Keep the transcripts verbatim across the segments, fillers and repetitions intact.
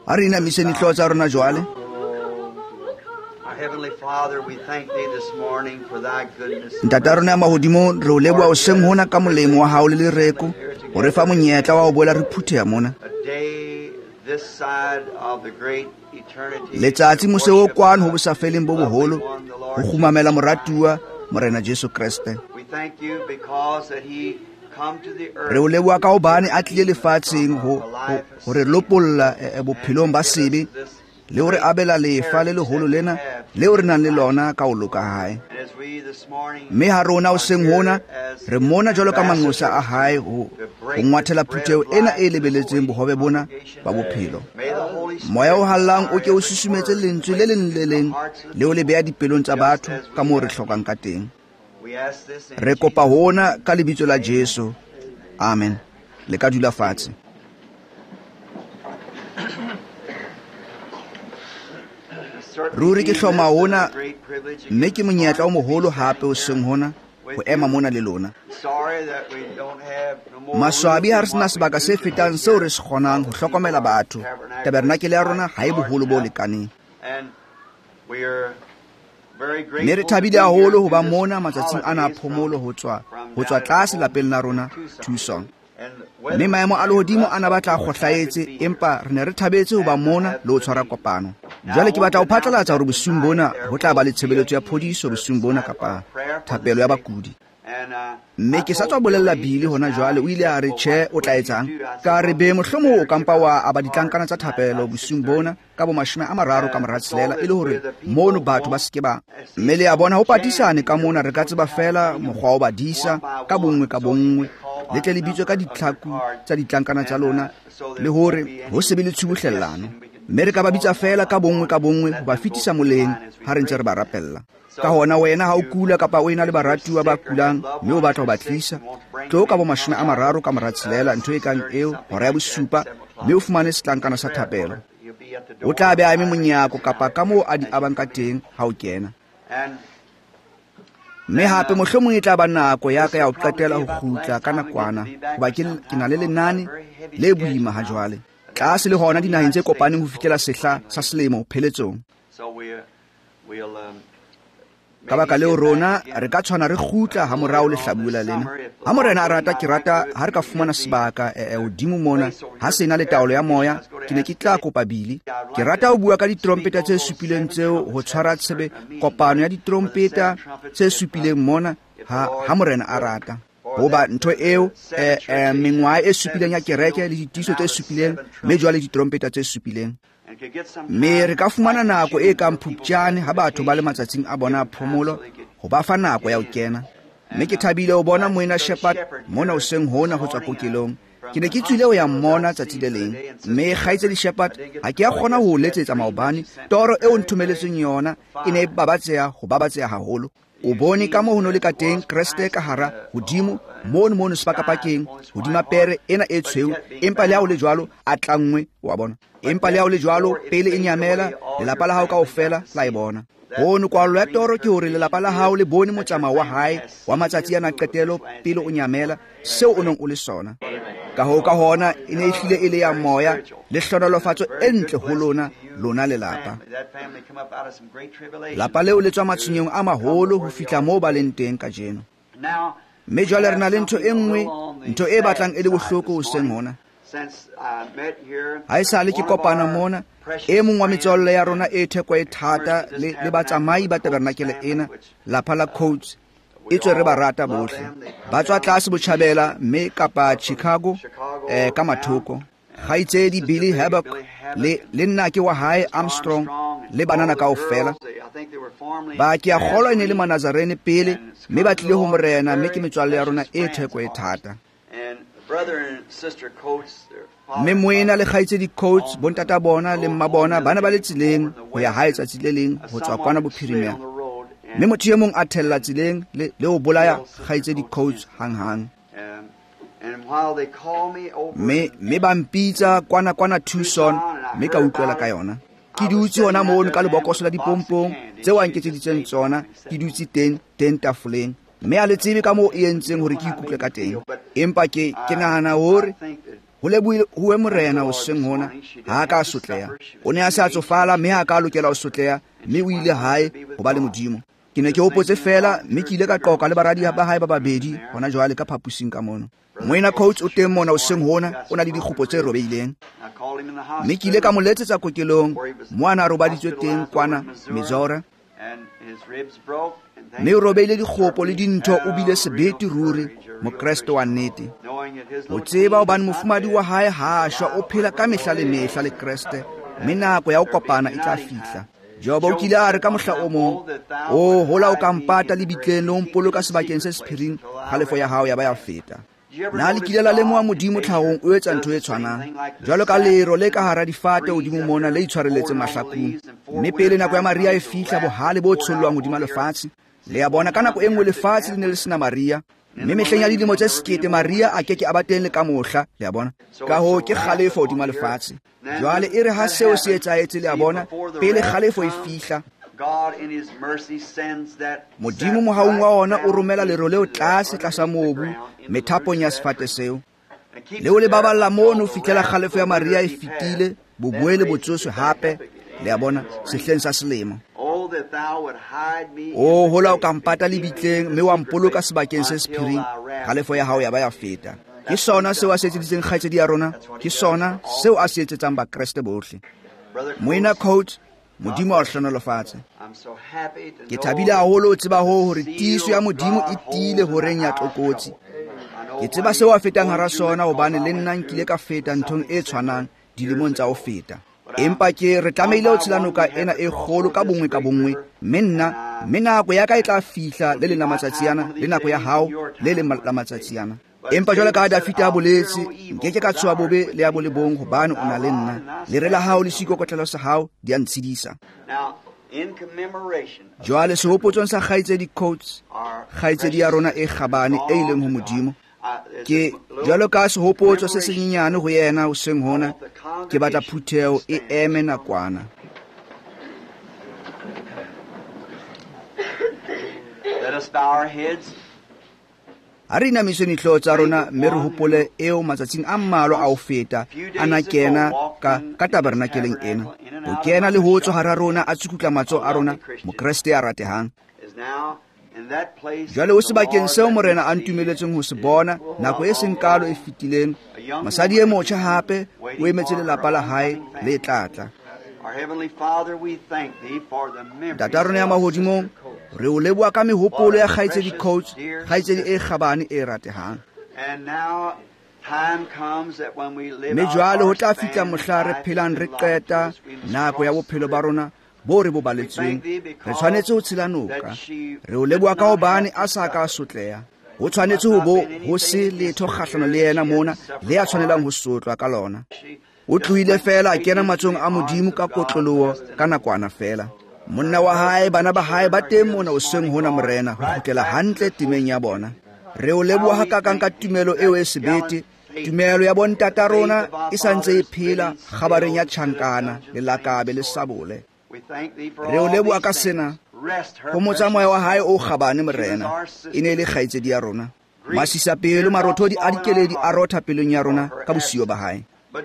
a re inamiseni hlooho tsa rona jwale. Heavenly Father, we thank thee this morning for thy goodness. Ntata rona ya mahodimo re o leboha hoseng hona ka molemo wa hao le lereko o re fa monyetla wa ho boela re phutheha mona. A day this side of the great eternity. Letsatsi mose o kwano ho sa feleng bo boholo ho khumamela moratuwa morena Jesu Kriste. We thank you because that he come to the earth. Re o leboha ka hobane a tlile lefatsheng ho ho re lopolla bophelong ba sebe le hore abela lefa le leholo lena le hore nang le lona ka o loka hae. Me ha rona o seng hona re mona jwalo ka mangosa a hae ho ngwathela phuteo ena e lebeletseng bohobe bona ba bophelo. Moya o hallang o ke o susumetse lentswe le leng le leng le o le beha dipelong tsa batho ka moo re hlokang ka teng. Re kopa hona ka lebitso la Jesu. Amen. Le ka dula fatshe. Ruri ke hloma hona mme ke monyetla o moholo hape o seng hona ho ema mona le lona. Maswabi ha re sena sebaka se fetang seo re se kgonang ho hlokomela batho. Tabernakele ya rona ha e boholo bo lekaneng. Mme re thabile haholo ho ba mona matsatsing ana a phomolo ho tswa ho tswa tlase lapeng la rona Tucson. Mme maemo a lehodimo a na batla kgohlaetse empa re ne re thabetse ho ba mona le ho tshwara kopano. Jwale ke batla ho phatlalatsa hore bosiung bona ho tla ba le tshebeletso ya phodiso bosiung bona kapa thapelo ya bakudi. Mme ke sa tswa bolella Bili hona jwale o ile a re tjhe o tla etsang ka re be mohlomo o kampa wa aba ditlankana tsa thapelo bosiung bona ka bo mashome a mararo ka mora tshelela e le hore mono batho ba seke ba mme le ya bona ho patisane ka mona re ka tseba fela mokgwa o ba disa ka bongwe ka bongwe le tle le bitswe ka ditlhaku tsa ditlankana tsa lona le hore ho se be le tshubuhlellano. Mme re ka ba bitsa fela ka bongwe ka bongwe ho ba fitisa moleng ha re ntse re ba rapella. Ka hona wena ha o kula kapa o ena le baratuwa ba kulang mme o batla ho ba tlisa tlo ka bo mashome a mararo ka mora tshelela ntho e kang eo hora ya bosupa mme o fumane setlankana sa thapelo. O tla be a eme monyako kapa ka moo a di abang ka teng ha o kena. Mme hape mohlomong e tla ba nako ya ka ya ho qetela ho kgutla ka nakwana hoba ke na le lenane le boima ha jwale. Tlase le hona dinaheng tse kopaneng ho fihlela sehla sa selemo pheletsong. Ka baka leo rona re ka tshwana re kgutla ha morao le hlabula lena. Ha morena a rata ke rata ha re ka fumana sebaka hodimo mona ha sena le taolo ya moya ke ne ke tla kopa Bili. Ke rata ho bua ka ditrompeta tse supileng tseo ho tshwara tsebe kopano ya ditrompeta tse supileng mona ha ha morena a rata. Hoba ntho eo eh, eh, mengwae e supileng ya kereke le ditiso tse supileng mme jwale ditrompeta tse supileng. Mme re ka fumana nako e kang Phupjane ha batho ba le matsatsing a bona a phomolo ho ba fa nako ya ho kena. Mme ke thabile ho bona Moena Shepherd mona o seng hona ho tswa kokelong. Ke ne ke tswile ho ya mmona tsatsi le leng mme Kgaitsedi Shepherd ha ke a kgona ho letsetsa maobane toro eo nthomeletseng yona e ne e babatseha ho babatseha haholo. O bone ka mo hono le ka teng Kreste ka hara hodimo mono mono sepakapakeng hodima pere ena e tshweu empa le ha o le jwalo a tlangwe wa bona empa le ha o le jwalo pele e nyamela lelapa la hao kaofela la e bona. Hono kwalo ya toro ke hore lelapa la hao le bone motsamao wa hae wa matsatsi ana qetelo pele o nyamela seo o neng o le sona. Ka ho ka hona e ne e hlile e le ya moya le hlonolofatso e ntle ho lona lona lelapa. Lapa leo le tswa matshwenyong a maholo ho fihla moo ba leng teng ka jeno. Mme jwale re na le ntho e nngwe ntho e batlang e le bohloko ho seng hona. Ha e sa le ke kopana mona e mong wa metswalle ya rona e theko e thata le, le batsamai ba tabernakele ena lapa la Coates e tswe re ba rata bohle ba tswa tlase botjhabela mme kapa Chicago eh, ka mathoko. Kgaitsedi Billy Habak le le nna ke wa hae Armstrong le banana kaofela ba ke a kgolwa ene le Manazarene pele mme ba tlile ho morena mme ke metswalle ya rona e theko e thata. Mme Moena le Kgaitsedi Coates bontata bona le mma bona bana ba le tsileng ho ya hae tsatsi le leng ho tswa kwana Bophirimela. Mme motho e mong a thella tsileng le le ho bolaya Kgaitsedi Coates hang hang. Me me ba mpitsa kwana kwana Tucson mme ka utlwela ka yona. Ke dutse hona mono ka lebokoso la dipompong tseo a nketseditseng tsona ke dutse teng teng tafoleng. Mme a le tsebe ka moo e entseng hore ke ikutlwe ka teng. Empa ke ke nahana hore ho lebuwe morena o seng hona ha ka sotleha o ne a sa tsofala mme ha ka lokela o sotleha mme o ile hae ho ba le Modimo. Ke ne ke hopotse fela mme ke ile ka qoqa le baradi ba hae ba babedi hona jwale ka phapusing ka mono. Moina Coates o teng mona o seng hona o na le dikgopo tse robeileng mme ke ile ka mo letsetsa kokelong mo a na robaditswe teng kwana Missouri mme o robeile dikgopo le dintho o bile sebete ruri mokreste wa nnete o tseba hobane mofumadi wa hae ha shwa o phela ka mehla le mehla le Kreste mme nako ya ho kopana e tla fihla. Joba o kile a re ka mohla o mong o hola o ka mpata le bitleng le o mpoloka sebakeng se sephiring kgalefo ya hao ya ba ya feta. Na le kile la lemoa Modimo tlhahong o etsa ntho e tshwanang jwalo ka lero le ka hara difate hodimo mona le itshwareletse mahlakung mme pele nako ya Maria e fihla bohale bo tshollwang hodima lefatshe le ya bona ka nako e nngwe lefatshe le ne le sena Maria mme mehleng ya dilemo tse sekete Maria a keke a ba teng le ka mohla le ya bona ka ho ke kgalefo hodima lefatshe. Jwale e re ha seo se etsahetse le ya bona pele kgalefo e fihla Modimo mohaung wa ona o romela lero leo tlase tlasa mobu methapong ya sefate seo leo le baballa mono fihlela kgalefo ya Maria e fitile bobuele botsoswe hape le ya bona sehleng sa selemo. O hola o ka mpata le bitleng mme wa mpoloka sebakeng se sephiring kgalefo ya hao ya ba ya feta. Ke sona seo a se etseditseng kgaitsedi ya rona ke sona seo a se etsetsang bakreste bohle. Moina Coates Modimo a hlonolofatse. Ke thabile haholo o tseba ho hore tiiso ya Modimo e tiile horeng ya tlokotsi. Ke tseba seo a fetang hara sona hobane le nna nkile ka feta nthong e tshwanang dilemong tsa ho feta. Empa ke re tlameile ho tshela noka ena e kgolo ka bongwe ka bongwe mme nna mme nako ya ka e tla fihla le le la matsatsi ana le nako ya hao le le la matsatsi ana. Empa jwale ka Dafite a boletse nkeke ka tshoa bobe le ya bolebong hobane o na le nna le re la hao le sikokotlelo sa hao di a ntshidisa. Jwale sehopotsong sa kgaitsedi Coates kgaitsedi ya rona e kgabane e ileng ho Modimo ke jwalo ka sehopotso se senyenyane ho yena o seng hona ke batla phutheo e eme nakwana. Let us bow our heads. Arina misoni hlo tsa rona mme re hopole eo matsatsing a mmalwa a o feta ana kena ka ka tabernakeleng ena o kena le ho tswa hara rona a tshukutla matso a rona mokreste a ratehang. Jwale o sebakeng seo morena a ntumeletseng ho se bona nako e seng kalo e fitileng masadi e motjha hape o emetse lelapa la hae le tlatla. Tata rona ya mahodimong re o leboha ka mehopolo ya kgaitsedi Coates kgaitsedi e kgabane e ratehang. Mme jwale ho tla fihla mohla re phelang re qeta nako ya bophelo ba rona bo re bo baletsweng re tshwanetse ho tshela noka. Re o leboha ka hobane a sa ka sotleha ho tshwanetse ho bo ho se letho kgahlano le yena mona le a tshwanelang ho sotlwa ka lona. O tlohile fela a kena matsong a Modimo ka kotloloho ka nakwana fela. Monna wa hae bana ba hae ba teng mona o seng hona morena ho kgutlela hantle timeng ya bona. Re o leboha ka kang ka tumelo eo e sebete tumelo ya bontata rona e santse e phela khabareng ya tjhankana le lakabe le sabole. Re o leboha ka sena ho motsamao wa hae o kgabane morena e ne le kgaitsedi ya rona masisa pelo marothodi a dikeledi a rotha pelong ya rona ka bosio ba hae.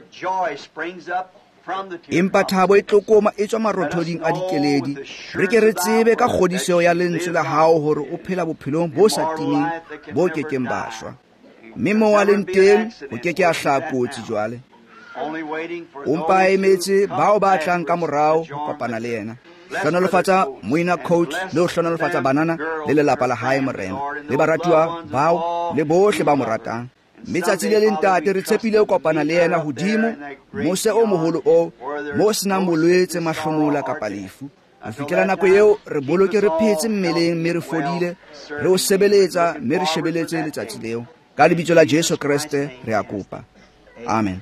Empa thabo e tlokoma e tswa marothoding a dikeledi re ke re tsebe ka kgodiso ya lentswe la hao hore o phela bophelong bo sa timeng bo kekeng bashwa mme mo wa leng teng o keke a hlaha kotsi jwale o mpa emetse bao ba tlang ka morao ho kopana le yena. Hlonolofatsa Moina Coates le ho hlonolofatsa banana le lelapa la hae morena le baratuwa bao le bohle ba mo ratang. Metsatsi le lentate re tshepile ho kopana le yena hodimo mose o moholo o mo sena molwetse mahlomola kapa lefu. Ho fihlela nako eo re boloke re phetse mmeleng mme re fodile re o sebeletsa mme re shebeletse letsatsi leo ka lebitso la Jesu Kriste re a kopa. Amen.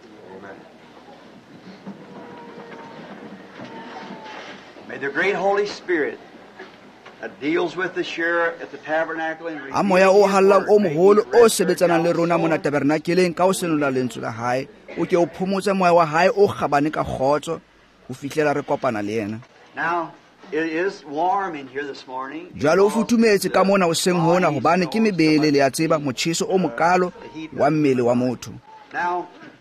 May the great Holy Spirit that deals with the share at the tabernacle and a moya o hallang o moholo o sebetsanang le rona mona tabernakeleng ka o senola lentswe la hae o ke o phomotsa moya wa hae o kgabane ka khotso ho fihlela re kopana le yena. Now it is warm in here this morning. Jalo o futumetse ka mona o seng hona hobane ke mebele le ya tseba motjheso o mokalo wa mmele wa motho. Now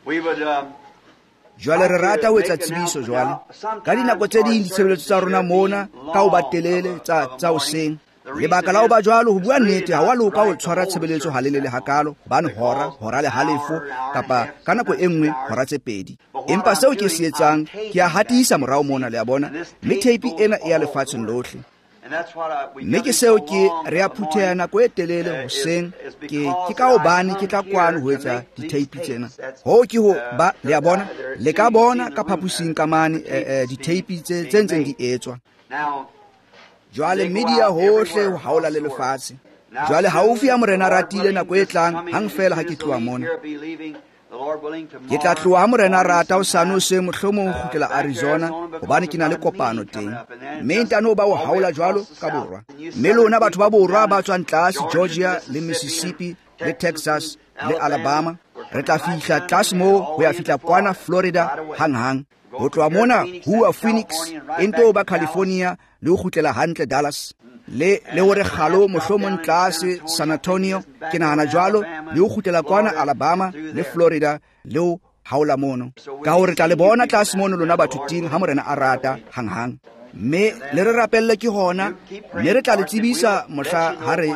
jwale re rata ho etsa tsebiso jwale ka dinako tse ding ditshebeletso tsa rona mona ka ho ba telele tsa tsa hoseng. Lebaka la ho ba jwalo ho bua nnete ha wa loka ho tshwara tshebeletso halelele hakalo hobane hora hora le halefo kapa ka nako e nngwe hora tse pedi. Empa seo ke se etsang ke a hatisa morao mona le a bona mme tape ena e ya lefatsheng lohle. Mme ke seo ke re a phutheha nako e telele hoseng ke ke ka hobane ke tla kwano ho etsa diteipi tsena. Ho ke ho ba le a bona le ka bona ka phapusing ka mane diteipi tse tse ntseng di etswa. Jwale media hohle ho haola le lefatshe. Jwale haufi ya morena ratile nako e tlang hang fela ha ke tloa mona. Ke tla tloha ha morena rata ho sano se mohlomong ho kgutlela Arizona hobane ke na le kopano teng. Mme ntano ba ho haola jwalo ka borwa. Mme lona batho ba borwa ba tswang tlase Georgia le Mississippi le Texas le Alabama re tla fihla tlase mo ho ya fihla kwana Florida hang hang. Ho tloha mona hua Phoenix into ba California le ho kgutlela hantle Dallas le le hore khalo mohlomong tlase San Antonio ke nahana jwalo le ho kgutlela kwana Alabama le Florida le ho haola mono ka hore tla le bona tlase mono lona batho ting ha morena a rata hang hang. Mme le re rapelle ke hona mme re tla le tsebisa mohla ha re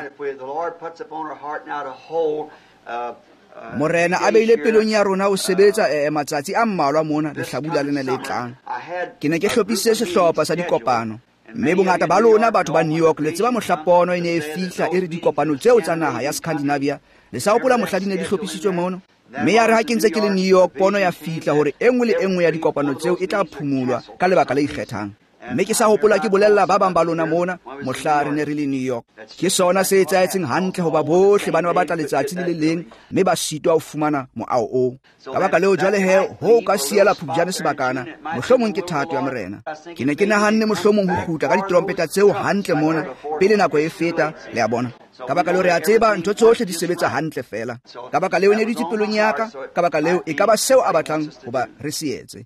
morena a beile pelong ya rona ho sebetsa e matsatsi a mmalwa mona le hlabula lena le tlang. Ke ne ke hlopise sehlopha sa dikopano mme bongata ba lona batho ba New York le tseba mohlapono e ne e fihla e re dikopano tseo tsa naha ya Scandinavia le sa hopola mohladi ne di hlophisitswe mono. Mme ya re ha ke ntse ke le New York pono ya fihla hore engwe le engwe ya dikopano tseo e tla phumulwa ka lebaka le ikgethang. Mme ke sa hopola ke bolella ba bang ba lona mona mohla re ne re le New York. Ke sona se etsaetseng hantle hoba bohle bana ba batla letsatsi le le leng mme ba sitwa ho fumana moao o. Ka baka leo jwale he ho ka siela Phupjane sebakana mohlomong ke thato ya morena. Ke ne ke nahanne mohlomong ho kgutla ka ditrompeta tseo hantle mona pele nako e feta le a bona. Ka baka leo re a tseba ntho tsohle di sebetsa hantle fela. Ka baka leo ne di tsipelong ya ka ka baka leo e ka ba seo a batlang hoba re se etse.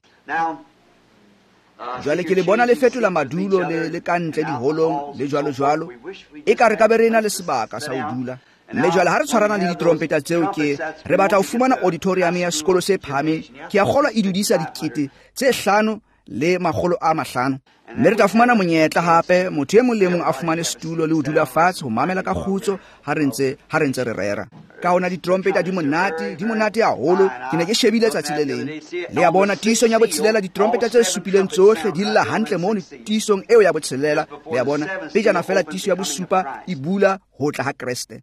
Jwale ke le bona le fetola madulo le le kantle diholong le jwalo jwalo e ka re ka be re na le sebaka sa ho dula. Mme jwale ha re tshwarana le ditrompeta tseo ke re batla ho fumana auditorium ya sekolo se phahameng ke a kgolwa e dudisa dikete tse hlano le makgolo a mahlano. Mme re tla fumana monyetla hape motho e mong le mong a fumane setulo le ho dula fatshe ho mamela ka khutso ha re ntse ha re ntse re rera. Ka hona ditrompeta di monate di monate haholo ke ne ke shebile tsatsi le leng le ya bona tisong ya botshelela ditrompeta tse supileng tsohle di lla hantle mo tisong eo ya botshelela le ya bona pejana fela tiso ya bosupa e bula ho tla ha Kriste.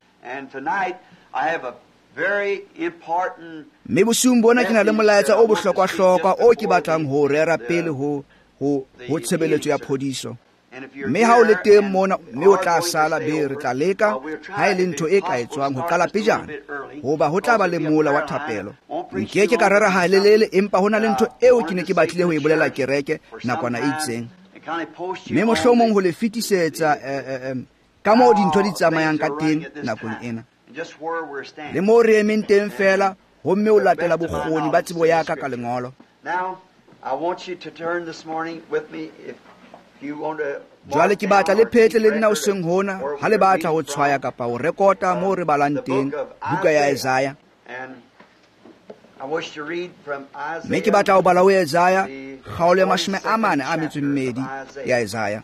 Mme bosiung bona ke na le molaetsa o bohlokwa-hlokwa o ke batlang ho rera pele ho ho ho tshebeletso ya phodiso. Mme ha o le teng mona mme o tla sala be re tla leka ha e le ntho e ka etswang ho qala pejana hoba ho tla ba le mola wa thapelo. Nke ke ka rera ha lelele empa hona le ntho eo ke ne ke batlile ho e bolela kereke nakwana e itseng. Mme mohlomong ho le fetisetsa ka moo dintho di tsamayang ka teng nakong ena. Le mo re emeng teng fela ho mme o latela bokgoni ba tsebo ya ka ka lengolo. I want you to turn this morning with me if you want to. Jwale ke batla le phetle le nna o seng hona ha le batla ho tshwaya kapa ho rekota mo re balang teng buka ya Isaiah. I wish to read from Isaiah. Me ke batla ho bala ho Isaiah kgaolo ya mashome a mane a metso e mmedi ya Isaiah.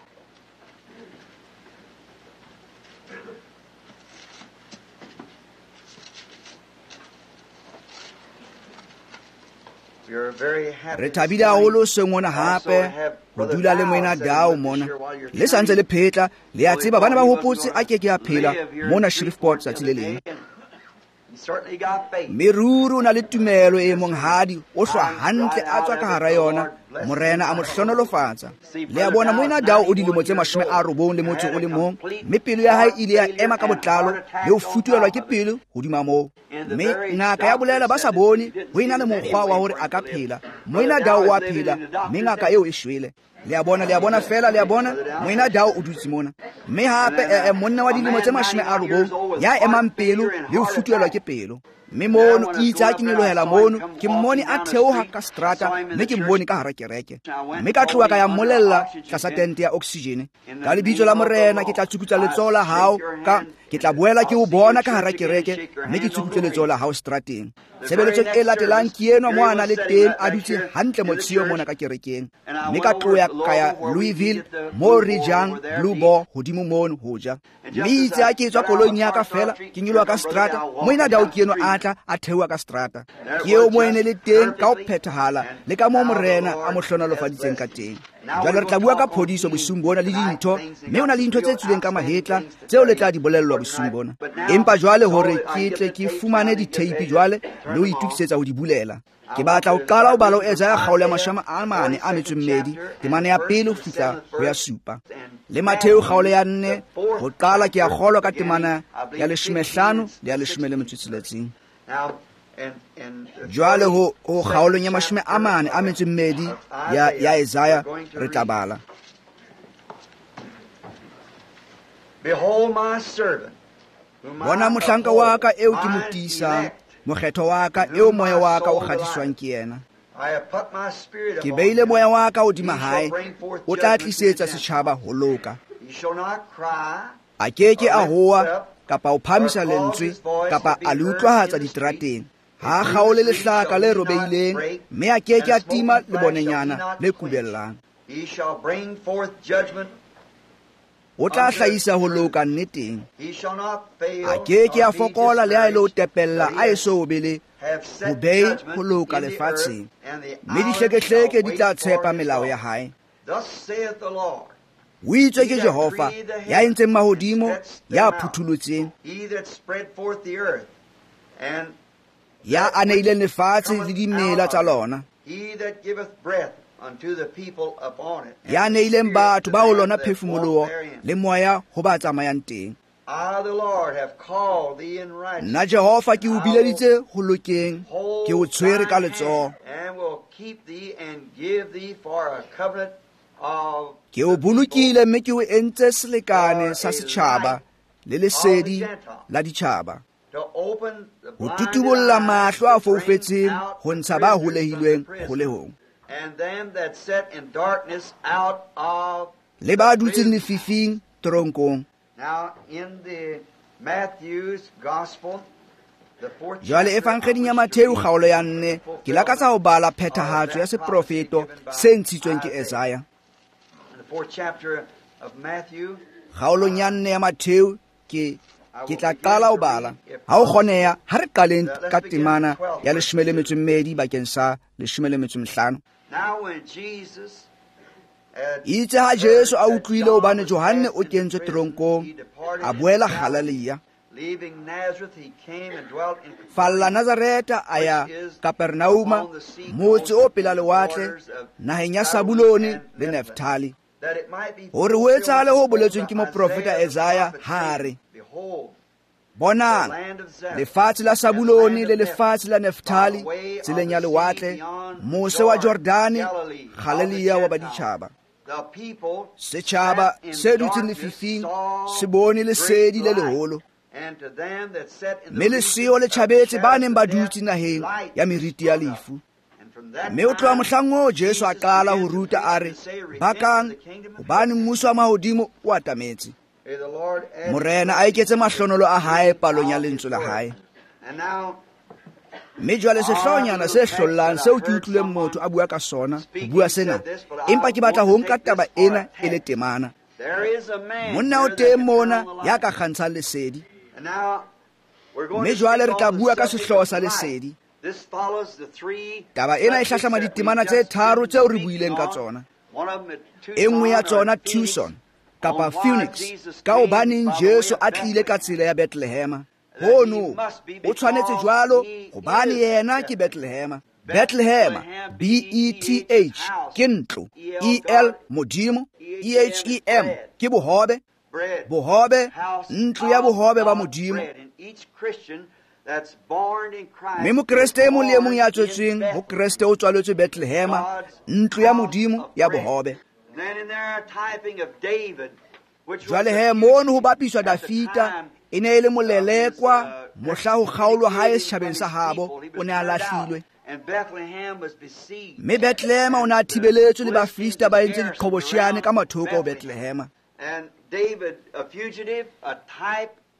Re thabile haholo sengona hape ho dula le moena dao mona le santse le phetla le a tseba bana ba hopotse a ke ke a phela mona Shreveport tsatsi le leng. Meruru na le tumelo e mong hadi o hlwa hantle a tswa ka hara yona morena a mo hlonolofatsa le a bona moena dao o dilemo tse mashome a robong le motho o le mong mme pelo ya hae ile ya ema ka botlalo le ho futuelwa ke pelo hodima moo. Mme ngaka ya bolela ba sa bone ho ina le mokgwa wa hore a ka phela moena dao wa phela mme ngaka eo e shwele. Le a bona le a bona fela le a bona moena dao o dutse mona mme hape e monna wa dilemo tse mashome a robong ya emang pelo le ho futuelwa ke pelo. Mme mono itsa ke nelohela mono ke mmone a theoha ka strata mme ke mmone ka hara kereke mme ka tloa ka ya mmolella tlasa tente ya oxygen ka lebitso la morena ke tla tsukutsa letsoho la hao ka ke tla boela ke o bona ka hara kereke mme ke tsukutle letsoho la hao seterateng. Tshebeletsong e latelang ke enwa mo a na le teng a dutse hantle motshio mona ka kerekeng, mme ka tloya ka ya Louisville mo re jang Blue Ball hodimo mono ho ja. Mme itse a ke tswa koloing ya ka fela ke nyoloha ka seterata, moina dao ke enwa a tla a theoha ka seterata. Ke eo mo ene le teng ka ho phethahala le ka moo morena a mo hlonolofaditseng ka teng. Jwale re tla bua ka phodiso bosung bona le dintho, mme o na le dintho tse tswileng ka mahetla tseo le tla di bolellwa bosung bona. Empa jwale hore ke tle ke fumane diteipi jwale le ho itukisetsa ho di bulela, ke batla ho qala ho bala ho Isaiah kgaolo ya mashome a mane a metso mmedi temane ya pele ho fihla ho ya supa, le Matheo kgaolo ya nne ho qala ke ya kgolwa ka temana ya leshome hlano le ya leshome le metso e tsheletseng. Jwale ho ho kgaolong ya mashome a mane a metso mmedi ya ya Isaiah re tla bala. Behold my servant, bona mohlanka wa ka eo ke mo tiisang, mokgetho wa ka eo moya wa ka o kgatiswang ke yena. Ke beile moya wa ka hodima hae, o tla tlisetsa setjhaba ho loka. A keke a hoa kapa o phamisa lentswe kapa a le utlwahatsa diterateng. Ha kgaole lehlaka le robeileng, mme a keke a tima lebonenyana le kubellang. O tla hlahisa ho loka nneteng. A keke a fokola le a ile ho tepella a eso bele ho bei ho loka lefatsheng, mme dihlekehleke di tla tshepa melao ya hae. O itswe ke Jehova ya entseng mahodimo, ya phuthulutseng, ya aneileng lefatshe le dimela tsa lona, ya neileng batho ba ho lona phefumoloho le moya ho ba tsamayang teng. Nna Jehova ke o bileditse ho lokeng, ke o tshwere ka letsoho, ke o bolokile mme ke o entse selekane sa setjhaba le lesedi la ditjhaba, ho tutubolla mahlo a foufetseng, ho ntsha ba holehilweng kgolehong, le ba dutseng lefifing toronkong. Jwale Evangeleng ya Matheo kgaolo ya nne ke lakatsa ho bala phethahatso ya seprofeto se ntshitsweng ke Isaiah. Kgaolong ya nne ya Matheo ke ke tla qala ho bala, ha o kgoneha ha re qaleng ka temana ya leshome le metso mmedi bakeng sa leshome le metso mehlano. Itse ha Jesu a utlwile hobane Johane o kentswe toronkong, a boela Galileya. Falla Nazareta a ya Kapernauma, motse o pela lewatle, naheng ya Sabuloni le Neftali, hore ho etsahale ho boletsweng ke moprofeta Isaiah ha re, bonang, lefatshe la Sabuloni le lefatshe la Neftali, tseleng ya lewatle, mose wa Jordane, Galileya wa baditjhaba. Setjhaba se dutseng lefifing se bone lesedi le leholo, mme lesio le tjhabetse ba neng ba dutse naheng ya meriti ya lefu. Mme o tloha mohlang oo Jesu a qala ho ruta a re, bakang, hobane mmuso wa mahodimo o atametse. Morena a iketse mahlonolo a hae palong ya lentswe la hae. Mme jwale sehloohonyana se hlollang seo ke utlwileng motho a bua ka sona ho bua sena, empa ke batla ho nka taba ena e le temana. Monna o teng mona ya ka kgantshang lesedi, mme jwale re tla bua ka sehlooho sa lesedi. Taba ena e hlahlama ditemana tse tharo tseo re buileng ka tsona. E nngwe ya tsona Tucson kapa Phoenix, ka hobaneng Jesu a tlile ka tsela ya Bethlehema. Hono o tshwanetse jwalo hobane yena ke Bethlehema. Bethlehema, B E T H, ke ntlo, E L modimo, E H E M ke bohobe, bohobe, ntlo ya bohobe ba modimo. Mme mokreste e mong le e mong ya tswetsweng ho Kreste o tswaletswe Bethlehema, ntlo ya modimo ya bohobe. Jwale he mono ho bapiswa Dafita, e ne e le molelekwa, mohla ho kgaolwa hae setjhabeng sa habo o ne a lahlilwe. Mme Bethlehema o ne a thibeletswe le Bafilisti ba entse diqhobosheane ka mathoko ho Bethlehema.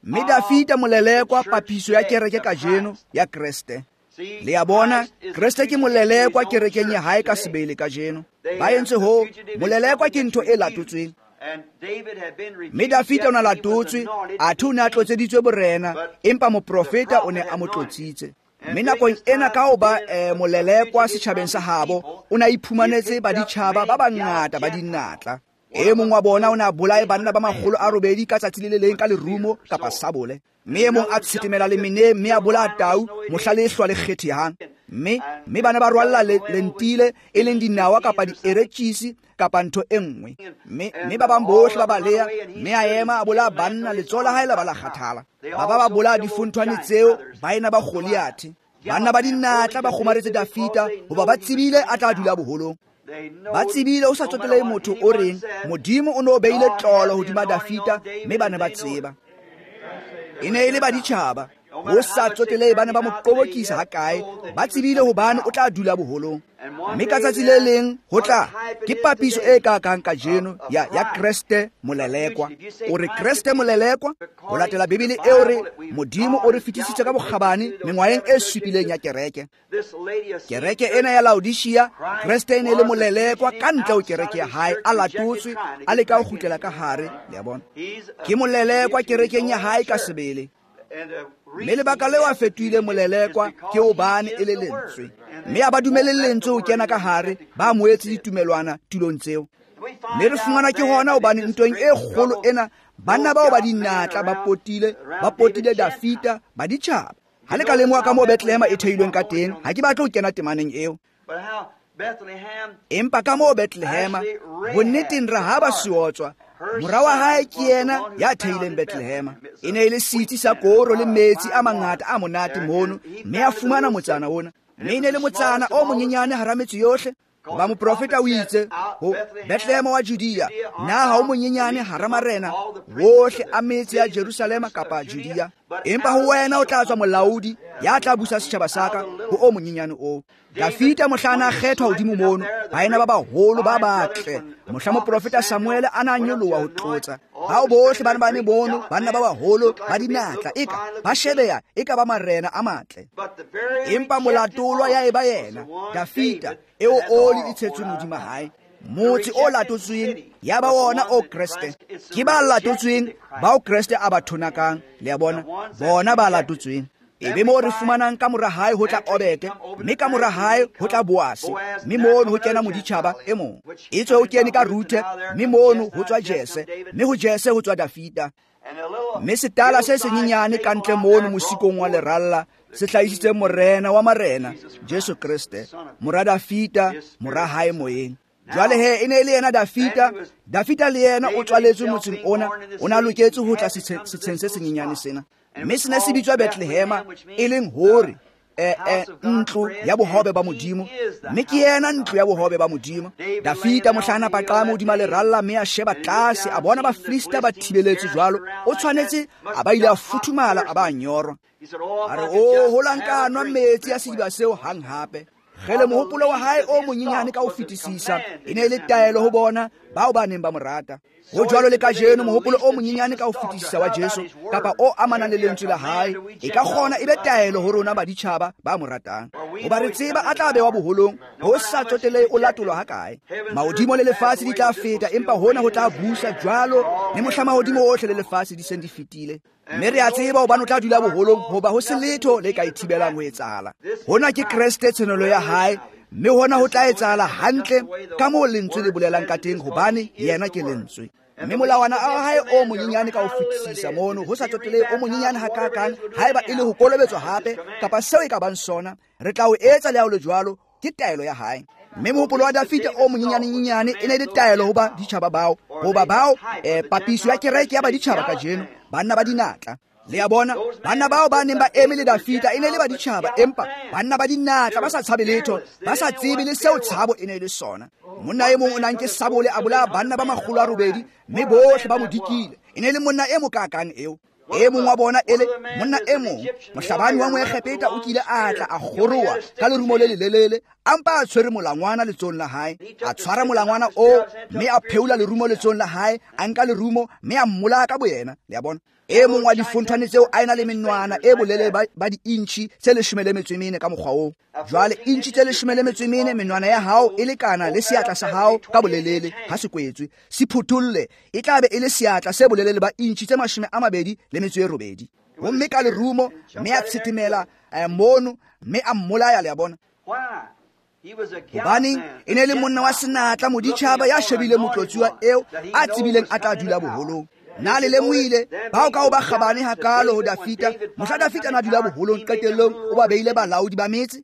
mme Dafita molelekwa papiso ya kereke ka jeno ya Kreste. Le ya bona, Kreste ke molelekwa kerekeng ya hae ka sebele ka jeno. Ba entse ho, molelekwa ke ntho e latotsweng. Mme Dafita o na latotswe, athe o ne a tlotseditswe borena, empa moprofeta o ne a mo tlotsitse. Mme nakong ena ka ho ba molelekwa setjhabeng sa habo, o ne a iphumanetse baditjhaba ba bangata ba dinatla. E mong wa bona o ne a bolae banna ba makgolo a robedi ka tsatsi le le leng ka lerumo kapa sabole. Mme e mong a setemela le mene, mme a bolaya tau mohla le hlwa le kgethehang. Mme mme bana ba rwalla lentile e leng dinawa kapa dierekisi kapa ntho e nngwe. Mme mme ba bang bohle ba baleya, mme a ema a bolaya banna letsoho la hae la ba la kgathala. Ba ba ba bolaya difunthwane tseo ba ena ba Goliath. Banna ba dinatla ba kgomaretse Dafita hoba ba tsebile a tla dula boholong. Ba tsebile o sa tsotele motho o reng Modimo o no beile tlolo hodima Dafita, mme bana ba tseba. E ne e le baditjhaba ho sa tsotele bana ba mo qobokisa ha kae, ba tsebile hobane o tla dula boholong. Mme ka tsatsi le leng ho tla ke papiso e ka kang ka jeno ya ya Kreste molelekwa. O re Kreste molelekwa ho latela Bibele e o re Modimo o re fitisitse ka bokgabane mengwaeng e supileng ya kereke. Kereke ena ya Laodicea, Kreste ene le molelekwa ka ntle ho kereke ya hae, a latotswe a le ka ho kgutlela ka hare. Le ya bona, ke molelekwa kerekeng ya hae ka sebele. Mme lebaka leo a fetohile molelekwa ke hobane e le lentswe, mme a ba dumele lentswe ho kena ka hare, ba moetse ditumelwana tulong tseo. Mme re fumana ke hona hobane ntweng e kgolo ena banna bao ba dinatla ba potile ba potile Dafita ba ditjhaba. Ha le ka lemoha ka moo Bethlehem e thehilweng ka teng, ha ke batle ho kena temaneng eo. Empa ka moo Bethlehem bonneteng ra ha ba seotswa, morao wa hae ke yena ya thehileng Bethlehem. E ne e le setsi sa koro le metsi a mangata a monate mono, mme a fumana motsana ona. Mme e ne le motsana o monyenyane hara metsi yohle. Ba moprofeta o itse ho Bethlehem wa Judea, na ha o monyenyane hara marena wohle a metsi ya Jerusalema kapa Judea. Empa ho wena o tla tswa molaodi ya tla busa setjhaba saka ho o monyenyane o. Dafita mohlana a kgethwa hodimo mono, baena ba baholo ba batle. Mohla moprofeta Samuel a na nyoloha ho tlotsa. Ha o bohle bana bane bono, banna ba baholo ba dinatla, eka ba shebeya eka ba marena a matle. Empa molatolwa ya eba yena Dafita eo oli e tshetswe modimo hae. Motse o latotsweng ya ba wona o Kreste. Ke ba latotsweng ba o Kreste a ba thonakang. Le ya bona, bona ba latotsweng. Ebe mo re fumanang ka mora hae ho tla Obeke, mme ka mora hae ho tla Boase, mme mono ho kena moditjhaba e mong. E tswe ho kene ka Ruthe, mme mono ho tswa Jese, mme ho Jese ho tswa Dafita. Mme setala se senyenyane ka ntle mono mosikong wa leralla se hlahisitse morena wa marena, Jesu Kriste, mora Dafita, mora hae moyeng. Jwale he e ne le yena Dafita, Dafita le yena o tswaletswe motseng ona, o na loketse ho tla setsheng se senyenyane sena. Mme se ne se bitswa Bethlehem, e leng hore eh, eh, ntlo ya bohobe ba Modimo. Mme ke yena ntlo ya bohobe ba Modimo. Dafita mohlana paqama hodima leralla, mme a sheba tlase a bona Bafilisti ba thibeletse jwalo. O tshwanetse a ba ile a futhumala a ba nyorwa. A re o ho lankanwa metsi a sediba seo hang hape. Gele mohopolo wa hae o monyenyane ka ho fetisisa e ne le taelo ho bona bao ba neng ba morata. Ho jwalo le ka jeno mohopolo o monyenyane ka ho fetisisa wa Jesu kapa o amanang le lentswe la hae e ka kgona e be taelo ho rona baditjhaba ba mo ratang. Ho ba re tseba a tla bewa boholong ho sa tsotele o latolwa ha kae. Mahodimo le lefatshe di tla feta, empa hona ho tla busa jwalo le mohla mahodimo ohle le lefatshe di seng di fetile. Mme re a tseba hobane o tla dula boholong hoba ho se letho le ka ithibelang ho etsahala. Hona ke Kreste tshwanelo ya hae, mme hona ho tla etsahala hantle ka moo lentswe le bolelang ka teng hobane yena ke lentswe. Mme molawana a hae o monyenyane ka ho fetisisa mono ho sa tsotele o monyenyane hakakang haeba e le ho kolobetswa hape kapa seo e ka bang sona, re tla o etsa le ha o le jwalo, ke taelo ya hae. Mme mohopolo wa Dafita o monyenyane-nyenyane e ne le taelo ho ba ditjhaba bao, hoba bao eh, papiso ya kereke ya ba ditjhaba ka jeno, banna ba dinatla. Le ya bona, banna bao ba neng ba eme le Dafita e ne le ba ditjhaba, empa banna ba dinatla ba sa tshabe letho, ba sa tsebe le seo tshabo e ne le sona. Monna e mong o nang ke sabole a bolaya banna ba makgolo a robedi, mme bohle ba mo dikile. E ne le monna e mokakang eo. E mong wa bona ele monna e mong mohlabani wa Moegepeta o kile a tla a kgoroa ka lerumo le lelelele a mpa a tshwere molangwana letsong la hae, a tshwara molangwana o mme a pheula lerumo letsong la hae, a nka lerumo mme a mmolaya ka boyena. Le a bona e mong wa difonthwane tseo a ena le menwana e bolele ba di-inchi tse leshome le metso e mene ka mokgwa oo. Jwale inchi tse leshome le metso e mene, menwana ya hao e lekana le seatla sa hao ka bolelele. Ha se kwetswe se phutholle, e tla be e le seatla se bolelele ba inchi tse mashome a mabedi le metso e robedi. Gomme ka lerumo mme a tshetimela mono mme a mmolaya. Le a bona hobaneng e ne le monna wa senatla moditšhaba ya shebile motlotsiwa eo a tsebileng a tla dula boholong. Na le lemoile bao ka o ba kgabane hakalo ho Dafita, mohla Dafita na dula boholong qetellong o ba beile balaodi ba metse.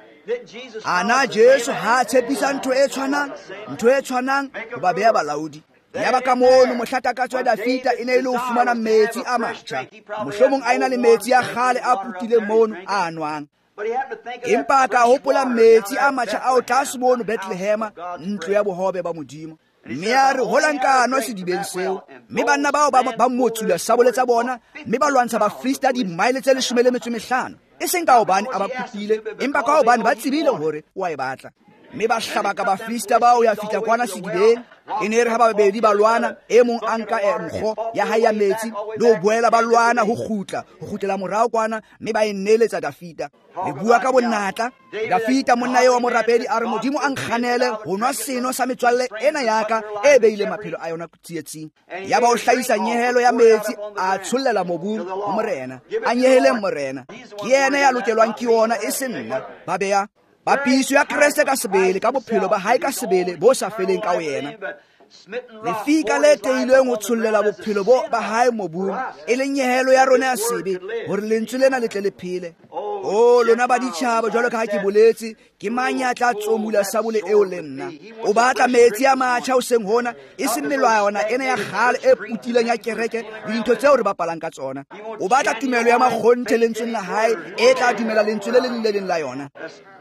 Ana Jesu ha tshepisa ntho e tshwanang ntho e tshwanang ho ba beya balaodi. Ya ba ka mono mohla takatso ya Dafita e ne e le ho fumana metsi a matjha. Mohlomong a ena le metsi a kgale a putileng mono a nwang, empa ka hopola metsi a matjha ao tlase mono Bethlehema, ntlo ya bohobe ba Modimo. Mme a re hola nka anwa sedibeng seo, mme banna bao ba motsula sabole tsa bona, mme ba lwantsha Bafilisti di maile tse leshome le metso e mehlano. E seng ka hobane a ba putile, empa ka hobane ba tsebile hore wa e batla. Mme ba hlaba ka Bafilisti bao ya fihla kwana sedibeng. E ne re ha babedi ba lwana, e mong a nka nkgo ya hae ya metsi le ho boela ba lwana ho kgutla ho kgutlela morao kwana, mme ba e neletsa Dafita. Le bua ka bonnatla Dafita monna eo wa morapedi a re Modimo a nkganele ho nwa seno sa metswalle ena yaka e beile maphelo a yona tsietsing. Ya ba o hlahisa nyehelo ya metsi a tshollela mobung ho morena, a nyeheleng morena. Ke yena ya lokelwang ke yona e se nna. Ba beya papiso ya Kreste ka sebele, ka bophelo ba hae ka sebele bo sa feleng ka ho yena. Lefika le teilweng ho tshollela bophelo bo ba hae mobung, e leng nyehelo ya rona ya sebe, hore lentswe lena le tle le phele. O lona ba ditjhaba, jwalo ka ha ke boletse, ke mang ya tla tsomula sabole eo le nna? O batla metsi a matjha ho seng hona, e seng melwana ena ya kgale e putileng ya kereke le dintho tseo re bapalang ka tsona. O batla tumelo ya makgonthe lentsweng la hae e tla dumela lentswe le leng le leng la yona.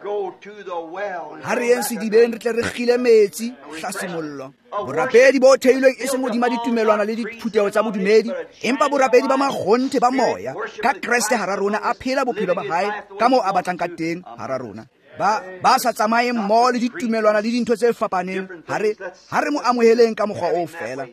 Ha re yeng sedibeng re tle re kgile metsi hlasimollo. Borapedi bo theilweng e seng hodima ditumelwana le diphuteho tsa bodumedi, empa borapedi ba makgonthe ba moya ka Kreste hara rona, a phela bophelo ba hae ka moo a batlang ka teng hara rona. Ba ba sa tsamaye mmoho le ditumelwana le dintho tse fapaneng, ha re ha re mo amoheleng ka mokgwa o fela.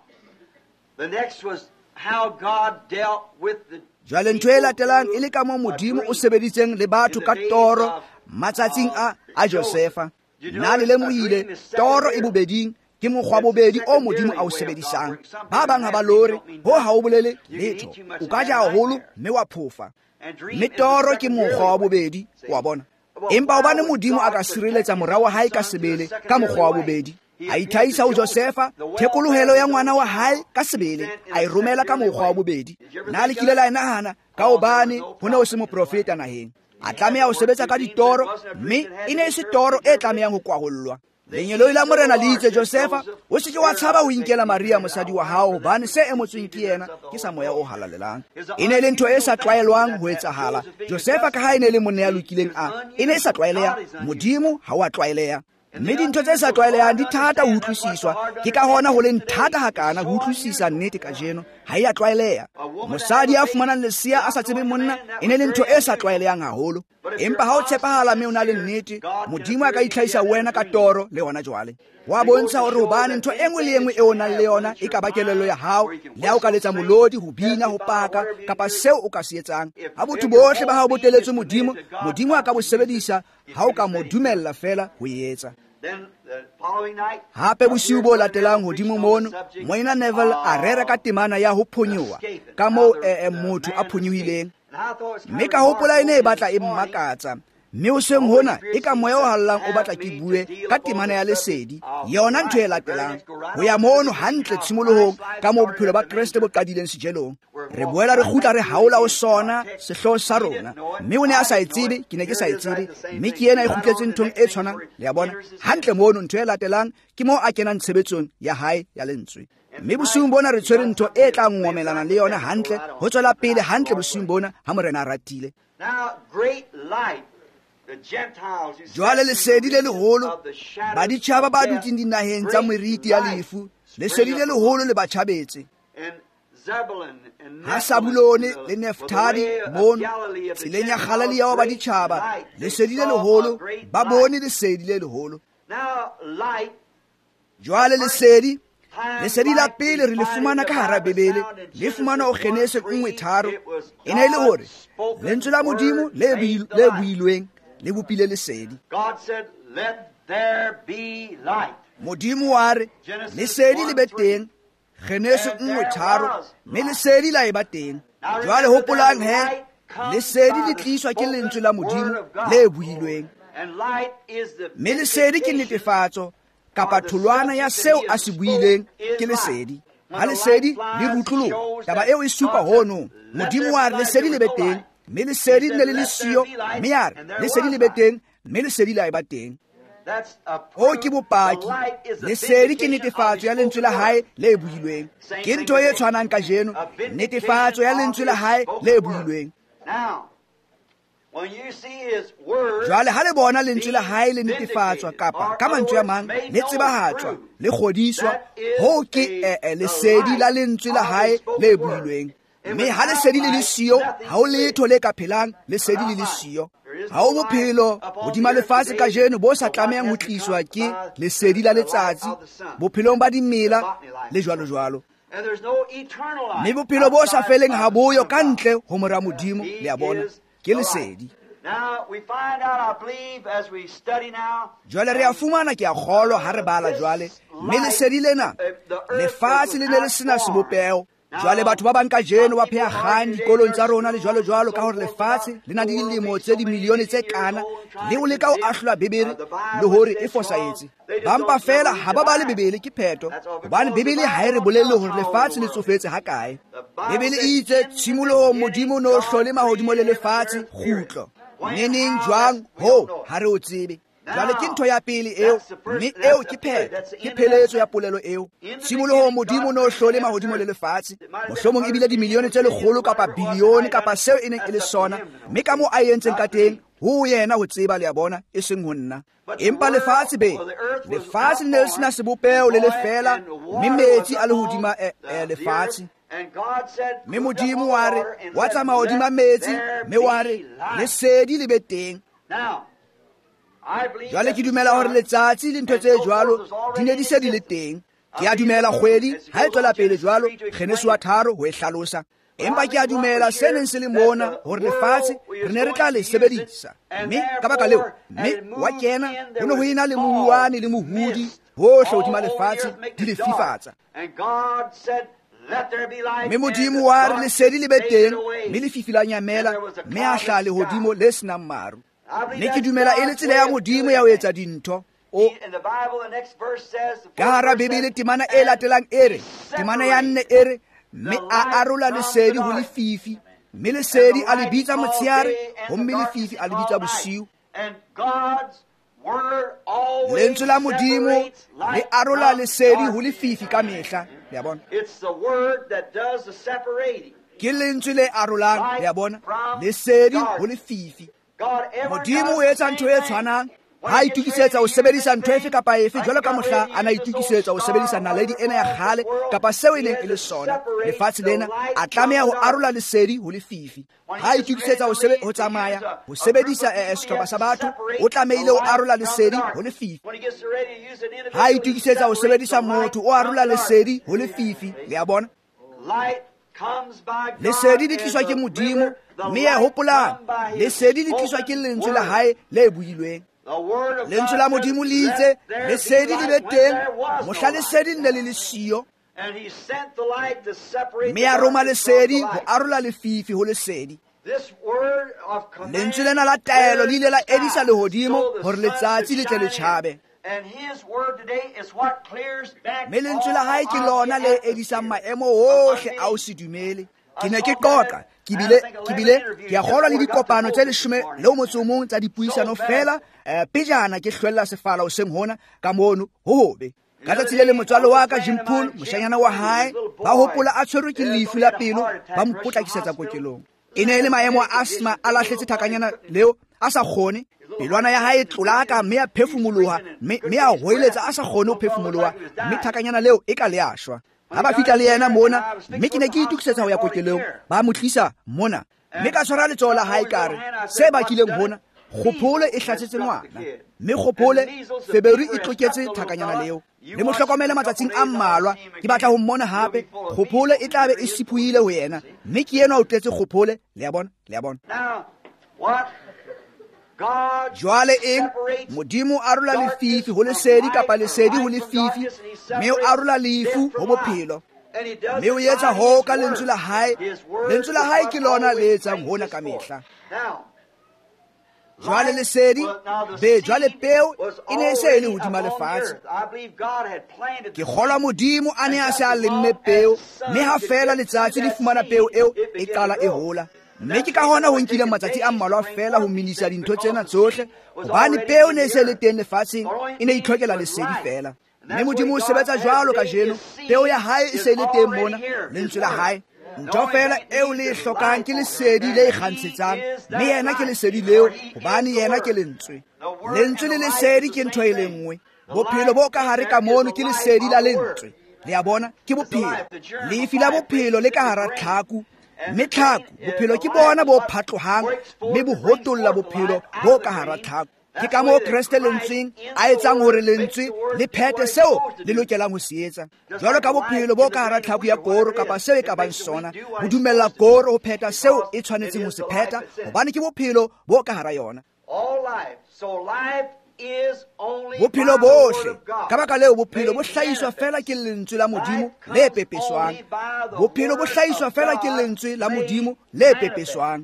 Jwale ntho e latelang e le ka moo Modimo o sebeditseng le batho ka toro matsatsing a a Josefa. Na le lemohile toro e bobeding ke mokgwa bobedi o Modimo a o sebedisang. Ba bang ha ba lore ho ha o bolele letho, o ka ja haholo mme wa phofa. Mme toro ke mokgwa wa bobedi, wa bona. Empa hobane Modimo a ka sireletsa morao wa hae ka sebele ka mokgwa wa bobedi, a ithaisa ho Josefa thekolohelo ya ngwana wa hae ka sebele, a e romela ka mokgwa wa bobedi. Na le kile la e nahana ka hobane ho ne ho se moprofeta naheng, a tlameha ho sebetsa ka ditoro, mme e ne e se toro e tlamehang ho kwahollwa. Lenyelo la morena le itse Josefa, o se ke wa tshaba ho inkela Maria mosadi wa hao, hobane se emotsweng ke yena ke sa moya o halalelang. E ne le ntho e sa tlwaelwang ho etsahala. Josefa ka ha e ne le monna ya lokileng a, e ne e sa tlwaeleha. Modimo ha wa tlwaeleha. Mme dintho tse sa tlwaelehang di thata ho utlwisiswa. Ke ka hona ho leng thata hakana ho utlwisisa nnete ka jeno, ha e a tlwaeleha. Mosadi a fumanang lesia a sa tsebe monna, e ne le ntho e sa tlwaelehang haholo. Empa ha o tshepahala mme o na le nnete, Modimo a ka itlhaisa wena ka toro le hona jwale. Wa bontsha hore hobane ntho e nngwe le e nngwe e o nang le yona e ka ba kelello ya hao, le ha o ka letsa molodi, ho bina, ho paka, kapa seo o ka se etsang. Ha botho bohle ba hao bo teletswe Modimo, Modimo a ka bo sebedisa ha o ka mo dumella fela ho etsa. Hape bosiu bo latelang hodimo mono, Moina Neville a rera ka temana ya ho phonyowa ka moo motho a phonyohileng. Mme ka hopola e ne e batla e mmakatsa, mme o seng hona e ka moya o hallang o batla ke bue ka temana ya lesedi, yona ntho e latelang ho ya mono hantle tshimolohong ka moo bophelo ba Kreste bo qadileng sejelong. Re boela re kgutla re haola ho sona sehloho sa rona, mme o ne a sa e tsebe, ke ne ke sa e tsebe, mme ke yena e kgutletse nthong e tshwanang. Le ya bona hantle mono ntho e latelang ke moo a kenang tshebetsong ya hae ya lentswe. Mme bosiung bona re tshwere ntho e tla ngomelana le yona hantle ho tswela pele hantle bosiung bona ha morena a ratile. Jwale lesedi le leholo baditjhaba ba dutseng dinaheng tsa meriti ya lefu, lesedi le leholo le ba tjhabetse. ha Sabulone le Neftali mono tseleng ya Galilea ya ba ditšhaba lesedi le leholo ba bone lesedi le leholo. Jwale lesedi lesedi la pele re le fumana ka hara Bebele le fumana o Genesis nngwe tharo e ne le hore lentswe la Modimo le le builweng le bopile lesedi. Modimo wa re lesedi le be teng Genesis nngwe tharo mme lesedi la e ba teng. Jwale hopolang he lesedi le tliswa ke lentswe la Modimo le builweng mme lesedi ke netefatso kapa tholwana ya seo a se buileng ke lesedi. Ha lesedi le rutlolo taba eo e supa hono Modimo wa re lesedi le be teng mme lesedi le le lesio mme ya re lesedi le be teng mme lesedi la e ba teng. O ke bopaki lesedi ke netefatso ya lentswe la hae le builweng. Ke ntho e tshwanang ka jeno netefatso ya lentswe la hae le builweng. Jwale ha le bona lentswe la hae le netefatswa kapa ka mantswe a mang le tsebahatswa le godiswa ho ke lesedi la lentswe la hae le builweng. Mme ha lesedi le le siyo ha o letho le ka phelang lesedi le le siyo. Ha o bophelo hodima lefatshe ka jeno bo sa tlamehang ho tliswa ke lesedi la letsatsi bophelong ba dimela le jwalo jwalo. Mme bophelo bo sa feleng ha boyo ka ntle ho mora Modimo le a bona ke lesedi. Jwale re a fumana ke a kgolwa ha re bala jwale mme lesedi lena lefatshe le ne le sena sebopeo. Jwale batho ba banka jeno ba pheha kgang dikolong tsa rona le jwalo jwalo ka hore lefatshe le na le dilemo tse dimilione tse kana le o leka ho ahlola Bebele le hore e fosahetse. Bampa fela ha ba ba le Bebele ke pheto hobane Bebele ha e re bolelle hore lefatshe le tsofetse ha kae. Bebele e itse tshimoloho Modimo no hlole mahodimo le lefatshe kgutlo neneng jwang ho ha re o tsebe. Jwale ke ntho ya pele eo mme eo ke pheto ke pheletso ya polelo eo. Tshimoloho Modimo no hlole mahodimo le lefatshe mohlomong ebile dimilione tse lekgolo kapa bilione kapa seo e neng e le sona mme ka mo a entseng ka teng ho yena ho tseba le a bona e seng ho nna. Empa lefatshe be lefatshe le ne le sena sebopeo le lefela mme metsi a le hodima lefatshe. Mme Modimo wa re wa tsamaya hodima metsi mme wa re lesedi le be teng. Jwale ke dumela hore letsatsi le ntho tse jwalo di ne di se di le teng. Ke a dumela kgwedi ha e tswela pele jwalo Genesis wa tharo ho e hlalosa. Empa ke a dumela se neng se le mona hore lefatshe re ne re tla le sebedisa mme ka baka leo mme wa kena ho ne ho ena le mohuane le mohudi hohle hodima lefatshe di le fifatsa. Mme Modimo wa re lesedi le be teng mme lefifi la nyamela mme a hlaha lehodimo le senang maru. Mme ke dumela e le tsela ya Modimo ya ho etsa dintho. Ka hara Bebele temana e latelang ere temana ya nne ere mme a arola lesedi ho lefifi mme lesedi a le bitsa motsheare gomme lefifi a le bitsa bosiu. Lentswe la Modimo le arola lesedi ho lefifi ka mehla le a bona. Ke lentswe le arolang le a bona lesedi ho lefifi. Modimo o etsa ntho e tshwanang ha itukisetsa ho sebedisa ntho efe kapa efe jwalo ka mohla ana itukisetsa ho sebedisa naledi ena ya kgale kapa seo e neng e le sona lefatshe lena a tlameha ho arola lesedi ho lefifi. Ha itukisetsa ho sebe ho tsamaya ho sebedisa sehlopha sa batho o tlamehile ho arola lesedi ho lefifi. Ha itukisetsa ho sebedisa motho o arola lesedi ho lefifi le a bona. Lesedi di tliswa ke Modimo mme ya hopolang lesedi di tliswa ke lentswe la hae le builweng. Lentswe la Modimo le itse lesedi le be teng mohla lesedi ne le le siyo mme ya roma lesedi ho arola lefifi ho lesedi. Lentswe lena la taelo le ile la edisa lehodimo hore letsatsi le tle le tjhabe. Mme lentswe la hae ke lona le edisang maemo ohle a o se dumele. Ke ne ke qoqa ke bile ke bile ke a kgolwa le dikopano tse leshome le o motso o mong tsa dipuisano fela pejana ke hlwella sefala o seng hona ka mono ho hobe. Ka tsatsi le motswalo wa ka Jim Pool moshanyana wa hae ba hopola a tshwerwe ke lefu la pelo ba mo potlakisetsa kokelong. E ne le maemo a asthma a lahletse thakanyana leo a sa kgone pelwana ya hae tlolaka mme a phefumoloha mme a hoeletsa a sa kgone ho phefumoloha mme thakanyana leo e ka le ashwa. ga ba fitlha le yena mona mme ke ne ke itukisetsa go ya kokelong ba mo tlisa mona mme ka tshwara letsogo la gae kare se ba kileng gona kgopolo e hlatsetse ngwana mme kgopole Feberu e tloketse thakanyana leo le mo hlokomele matsatsing a mmalwa ke batla go mmona gape kgopolo e tlabe e siphuile go yena mme ke eno a utletse kgopole le ya bona le ya bona jwale eng modimo a arola lefifi go lesedi kapa lesedi go lefifi mme o arola lefu go bophelo mme o etsa ho ka lentswe la hae lentswe la hae ke lona le etsang hona ka mehla jwale lesedi be jwale peo e ne se e le hodima lefatshe ke kgolwa modimo a ne a se a lemme peo mme ha fela letsatsi le fumana peo eo e qala e hola mme ke ka hona ho nkile matsatsi a mmalwa fela ho minisa dintho tsena tsohle hobane peo ne se le teng lefatsheng e ne itlhokela lesedi fela mme modimo o sebetsa jwalo ka jeno peo ya hae e se le teng mona lentswe la hae ntho fela eo le e hlokang ke lesedi le ikgantshetsang mme yena ke lesedi leo hobane yena ke lentswe lentswe le lesedi ke ntho e le nngwe bophelo bo ka hare ka mono ke lesedi la lentswe le ya bona ke bophelo lefi la bophelo le ka hara tlhaku mme tlhaku bophelo ke bona bo phatlohang mme bo hotolla bophelo bo ka hara tlhaku ke ka moo Kriste lentsweng a etsang hore lentswe le phete seo le lokelang ho se etsa jwalo ka bophelo bo ka hara tlhaku ya koro kapa seo e ka bang sona ho dumella koro ho pheta seo e tshwanetseng ho se pheta hobane ke bophelo bo ka hara yona bophelo bohle ka baka leo bophelo bo hlahiswa fela ke lentswe la modimo le pepeswang bophelo bo hlahiswa fela ke lentswe la modimo le pepeswang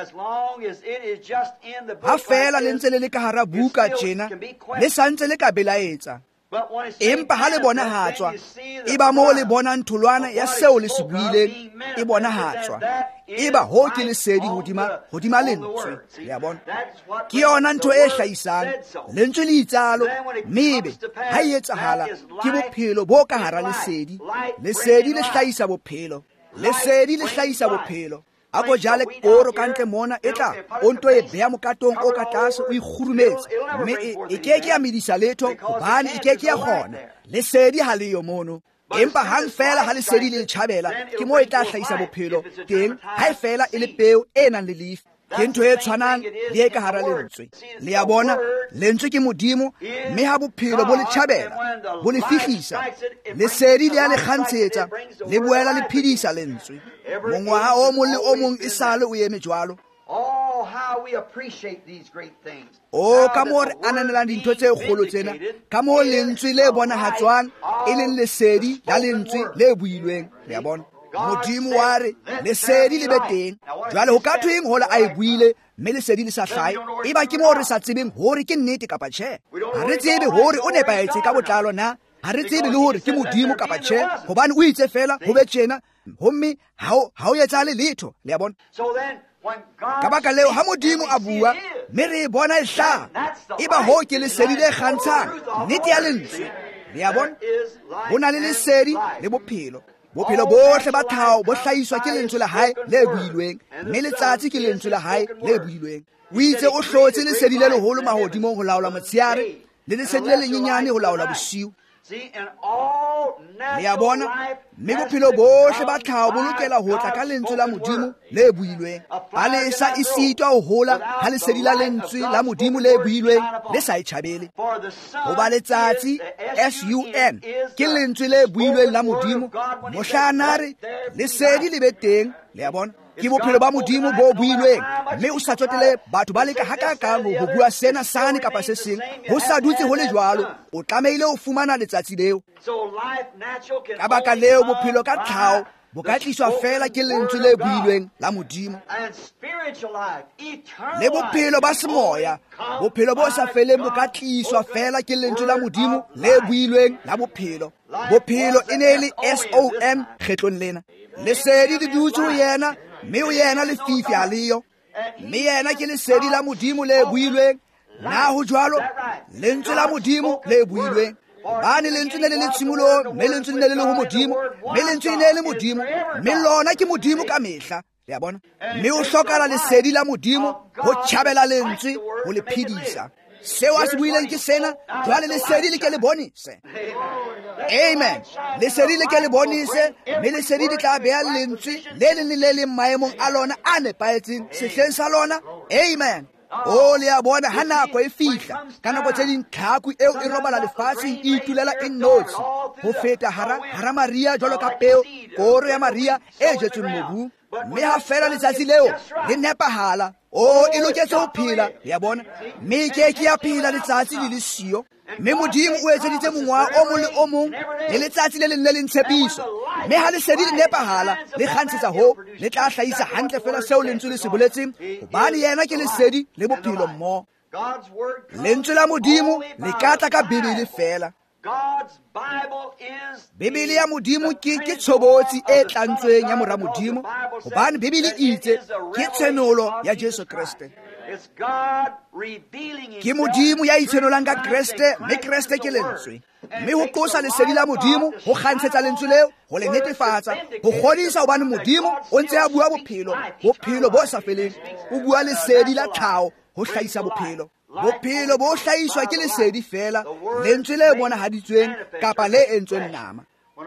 ha fela le ntse le le ka hara buka tjena le santse le ka belaetsa empa ha le bonahatswa e ba moo le bonang tholwana ya seo le se buileng e bonahatswa e ba ho ke lesedi hodima hodima lentswe ya bona ke yona ntho e hlahisang lentswe le itsalo mebe ha e etsahala ke bophelo bo ka hara lesedi lesedi le hlahisa bophelo lesedi le hlahisa bophelo a go jale koro kantle mona e tla o nto e beha mokatong o ka tlase o ikgurumetse mme e keke ya medisa letho hobane e keke ya kgona lesedi ha le yo mono empa hang fela ha lesedi le tjhabela ke mo e tla hlahisa bophelo teng ha e fela e le peo e nang le leaf ke ntho e tshwanang le e ka hara lentswe le ya bona lentswe ke modimo mme ha bophelo bo le tjhabela bo le fihlisa lesedi le ya le kgantsetsa le boela le phedisa lentswe mongwaha o mong le o mong e sale o eme jwalo o ka moo re ananelang dintho tse kgolo tsena ka moo lentswe le bonahatswang e leng lesedi la lentswe le builweng le ya bona modimo wa re lesedi le be teng jwale ho ka thweng hola a e buile mme lesedi le sa hlahe e ba ke moo re sa tsebeng hore ke nnete kapa tjhe ha re tsebe hore o nepaetse ka botlalo na ha re tsebe le hore ke modimo kapa tjhe hobane o itse fela ho be tjena homme ha o etsahale letho le ya bona ka baka leo ha modimo a bua mme re e bona e hlaha e ba ho ke lesedi le kgantshang nnete ya lentswe le ya bona ho na le lesedi le bophelo bophelo bohle ba thao bo hlahiswa ke lentswe la hae le builweng mme letsatsi ke lentswe la hae le builweng o itse o hlotse lesedi le leholo mahodimong ho laola motsheare le lesedi le lenyenyane ho laola bosiu le ya bona mme bophelo bohle ba thao bo lokela ho tla ka lentswe la modimo le builweng palesa e sitwa ho hola ha lesedi la lentswe la modimo le builweng le sa itjhabele hoba letsatsi sun ke lentswe le builweng la modimo mohlanare lesedi le be teng le ya bona ke bophelo ba modimo bo builweng mme o sa tsotele batho ba leka hakakang ho bua sena sane kapa se seng ho sa dutse ho le jwalo o tlameile ho fumana letsatsi leo ka baka leo bophelo ka tlhao bo ka tliswa fela ke lentswe le builweng la modimo le bophelo ba semoya bophelo bo sa feleng bo ka tliswa fela ke lentswe la modimo le builweng la bophelo bophelo e ne le som kgetlong lena lesedi le dutse ho yena mme o yena lefifi a leyo mme yena ke lesedi la modimo le builweng na ho jwalo lentswe la modimo le builweng bane lentswe ne le le tshimolong mme lentswe ne le le ho modimo mme lentswe ne le modimo mme lona ke modimo ka mehla le ya bona mme o hlokala lesedi la modimo ho tjhabela lentswe ho le phedisa seo a se buileng ke sena, jwale lesedi le ke le bonise. Amen. Lesedi le ke le bonise, mme lesedi le tla beha lentswe le leng le leng maemong a lona a nepaetseng sehleng sa lona. Amen. O le a bona ha nako e fihla ka nako tse ding tlhaku eo e robala lefatsheng e itulela e nnotse ho feta hara hara Maria jwalo ka peo koro ya Maria e jetsweng mobung. Mme ha fela letsatsi leo le nepahala, o e loketse ho phela, ya bona, mme ke ke ya phela letsatsi le le siyo. Mme Modimo o etseditse mongwa o mong le o mong le letsatsi le leng le leng tshepiso. Mme ha lesedi le nepahala le kgantshetsa ho le tla hlahisa hantle fela seo lentswe le se boletseng, hobane yena ke lesedi le bophelo mmoho. Lentswe la Modimo le ka tla ka Bibele fela. Bibele ya Modimo ke ke tshobotsi e tlantsweng ya mora Modimo, hobane Bibele itse ke tshenolo ya Jesu Kriste. Ke Modimo ya itshenolang ka Kriste, mme Kriste ke lentswe. Mme ho qosa lesedi la Modimo ho kgantshetsa lentswe leo, ho le netefatsa, ho kgodisa hobane Modimo o ntse a bua bophelo, bophelo bo sa feleng. O bua lesedi la tlhaho ho hlahisa bophelo. Bophelo bo hlahiswa ke lesedi fela, lentswe le bonahaditsweng kapa le entsweng nama.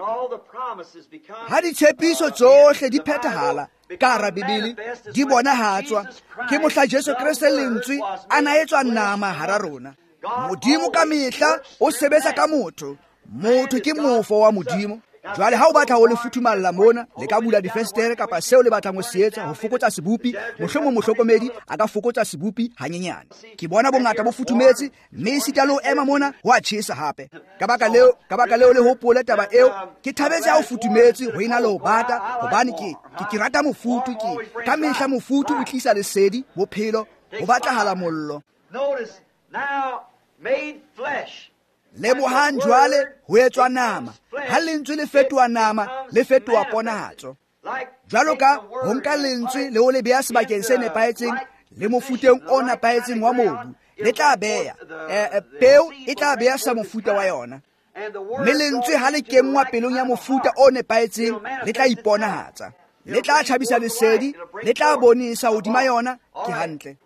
Ha ditshepiso tsohle di phethahala ka hara Bibele, di bonahatswa ke mohla Jesu Kriste lentswe a naetswa nama hara rona. Modimo ka mehla o sebetsa ka motho, motho ke mofo wa Modimo. Jwale ha o batla ho le futhumalla mona, le ka bula difestere kapa seo le batlang ho se etsa ho fokotsa sebupi, mohlomong mohlokomedi a ka fokotsa sebupi hanyenyane. Ke bona bongata bo futhumetse, mme sita le ho ema mona ho a tjhesa hape. Ka baka leo, ka baka leo le hopole taba eo, ke thabetse ha o futhumetse ho ina le ho bata, hobane ke ke rata mofutu ke. Ka mehla mofutu o tlisa lesedi, bophelo, ho batlahala mollo. Notice now made flesh. Lebohang jwale ho etswa nama, ha lentswe le fetoha nama le fetoha ponahatso. Jwalo ka ho nka lentswe le ho le beha sebakeng se nepahetseng le mofuteng o nepahetseng wa mobu, le tla beha eh, peo e tla beha sa mofuta wa yona. Mme lentswe ha le kenngwa pelong ya mofuta o nepahetseng le tla iponahatsa, le tla tjhabisa lesedi, le tla bonisa hodima yona ke hantle.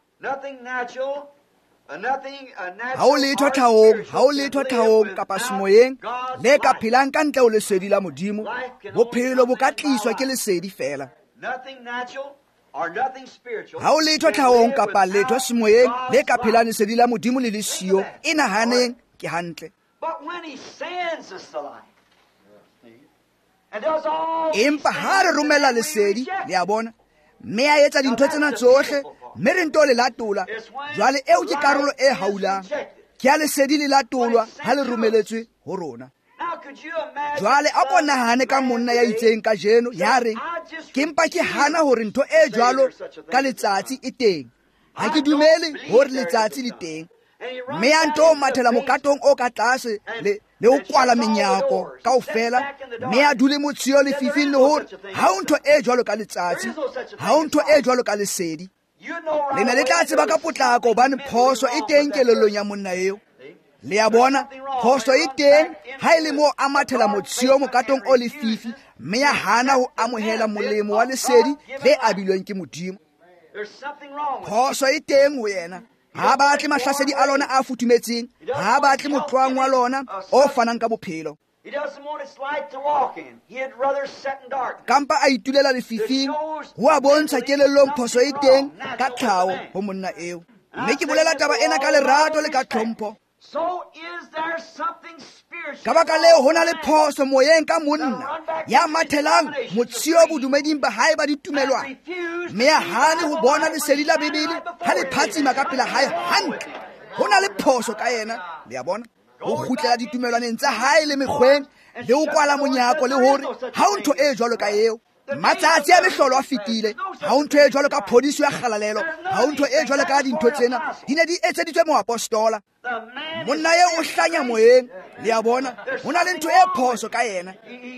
Ha o letho tlhahong, ha o letho tlhahong kapa semoyeng le ka phelang ka ntle ho lesedi la Modimo, bophelo bo ka tliswa ke lesedi fela. Ha o letho tlhahong kapa letho semoyeng le ka phelang lesedi la Modimo le le siyo, e nahaneng ke hantle. Empa ha re romela lesedi, le a bona, mme a etsa dintho tsena tsohle, mme re nto le latola, jwale eo ke karolo e haulang, ke a lesedi le latolwa ha le romeletswe ho rona. Jwale a ko nahane ka monna ya itseng ka jeno ya reng, ke mpa ke hana hore ntho e jwalo ka letsatsi e teng. Ha ke dumele hore letsatsi le teng. Mme a nto mathela mokatong o ka tlase le le o kwala menyako kaofela, mme a dule motshio le fifing le hore ha o ntho e jwalo ka letsatsi, ha o ntho e jwalo ka lesedi. Le na le tla tseba ka potlako hobane phoso e teng kelellong ya monna eo. Le a bona phoso e teng ha e le mo a mathela motshio mokatong o le fifi, mme a hana ho amohela molemo wa lesedi le abilweng ke Modimo. Phoso e teng ho yena. Ha batle mahlasedi a lona a futhumetseng, ha batle motlwang wa lona o fanang ka bophelo. Kampa a itulela lefifing, ho a bontsha kelellong phoso e teng ka tlhaho ho monna eo. Mme ke bolela taba ena ka lerato le ka tlhompho. Ka baka leo ho na le phoso moyeng ka monna ya mathelang motshio bodumeding ba hae ba ditumelwana, mme a hane ho bona lesedi la Bibele ha le phatsima ka pela hae hantle. Ho na le phoso ka yena, le a bona, ho kgutlela ditumelwaneng tsa hae le mekgweng le ho kwala monyako le hore ha o ntho e jwalo ka eo. Matsatsi a mehlolo a fetile, ha o ntho e jwalo ka phodiso ya kgalalelo, ha o ntho e jwalo ka dintho tsena di ne di etseditswe mo apostola. Monna eo o hlanya moyeng, le a bona, ho na le ntho e phoso ka yena.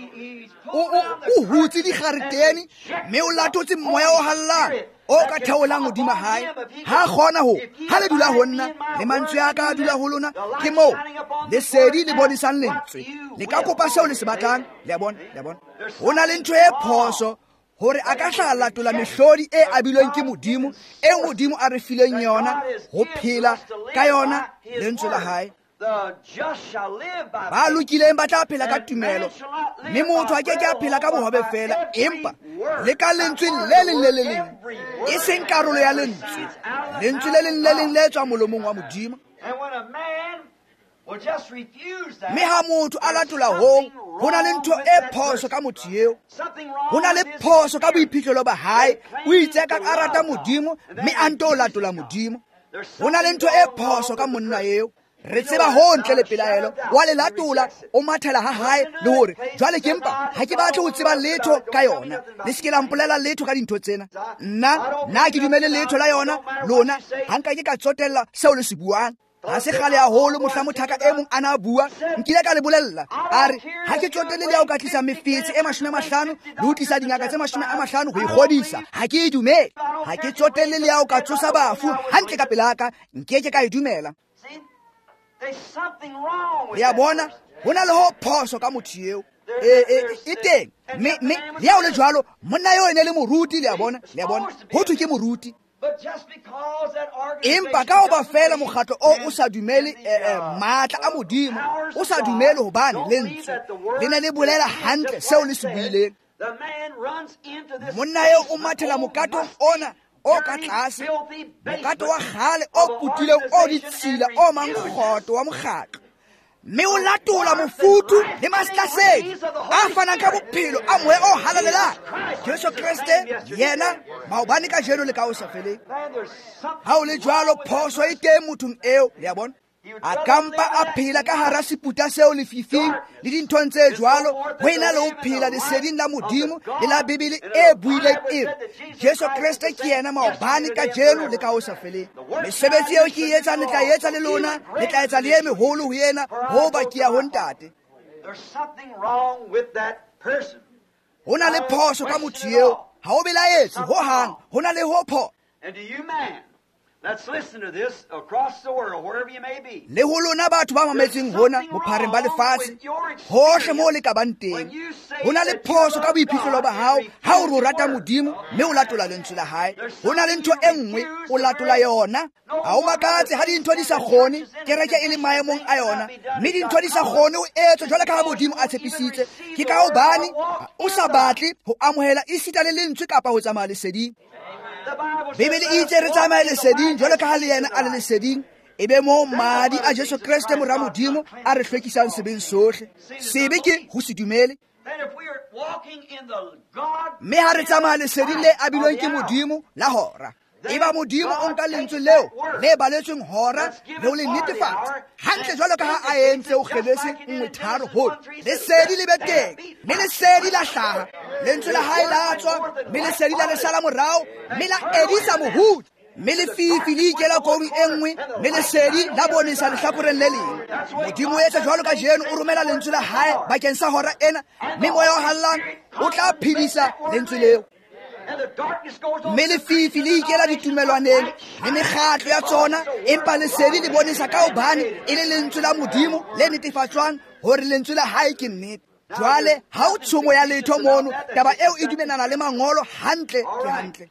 O hutse dikgaretene, mme o latotse moya o hallang o ka theolang hodima hae. Ha kgona ho, ha le dula ho nna, le mantswe a ka dula ho lona, ke moo lesedi le bonisang lentswe. Le ka kopa seo le se batlang, le a bona, le a bona. Ho na le ntho e phoso hore a ka hla latola mehlodi e abilweng ke modimo e modimo a re fileng yona ho phela ka yona lentswe la hae. Ba lokileng ba tla phela ka tumelo, mme motho a ke ke a phela ka bohobe fela, empa le ka lentswe le leng le le leng, e seng karolo ya lentswe, lentswe le leng le leng le tswa molomong wa modimo. Mme ha motho a latola hoo, ho na le ntho e phoso ka motho eo. Ho na le phoso ka boiphihlelo ba hae. O itse ka a rata modimo, mme a nto o latola modimo. Ho na le ntho e phoso ka monna eo. Re tseba ho ntle le pelaelo wa le latola o mathela ha hae le hore jwale ke mpa ha ke batle ho tseba letho ka yona, le se ke la mpolela letho ka dintho tsena. Nna nna ke dumele letho la yona, lona ha nka ke ka tsotella seo le se buang. Ha se kgale haholo mohla mothaka e mong ana bua, nkile ka le bolella a re ha ke tsotelle le ya o ka tlisa mefetse e mashome a mahlano le ho tlisa dingaka tse mashome a mahlano ho ikgodisa, ha ke e dumele. Ha ke tsotelle le ya o ka tsosa bafu hantle ka pelaka, nke ke ka e dumela. Ya bona ho na le ho phoso ka motho eo e teng, mme le ya o le jwalo monna eo ene le moruti, le ya bona le ya bona ho thwe ke moruti. Empa ka hoba fela mokgatlo o o sa dumele matla a modimo, o sa dumele hobane lentswe le ne le bolela hantle seo le se buileng, monna eo o mathela mokatong ona o ka tlase, mokato wa kgale o putileng o ditshila o mankgoto wa mokgatlo, mme o latola mofutu le masetlasedi a fanang ka bophelo a moya o halalelang Jesu Kriste yena maobane ka jeno le ka o sa feleng. Ha o le jwalo phoso e teng mothong eo, le ya bona a kampa a phela ka hara seputa seo lefifing le dinthong tse jwalo, ho ena le ho phela leseding la modimo le la Bibele e buileng e re Jesu Kriste ke yena maobane ka jeno le ka o sa feleng. Mesebetsi eo ke e etsang le tla etsa le lona, le tla etsa le e meholo ho yena ho ba ke ya ho ntate. Ho na le phoso ka motho eo, ha o belaetse ho hang, ho na le ho pho. Let's listen to this across the world, wherever you may be. Le ho lona batho ba mametseng hona bophareng ba lefatshe hohle mo le ka bang teng, ho na le phoso ka boiphihlelo ba hao ha o re o rata modimo mme o latola lentswe la hae. Ho na le ntho e nngwe o latola yona, ha o makatse ha dintho di sa kgone, kereke e le maemong a yona, mme dintho di sa kgone o etswe jwale ka ha modimo a tshepisitse. Ke ka hobane o sa batle ho amohela esita le lentswe kapa ho tsamaya leseding. Bibele e itse re tsamaye leseding jwalo ka ha le yena a le leseding, ebe mo madi a Jesu Kriste mora modimo a re hlwekisang sebeng sohle. Sebe ke ho se dumele, mme ha re tsamaya leseding le abilweng ke modimo la hora, eba modimo o nka lentswe leo le baletsweng hora le ho le netefatsa hantle jwalo ka ha a entse o kgelese nngwe tharo hore lesedi le be teng, mme lesedi la hlaha, lentswe la hae la tswa, mme lesedi la le sala morao, mme la edisa mohudi, mme lefifi le ikela kobi e nngwe, mme lesedi la bonesa lehlakoreng le leng. Modimo o etsa jwalo ka jeno, o romela lentswe la hae bakeng sa hora ena, mme moya o hallang o tla phedisa lentswe leo. Mme lefifi le ikela ditumelwaneng le mekgatlo ya tsona, empa lesedi le bonesa ka hobane e le lentswe la modimo le netefatswang hore lentswe la hae ke nnete. Jwale ha o tshomo ya letho mono, taba eo e dumelana le mangolo hantle ke hantle.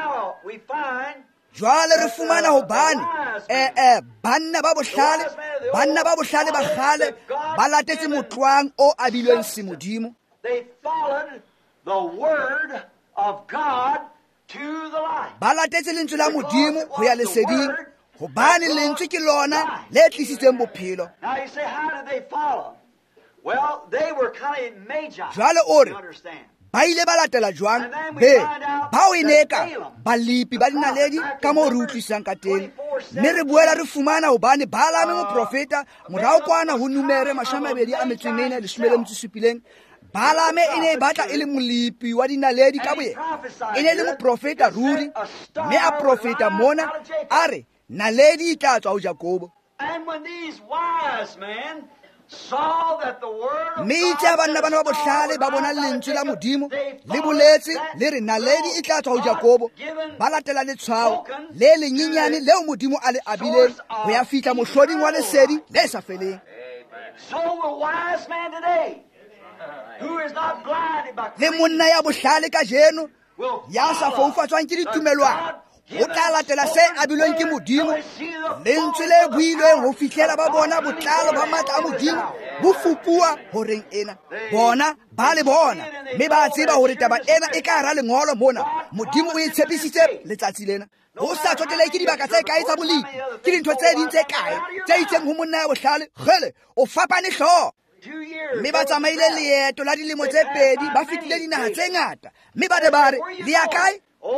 Jwale re fumana hobane eh eh banna ba bohlale banna ba bohlale ba kgale ba latetse motlwang o abilweng se modimo. They followed the word of God to the light. Ba latetse lentswe la modimo ho ya leseding hobane lentswe ke lona le tlisitseng bophelo. Now you say, how did they follow? Well, they were kind of magi. Jwale ore You understand? ba ile ba latela jwang be ba o ineka balipi ba dinaledi ka mo re utlwisang ka teng, mme re boela re fumana hobane Balame moprofeta morao kwana ho Numere mashome a mabedi a metso e mene leshome le metso e supileng. Balame e ne e batla e le molipi wa dinaledi ka boyena, e ne le moprofeta ruri, mme a profeta mona a re naledi e tla tswa ho Jakobo. And when these wise men saw that the word of mme itse a banna bana ba bohlale ba bona lentswe la modimo le boletse le re naledi e tla tswa ho Jakobo, ba latela letshwao le lenyenyane leo modimo a le abileng ho ya fihla mohloding wa lesedi le sa feleng. So will wise man today, who is not blinded by Le monna ya bohlale ka jeno ya sa foufatswang ke ditumelwana o tla latela se abilweng ke Modimo. Lentswe le builweng ho fihlela ba bona botlalo ba matla a Modimo bo fupua horeng ena. Bona ba le bona mme ba tseba hore taba ena e ka hara lengolo mona Modimo o e tshepisitse letsatsi lena. Ho sa tshotele ke dibaka tse kae tsa bolemi ke dintho tse ding tse kae tse itseng ho monna ya bohlale gele o fapane hlooho. Mme ba tsamaile leeto la dilemo tse pedi ba fitile dinaha tse ngata mme ba re ba re le ya kae.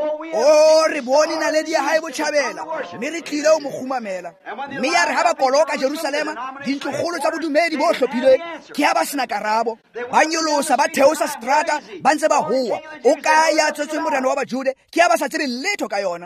O re bone naledi ya hae botjhabela mme re tlile ho mo khumamela. Mme ya re ha ba koloka Jerusalema dintlokgolo tsa bodumedi bo hlophilweng ke ha ba sena karabo. Ba nyolosa ba theosa strata ba ntse ba hoa o ka ya tsotswe morena wa Bajude ke ha ba sa tsebe letho ka yona.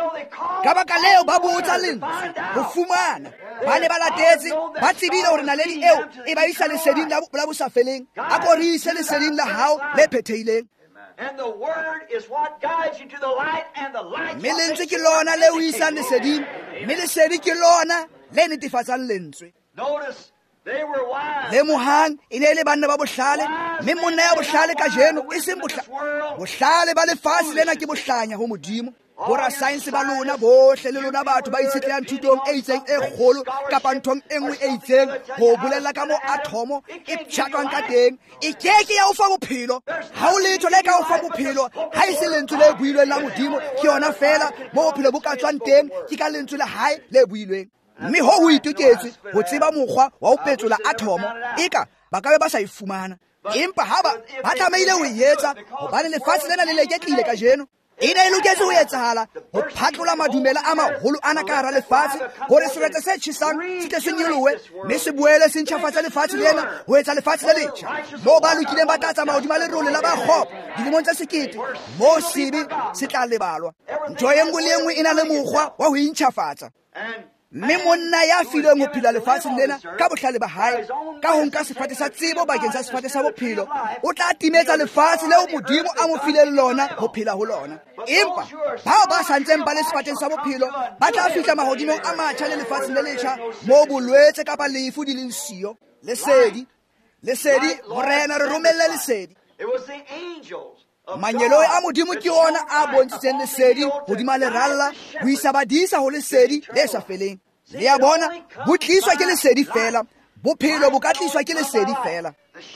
Ka baka leo ba botsa lentswe ho fumana ba ne ba latetse ba tsebile hore naledi eo e ba isa leseding la bosafeleng a korise leseding la hao le phethehileng. And the word is what guides you to the light, and the light. Mme lentswe ke lona le o isang leseding mme lesedi ke lona le netefatsang lentswe. Notice they were wise. Le mohang e ne le banna ba bohlale mme monna ya bohlale ka jeno e seng bohlale ba lefatshe lena ke bohlanya ho Modimo. Bora science ba lona bohle le lona batho ba itshetlehang thutong e itseng e kgolo kapa nthong e nngwe e itseng ho bolella ka mo atomo e pshatwang ka teng e keke ya o fa bophelo. Ha o letho le ka o fa bophelo ha e se lentswe le builweng la Modimo ke yona fela mo bophelo bo ka tswang teng ke ka lentswe la hae le builweng. Mme ho ho ituketse ho tseba mokgwa wa ho petsola atomo eka ba ka be ba sa ifumana empa ha ba ba tlameile ho etsa hobane lefatshe lena le leketlile ka jeno. E ne e loketse ho etsahala ho phatlola madumela a maholo ana ka hara lefatshe hore seretse se tjhesang se tle se nyolohe mme se boele se ntjhafatsa lefatshe lena ho etsa lefatshe le letjha moo ba lokileng ba tla tsamaya hodima lerole la bakgopo dilemong tsa sekete moo sebe se tla lebalwa. Ntho e nngwe le nngwe e na le mokgwa wa ho intjhafatsa. Mme monna ya filweng ho phela lefatsheng lena ka bohlale ba hae ka ho nka sefate sa tsebo bakeng sa sefate sa bophelo o tla timetsa lefatshe leo Modimo a mo fileng lona ho phela ho lona. Empa bao ba santseng ba le sefateng sa bophelo ba tla fihla mahodimong a matjha le lefatsheng le letjha moo bolwetse kapa lefu di leng siyo. Lesedi lesedi morena re romelle lesedi. It was the angels. Manyeloi a Modimo ke ona a bontshitseng lesedi hodima leralla ho isa badisa ho lesedi le sa feleng. Le ya bona bo tliswa ke lesedi fela bophelo bo ka tliswa ke lesedi fela.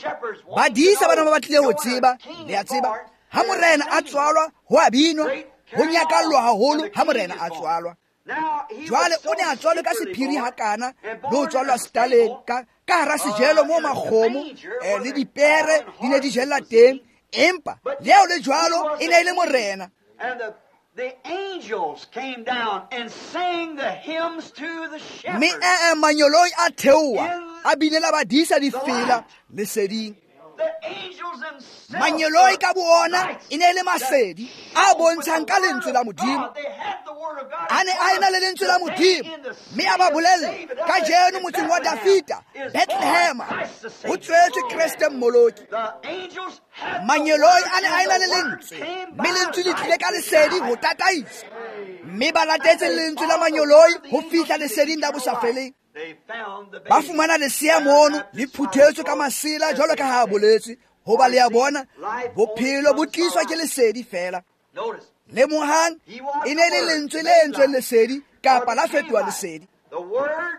Badisa bana ba batlile ho tseba le a tseba ha morena a tswalwa ho a binwa ho nyakallwa haholo ha morena a tswalwa. Jwale o ne a tswalwe ka sephiri hakana le ho tswalwa staleng ka ka hara sejelo mo makgomo le dipere di ne di jella teng. Empa leo le jwalo e ne le morena. And the, the angels came down and sang the hymns to the shepherds. Me e manyoloi a theoa a binela badisa di fela leseding. The angels themselves. Manyoloi ka bona e ne le masedi a bontshang ka lentswe la Modimo. They had the word of God. Ane a ena le lentswe la Modimo me a ba bolelle ka jeno motseng wa Dafita Bethlehem ho tswetswe Kriste mmoloki. The angels had Manyoloi ane a ena le lentswe me lentswe di tlile ka lesedi ho tataisa me ba latetse lentswe la manyoloi ho fihla leseding la bosafeleng. they found the Ba baby. fumana lesia mono le phuthetswe ka masela jwalo ka ha boletse hoba le ya bona bophelo bo tliswa ke lesedi fela. Notice Le mohang e ne le lentswe le entsweng lesedi kapa la fetoha lesedi. the word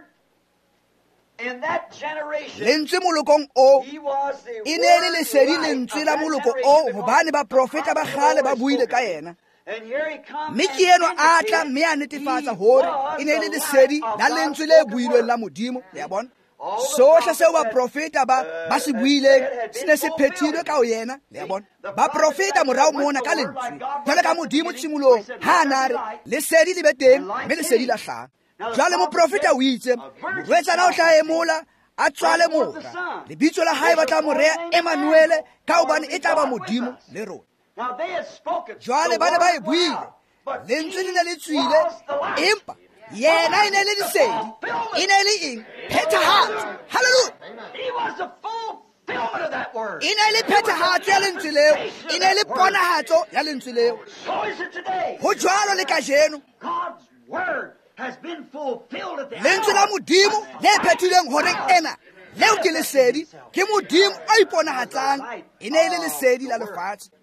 in that generation. Lentswe molokong o He was the e ne le word lesedi light lentswe of la that moloko generation o because hobane ba profeta ba kgale ba always buile ka spoken. yena. And here he comes Mme and ke eno a tla vindicated mme a netefatsa he hore was e ne le the lesedi light of la God's lentswe le spoken builweng word. la Modimo le ya bona. All the Sohle seo ba prophets profeta ba ba se buileng se ne se phethilwe ka ho yena le ya bona. Ba profeta morao mona ka lentswe jwale ka Modimo tshimolong ha a na re lesedi le be teng mme lesedi la hlaha. Jwale moprofeta o itse morwetsana o tla emola a tswale mora lebitso la hae ba tla mo rea Emmanuele ka hobane e tla ba Modimo le rona. Now they had spoken. Jwale the ba ne ba e word buile loud, but lentswe he le ne le tswile was the light. empa yena e ne le lesedi e ne le eng phethahatso. Hallelujah. He was the fulfillment of that word. E ne le phethahatso ya lentswe leo e ne le ponahatso ya lentswe leo. So is it today. Ho jwalo le kajeno God's word has been fulfilled at the lentswe la hour. Modimo le phethilweng horeng ena leo ke lesedi ke Modimo a iponahatsang e ne e le lesedi la lefatshe.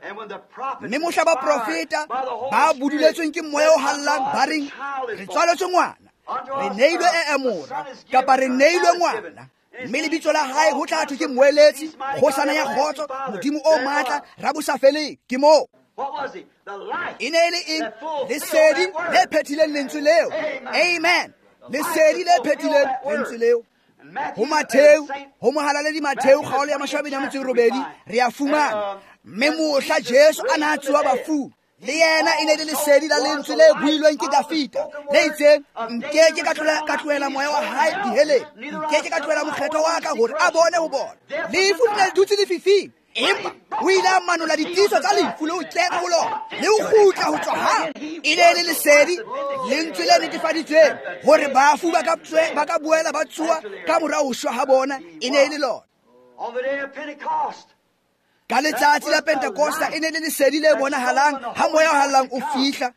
mme mohla ba profeta ba buduletsweng ke moya o hallang ba reng re tswaletswe ngwana, re neilwe e emora kapa re neilwe ngwana, mme lebitso la hae ho tla thwe ke moeletsi, kgosana ya kgotso, modimo o matla, rabosafeleng. Ke moo e ne e le eng? Lesedi le phethileng lentswe leo. Amen. Lesedi le phethileng lentswe leo. Ho Matheu, ho mohalaledi Matheu kgaolo ya mashome a metso e robedi re a fumana mme mohla Jesu a na tsuwa bafung, le yena e ne le lesedi la lentswe le builweng ke Dafita le itseng, nkeke ka tlohela moya wa hae diheleng, nkeke ka tlohela mokgetho wa ka hore a bone ho bona. Lefu le ne le dutse lefifing, empa o ile a manola ditiso tsa lefu le ho kena ho lona le ho kgutla ho tswa hang. E ne le lesedi, lentswe le netefaditsweng hore bafu ba ka boela ba tsuwa ka mora ho shwa ha bona. E ne le lona ka letsatsi la Pentekosta, e ne le lesedi le bonahalang ha moya o hallang o fihla.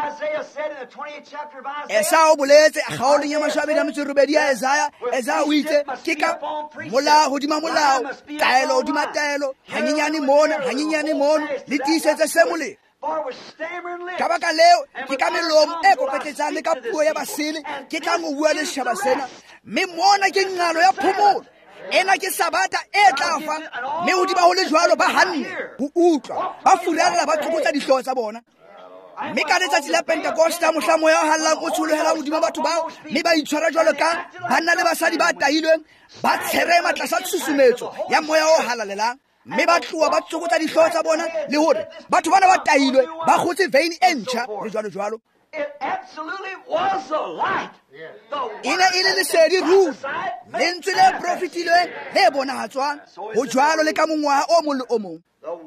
Esau boletse kgaolong ya mashome a metso e robedi ya Isaiah. Isaiah o itse ke ka molao hodima molao, taelo hodima taelo, hanyenyane mona hanyenyane mona, le tiisetse se molemo. Ka baka leo ke ka melomo e kopetletsang le ka puo ya basele ke tlang ho bua le setjhaba sena, mme mona ke ngalo ya phomolo, ena ke sabata e tla fa, mme hodima ho le jwalo ba hanne ho utlwa, ba furalla, ba tsokotsa dihlooho tsa bona. Mme ka letsatsi la Pentekosta mohla moya o hallang o tsholohela hodima batho bao, mme ba itshwara jwalo ka banna le basadi ba tahilweng, ba tsherema tlasa tshusumetso ya moya o halalelang, mme ba tloha ba tsokotsa dihlooho tsa bona, le hore batho bana ba tahilwe ba kgotse veine e ntjha le jwalo jwalo. E ne e le lesedi ruri, lentswe le profetilweng le bonahatswang ho jwalo le ka mongwaha o mong le o mong.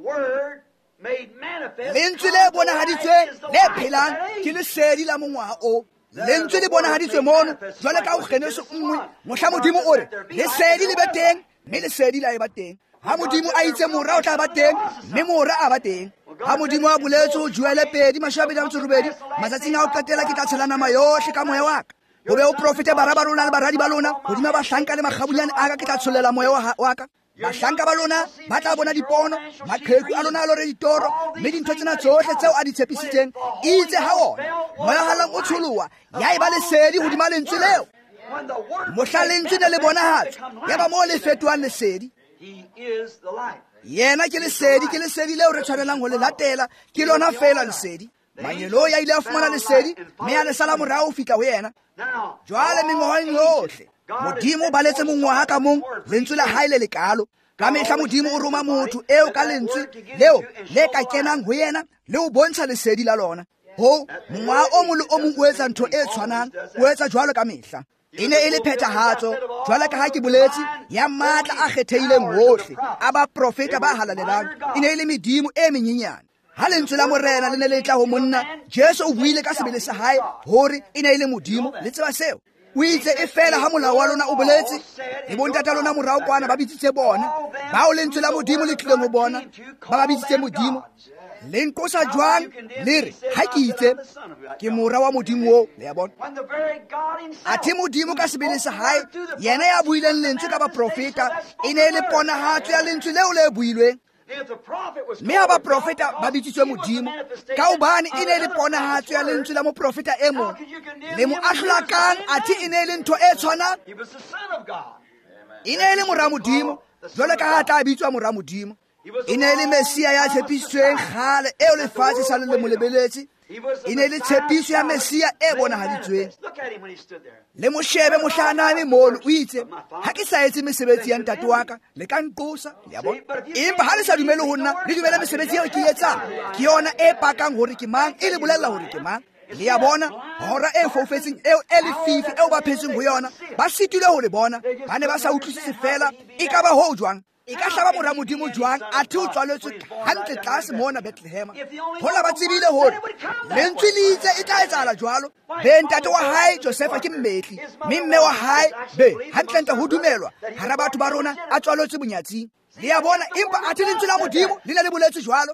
Lentswe le bonahaditsweng le phelang ke lesedi la mongwaha o. Lentswe le bonahaditswe mono jwale ka ho kgeneso nngwe. Mohla Modimo o re lesedi le be teng, mme lesedi la e ba teng. Ha Modimo a itse mora o tla ba teng, mme mora a ba teng. Ha Modimo a boletse ho Joele pedi mashome a metso e robedi, matsatsing a ho qetela ke tla tshela nama yohle ka moya wa ka. Ho be o profete bara ba lona le baradi ba lona, hodima bahlanka le makgabunyane a ka ke tla tsholela moya wa ka. Bahlanka ba lona ba tla bona dipono, maqheku a lona a lore ditoro, mme dintho tsena tsohle tseo a di tshepisitseng itse ha ona moya hallang o tsholoha ya e ba lesedi hodima lentswe leo. Mohla lentswe ne le bonahatswa, ya ba moo le fetohang lesedi. Yena ke lesedi, ke lesedi leo re tshwanelang ho le latela, ke lona fela lesedi. Manyelo ya ile a fumana lesedi, mme a le sala morao ho fihla ho yena. Jwale mengwaheng yohle Modimo ba letse mongwaha ka mong lentswe la hae le lekalo. Ka mehla Modimo o roma motho eo ka lentswe leo le ka kenang ho yena le ho bontsha lesedi la lona. Ho mongwaha o mong le o mong o etsa ntho e tshwanang, o etsa jwalo ka mehla. E ne e le phethahatso jwale ka ha ke boletse ya matla a kgethehileng hohle a ba profeta ba halalelang. E ne e le medimo e menyenyane. Ha lentswe la morena le ne le tla ho monna, Jesu o buile ka sebele sa hae hore e ne e le modimo. Le tseba seo? O itse e fela ha molao wa lona o boletse, le bontata lona morao kwana ba bitsitse bona, bao lentswe la modimo le tlileng ho bona ba ba bitsitse modimo. Le nkosa jwang le re ha ke itse ke mora wa modimo o. Le ya bona athe modimo ka sebele sa hae, yena ya buileng lentswe ka ba profeta, e ne e le ponahatso ya lentswe leo le builweng. Mme ha ba profeta ba bitsitswe modimo, ka hobane e ne le ponahatso ya lentswe la mo profeta e mong le mo ahlakang, athe e ne le ntho e tshwanang. E ne le mora modimo jwale ka ha tla bitswa mora modimo. E ne le Mesia ya tshepisitsweng kgale eo lefatshe sa le le molebeletse. E ne le tshepiso ya Mesia e bonahaditsweng. Le moshebe mohlaname mono o itse ha ke sa etse mesebetsi ya ntate wa ka le ka nqosa. Le ya bona empa ha le sa dumele ho nna le dumela mesebetsi eo ke etsang, ke yona e pakang hore ke mang, e le bolella hore ke mang. Le ya bona hora e foufetseng eo e lefifi eo ba phetseng ho yona, ba sitile ho le bona, ba ne ba sa utlwisise fela e ka ba ho jwang. E ka hlaba mora modimo jwang athe o tswaletswe hantle tlase mona Bethlehema. Hola ba tsebile hore lentswe le itse e tla etsahala jwalo. Be ntate wa hae Josefa ke mmetli, mme mme wa hae be hantlentle ho dumelwa hara batho ba rona a tswaletswe bonyatsing. Le ya bona empa athe lentswe la modimo le ne le boletse jwalo.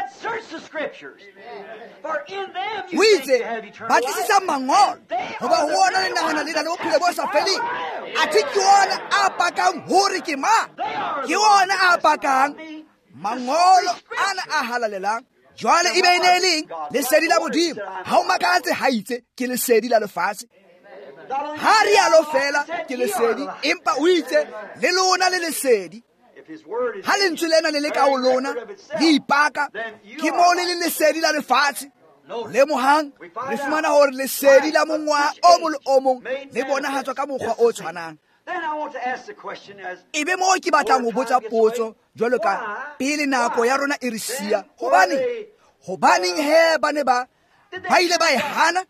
O itse batlisisa mangolo hoba ho ona le nahana le na le bophelo bo sa feleng. Athe ke ona a pakang hore ke mang, ke ona a pakang mangolo ana a halalelang jwale e be ne leng lesedi la modimo ha o makatse ha itse ke lesedi la lefatshe ha re a lo fela ke lesedi empa o itse le lona le lesedi ha lentswe lena le le ka o lona le ipaka ke mo le lesedi la lefatshe le mohang re fumana hore lesedi la mongwa o mo le o mong le bonahatswa ka mokgwa o tshwanang. Ebe mo ke batlang ho botsa potso jwalo ka pele nako ya rona e re sia hobane hobaneng he ba ne ba ba ile ba e hana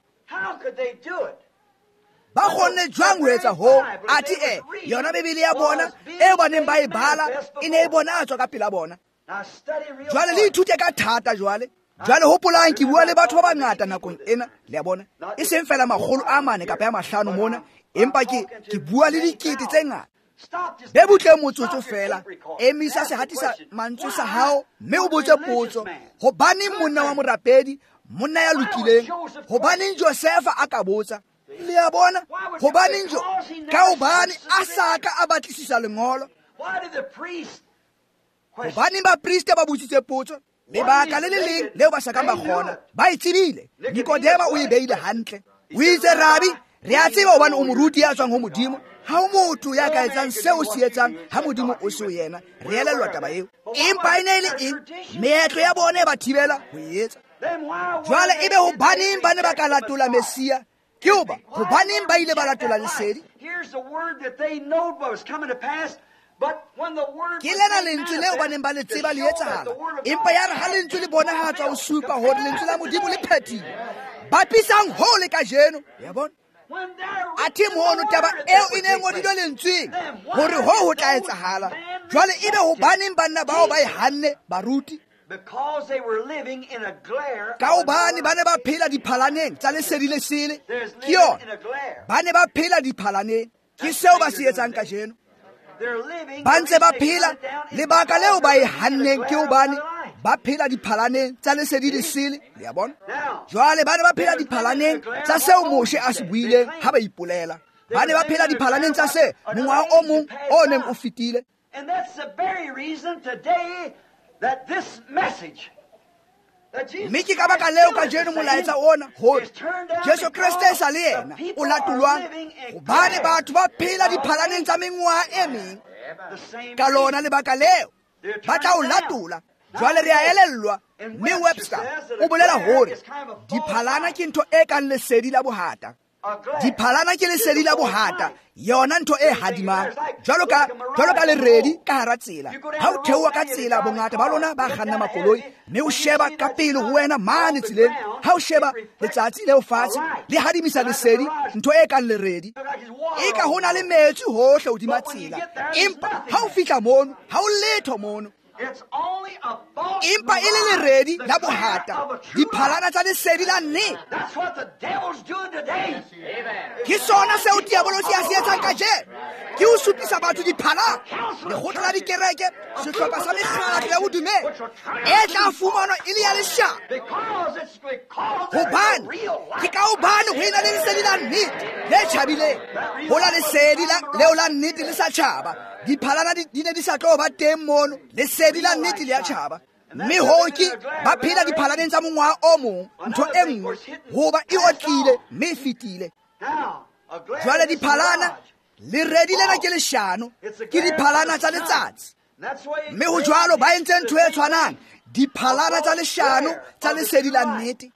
ba kgonne jwang ho etsa ho ati e yona bebele ya bona eo ba neng ba e bala e ne e bonatswa ka pela bona. Jwale le ithute ka thata jwale jwale hopolang ke bua le batho ba bangata nakong ena le ya bona e seng fela magolo a mane kapa ya mahlano mona empa ke ke bua le dikete tse ngata. Be butle motsotso fela emisa se hatisa mantswe sa hao mme o botse potso hobaneng monna wa morapedi monna ya lokileng hobaneng Josefa a ka botsa le ya bona hobaneng jo ka hobane a saka a batlisisa lengolo hobaneng ba priest ba botsitse potso lebaka le le leng leo ba saka ba kgona ba itsebile Nikodema o e beile hantle o itse rabi re a tseba hobane o moruti ya tswang ho modimo ha o motho ya ka etsang seo se etsang ha modimo o se o yena re elellwa taba eo empa e ne e le eng meetlo ya bone ba thibela ho etsa jwale ebe hobaneng ba ne ba ka latola Mesia ke hoba hobaneng ba ile ba latola lesedi ke lena lentswe leo ba neng ba le tseba le etsahala empa ya re ha lentswe le bonahatswa ho supa hore lentswe la modimo le phethile bapisang ho le ka jeno ya bona athe mono taba eo e ne ngodilwe lentsweng hore ho ho tla etsahala jwale ebe hobaneng banna bao ba e hanne baruti ka hobane ba ne ba phela diphalaneng tsa lesedi le sele ke yona ba ne ba phela diphalaneng ke seo ba se etsang ka jeno ba ntse ba phela lebaka leo ba e hanneng ke hobane ba phela diphalaneng tsa lesedi le sele le ya bona jwale ba ne ba phela diphalaneng tsa seo Moshe a se buileng ha ba ipolela ba ne ba phela diphalaneng tsa se mongwaga o mong o neng o fetile mme ke ka baka leo ka jeno molaetsa ona hore Jesu Kriste e sa le yena o latolwang hobane batho ba phela diphalaneng tsa mengwaga e meng ka lona lebaka leo ba tla o latola jwale re a elellwa mme Webster o bolela hore diphalana ke ntho e kang lesedi la bohata diphalana ke lesedi la bohata yona ntho e hadimang jwalo ka jwalo ka leredi ka hara tsela ha o theowa ka tsela bongata ba lona ba kganna makoloi mme o sheba ka pele ho wena mane tseleng ha o sheba letsatsi leo fatshe le hadimisa lesedi ntho e kang leredi e ka hona le metsi hohle hodima tsela empa ha o fihla mono ha o letho mono empa e le leredi la bohata diphalana tsa lesedi la nnete ke sona seo diabolo se a se etsang ka je ke o supisa batho diphalana lekgotla la dikereke sehlopha sa mekgatlo ya bodumedi e tla fumanwa e le ya leshano hobane ke ka hobane ho ena le lesedi la nnete le tjhabileng ho la lesedi leo la nnete le sa tjhaba diphalana di ne di sa tlo ba teng mono lesedi la nnete le ya tjhaba mme hoki ba phela diphalaneng tsa mongwaga o mong ntho e nngwe hoba e otlile mme e fetile jwale diphalana leredi lena ke leshano ke diphalana tsa letsatsi mme ho jwalo ba entse ntho e tshwanang diphalana tsa leshano tsa lesedi la nnete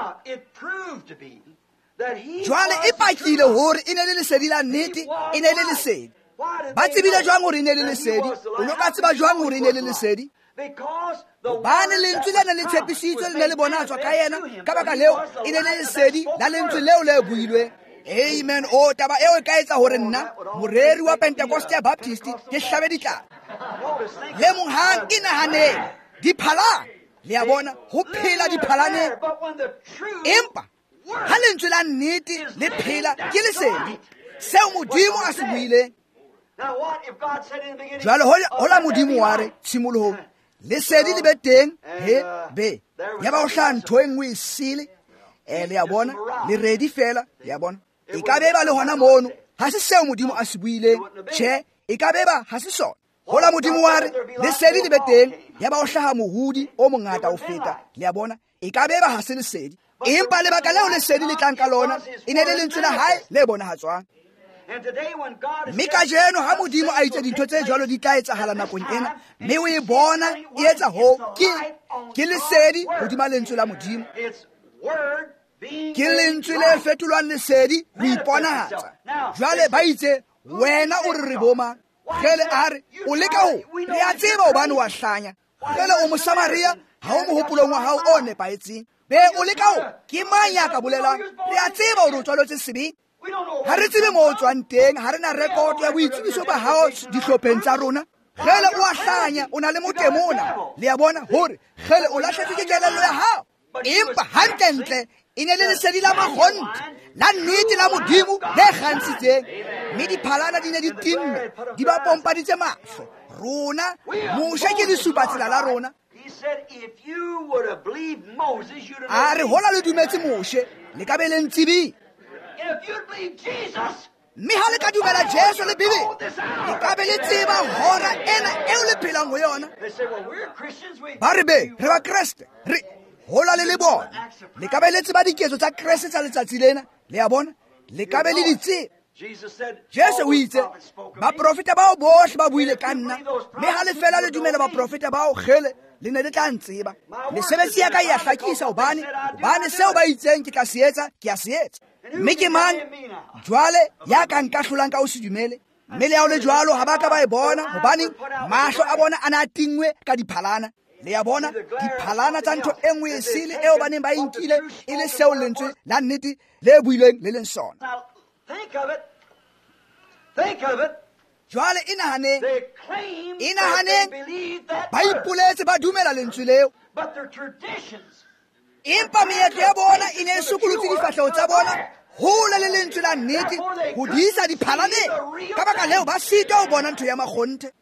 jwale e pakile hore e ne le lesedi la nnete e ne le lesedi ba tsebile jwang hore e ne le lesedi o no ka tseba jwang hore e ne le lesedi bane lentswe lena le tshepisitswe le ne le bonatswa ka yena ka baka leo e ne le lesedi la lentswe leo le builweng amen o taba eo e ka etsa hore nna moreri wa Pentecost ya Baptist ke hlabe ditlala le monghang e nahaneng diphalana le ya bona ho phela diphalaneng empa ha lentswe la nnete le phela ke lesedi seo modimo a se buileng jwale hola modimo wa re tshimolohong lesedi le be teng he be ya ba o hla ntho e nngwe e sele e le ya bona le redi fela le ya bona e ka be ba le hona mono ha se seo modimo a se buileng tjhe e ka be ba ha se sona hola modimo wa re lesedi le be teng ya ba o hlaha mohudi o mongata o feta le a bona e ka be ba ha se lesedi empa lebaka leo lesedi le tlang ka lona e ne le lentswe la hae le bonahatswang. Mme kajeno ha modimo a itse dintho tse jwalo di tla etsahala nakong ena mme o e bona e etsa ho ke ke lesedi hodima lentswe la modimo, ke lentswe le fetolwang lesedi ho iponahatsa. Jwale ba itse wena o re re boma gele a re o leka ho re a tseba hobane wa hlanya gele o Mosamaria ha o mohopolong wa hao o nepaetseng be o leka ho ke mang ya ka bolelang re a tseba hore o tswaletse sebeng. Ha re tsebe mo o tswang teng, ha re na rekoto ya boitsebiso ba hao dihlopheng tsa rona. Gele o a hlanya o na le motemona le a bona hore gele o lahletswe ke kelello ya hao, empa hantlentle e ne le lesedi la magonte la nnete la modimo le kgantshitseng mme diphalana di ne di tinne di ba pompaditse mahlo rona mosha ke lesupatsela la rona. A re hola le dumetse moshe le ka be le ntsibile mme ha le ka dumela Jesu le Bibele le ka be le tseba hora ena eo le phelang ho yona. Ba re be re ba Kreste re hola le le bona le ka be le tseba diketso tsa Kreste tsa letsatsi lena le a bona le ka be le ditseba. Jesu o itse baprofeta bao bohle ba buile ka nna mme ha le fela le dumela baprofeta bao gele le ne le tla ntseba. Mesebetsi ya ka ya hlakisa hobane hobane seo ba itseng ke tla se etsa ke a se etsa. Mme ke mang jwale ya ka nkahlolang ka o se dumele mme le ao le jwalo ha ba ka ba e bona hobane mahlo a bona a na tingwe ka diphalana le ya bona diphalana tsa ntho e nngwe e sele eo ba neng ba inkile e le seo lentswe la nnete le builweng le leng sona. Jwale inahaneng inahaneng ba ipoletse ba dumela lentswe leo empa meetlo ya bona e ne e sokolotse difahleho tsa bona hole le lentswe la nnete ho diisa diphalaneng ka baka leo ba sitwa ho bona ntho ya magonte.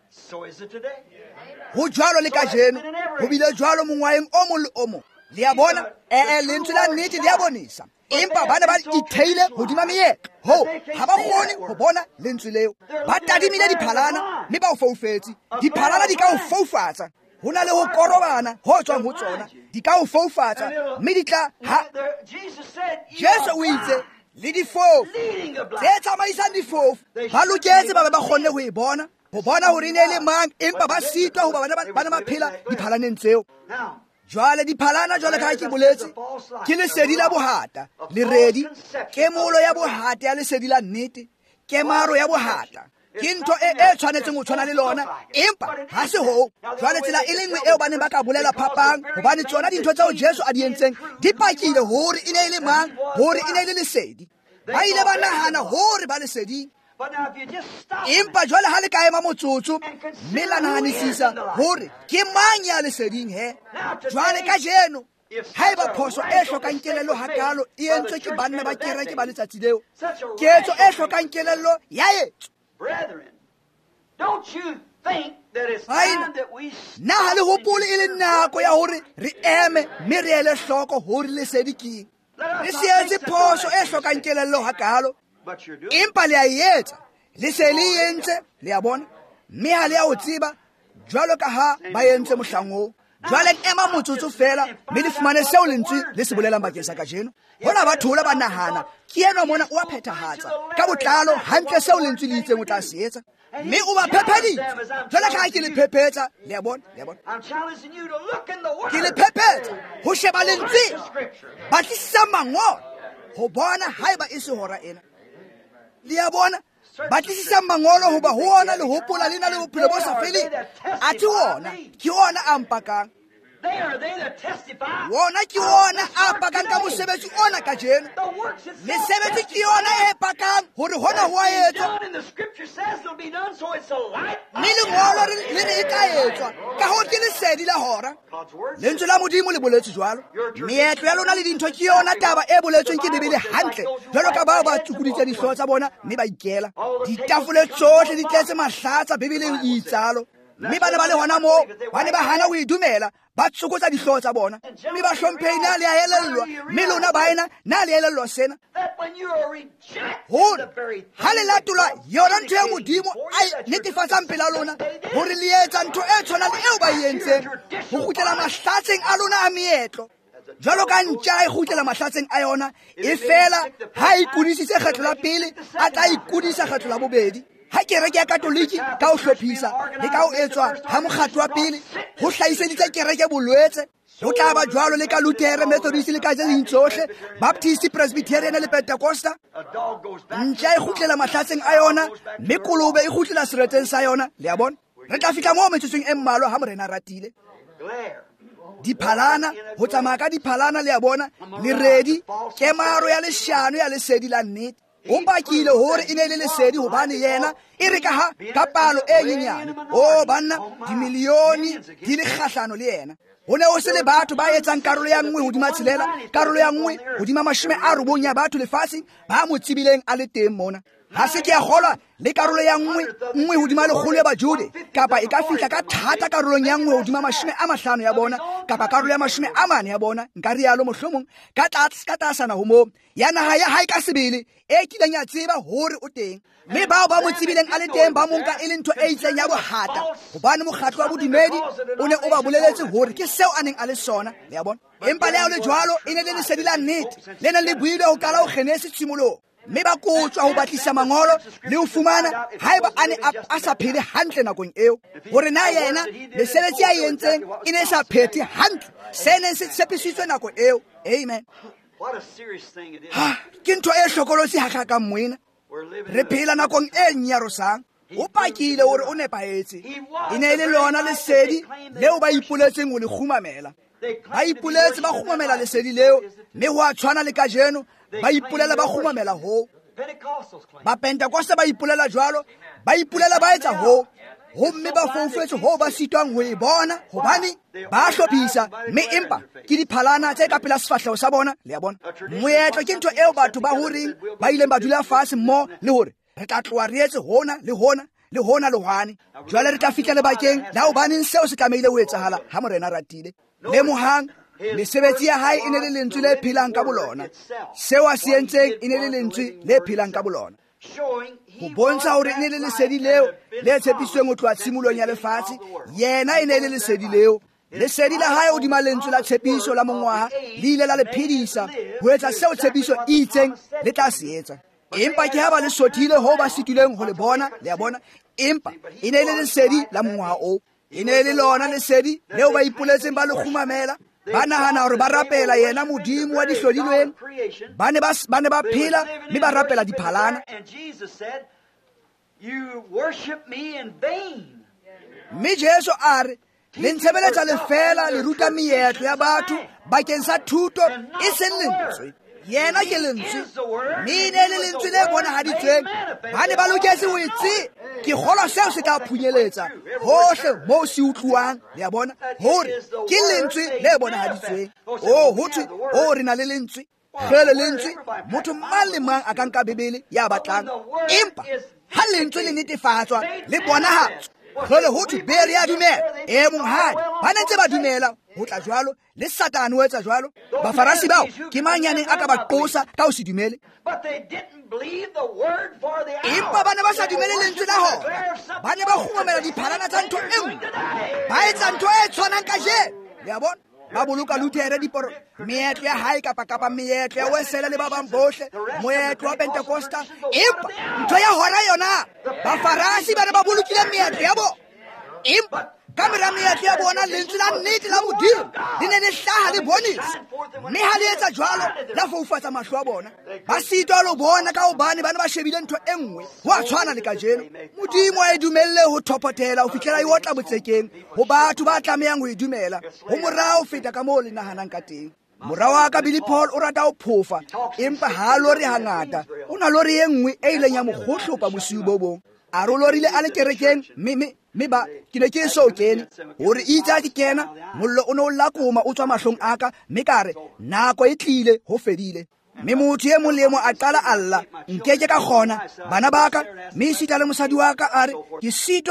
Ho jwalo le kajeno ho bile jwalo mongwaeng o mong le o mong le a bona ee lentswe la nnete le a bonisa empa ba ne ba itheile hodima meetlo ho ha ba kgone ho bona lentswe leo. Ba tadimile diphalana mme ba o foufetse diphalana di ka o foufatsa ho na le ho korobana ho tswang ho tsona di ka o foufatsa mme di tla ha Jesu o itse le difofu tse tsamaisang difofu ba loketse ba be ba kgonne ho e bona ho bona hore ne le mang empa ba sitwa ho ba bana ba phela diphalaneng tseo. Jwale diphalana jwale ka ke boletse ke lesedi la bohata leredi kemolo ya bohata ya lesedi la nnete kemaro ya bohata ke ntho e e tshwanetseng ho tshwana le lona empa ha se ho. Jwale tsela e lengwe eo ba ne ba ka bolela phapang hobane tsona dintho tseo Jesu a di entseng di pakile hore e ne le mang hore e ne le lesedi ba ile ba nahana hore ba lesedi empa jwale ha le ka ema motsotso mme la nahanisisa hore ke mang ya leseding he. Jwale ka jeno ha eba phoso e hlokang kelello hakalo e entswe ke banna ba kereke ba letsatsi leo ketso e hlokang kelello ya etso. Na ha le hopole e le nako ya hore re eme mme re ele hloko hore lesedi ke re se etse phoso e hlokang kelello hakalo empa le a etsa le se le entse le a bona mme ha le a o tseba jwalo ka ha ba entse mohlango. Jwale ema motsotso fela mme le fumane seo lentswe le se bolelang bakeng sa kajeno. Hona ba thola ba nahana ke ena mona o a phethahatsa ka botlalo hantle seo lentswe le itseng o tla se etsa mme o ba phepheditse jwale ka ha ke le phephetsa le a bona le a bona ke le phephetsa ho sheba lentswe batlisisa mangolo ho bona haeba e se hora ena le a bona batlisisa mangolo hoba ho ona le hopola le na le bophelo bo sa feleng ati ona ke ona a mpakang wona ke ona a pakang ka mosebetsi ona kajeno mesebetsi ke yona e pakang hore hona ho a etswa mme lengolo le ne e tla etswa ka ho ke lesedi la hora lentswe la modimo le boletse jwalo meetlo ya lona le dintho ke yona taba e boletsweng ke Bibele hantle jwalo ka bao ba tsukuditse dihlooho tsa bona mme ba ikela ditafole tsohle di tletse mahlatsa Bibele e itsalo mme ba ne ba le hona moo ba ne ba hana ho idumela ba tsokotsa dihlooho tsa bona mme ba hlomphehi na le a elellwa mme lona baena na le elellwa sena hore ha le latolwa yona ntho ya modimo a netefatsang pela lona hore le etsa ntho e tshwana le eo ba e entseng ho kgutlela mahlatseng a lona a meetlo jwalo ka ntja e kgutlela mahlatseng a yona e fela ha e kudisitse kgetlo la pele a tla ikudisa kgetlo la bobedi ha kereke ya katoliki ka ho hlophisa le ka ho etswa ha mokgatlo wa pele ho hlahiseditse kereke bolwetse ho tla ba jwalo le ka Luther, Methodist le ka tse ding tsohle, Baptist, Presbyterian le Pentecosta. Ntja e kgutlela mahlatseng a yona mme kolobe e kgutlela seretseng sa yona. Le a bona re tla fihla moo metsotsong e mmalwa ha morena ratile diphalana ho tsamaya ka diphalana. Le a bona leredi kemaro ya leshano ya lesedi la nnete o bakile hore e ne le lesedi hobane yena e re ka ha ka palo e nyenyane o banna dimilioni di le kgahlano le yena. Ho ne ho se le batho ba etsang karolo ya nngwe hodima tshelela, karolo ya nngwe hodima mashome a robong ya batho lefatsheng ba mo tsibileng a le teng mona. Ha se ke a kgolwa le karolo ya nngwe nngwe hodima lekgolo ya Bajude kapa e ka fihla ka thata karolong ya nngwe hodima mashome a mahlano ya bona kapa karolo ya mashome a mane ya bona. Nka rialo mohlomong ka tlase ka tasana ho moo ya naha ya hae ka sebele e kileng ya tseba hore o teng mme bao ba mo tsibileng a le teng ba mo nka e le ntho e itseng ya bohata hobane mokgatlo wa bodumedi o ne o ba boleletse hore ke seo a neng a le sona. Le a bona empa le ao le jwalo e ne le lesedi la nnete le neng le buile ho qala ho Kgenese tshimolong mme ba kotswa ho batlisa mangolo le ho fumana haeba a ne a sa phele hantle nakong eo hore na yena mesebetsi a entseng e ne sa phethe hantle se neng se tshepisitswe nako eo. Amen. Ke ntho e hlokolosi hakaka moena re phela nakong e nyarosang. O pakile hore o nepahetse e ne le lona lesedi leo ba ipoletseng ho le khumamela. Ba ipoletse ba khumamela lesedi leo mme ho a tshwana le ka jeno ba ipulela ba khumamela ho ba Pentecost ba ipulela jwalo ba ipulela ba etsa ho ho mme ba foufetse ho ba sitwang ho e bona hobane ba hlophisa mme empa ke diphalana tse ka pela sefahleho sa bona. Le a bona moetlo ke ntho eo batho ba horeng ba ileng ba dula fatshe mmo le hore re tla tloa re etse hona le hona le hona le hwane jwale re tla fihla lebakeng la hobaneng seo se tlamehile ho etsahala ha morena ratile le mohang mesebetsi ya hae e ne le lentswe le phelang ka bolona seo a se entseng e ne le lentswe le phelang ka bolona ho bontsha hore e ne le lesedi leo le tshepisweng ho tloha tshimolong ya lefatshe. Yena e ne le lesedi leo lesedi la hae hodima lentswe la tshepiso la mongwaha le ile la le phedisa ho etsa seo tshepiso e itseng le tla se etsa. Empa ke ha ba le sothile ho ba sitileng ho le bona. Le a bona empa e ne le lesedi la mongwaha o e ne le lona lesedi leo ba ipoletseng ba le khumamela ba nahana hore ba rapela yena modimo wa dihlodilweng ba ne ba phela mme ba rapela diphalana. Mme Jesu a re le ntshebeletsa lefela le ruta meetlo ya batho bakeng sa thuto e seng lentswe. Yena ke lentswe mme ne le lentswe le bonahaditsweng ba ne ba loketse ho etse ke kgolwa seo se ka phunyeletsa hohle moo se utluwang. Le a bona hore ke lentswe le bonahaditsweng. O ho thwe o re na le lentswe gele lentswe motho mang le mang a ka nka Bebele ya batlang empa ha lentswe le netefatswa le bonahatswa jwale ho thwe Bere ya dumela e monghadi ba ntse ba dumela ho tla jwalo le Satane ho etsa jwalo. Bafarasi bao ke manyaneng a ka ba qosa ka ho se dumele empa ba ne ba sa dumele lentswe la hona ba ne ba khumamela diphalana tsa ntho e nngwe ba etsa ntho e tshwanang ka je. Le a bona ba boloka Luther diporo meetlo ya hae kapa kapa meetlo ya Wesley le ba bang bohle moetlo wa Pentecosta empa ntho ya hora yona bafarasi ba ne ba bolokile meetlo ya bo empa ka mera meetlo ya bona lentswe la nnete la modimo le ne le hlaha le bonisa mme ha le etsa jwalo la foufatsa mahlo a bona ba sitwa lo bona ka hobane ba ne ba shebile ntho e nngwe ho a tshwana le ka jeno. Modimo a e dumelle ho thopotela ho fihlela e otla botsekeng ho batho ba tlamehang ho e dumela ho morao feta ka moo le nahanang ka teng. Morao wa ka Billy Paul o rata ho phofa empa ha lo re hangata o na lo re e nngwe e ileng ya mo kgohlopa bosiu bo bong a ro lorile a le kerekeng mme mme ba ke ne ke so kene hore itsa ke kena mollo o no lakoma o tswa mahlong aka mme kare nako e tlile ho fedile mme motho e molemo a qala alla nkeke ka kgona bana baka mme sita le mosadi wa ka a re ke sitwa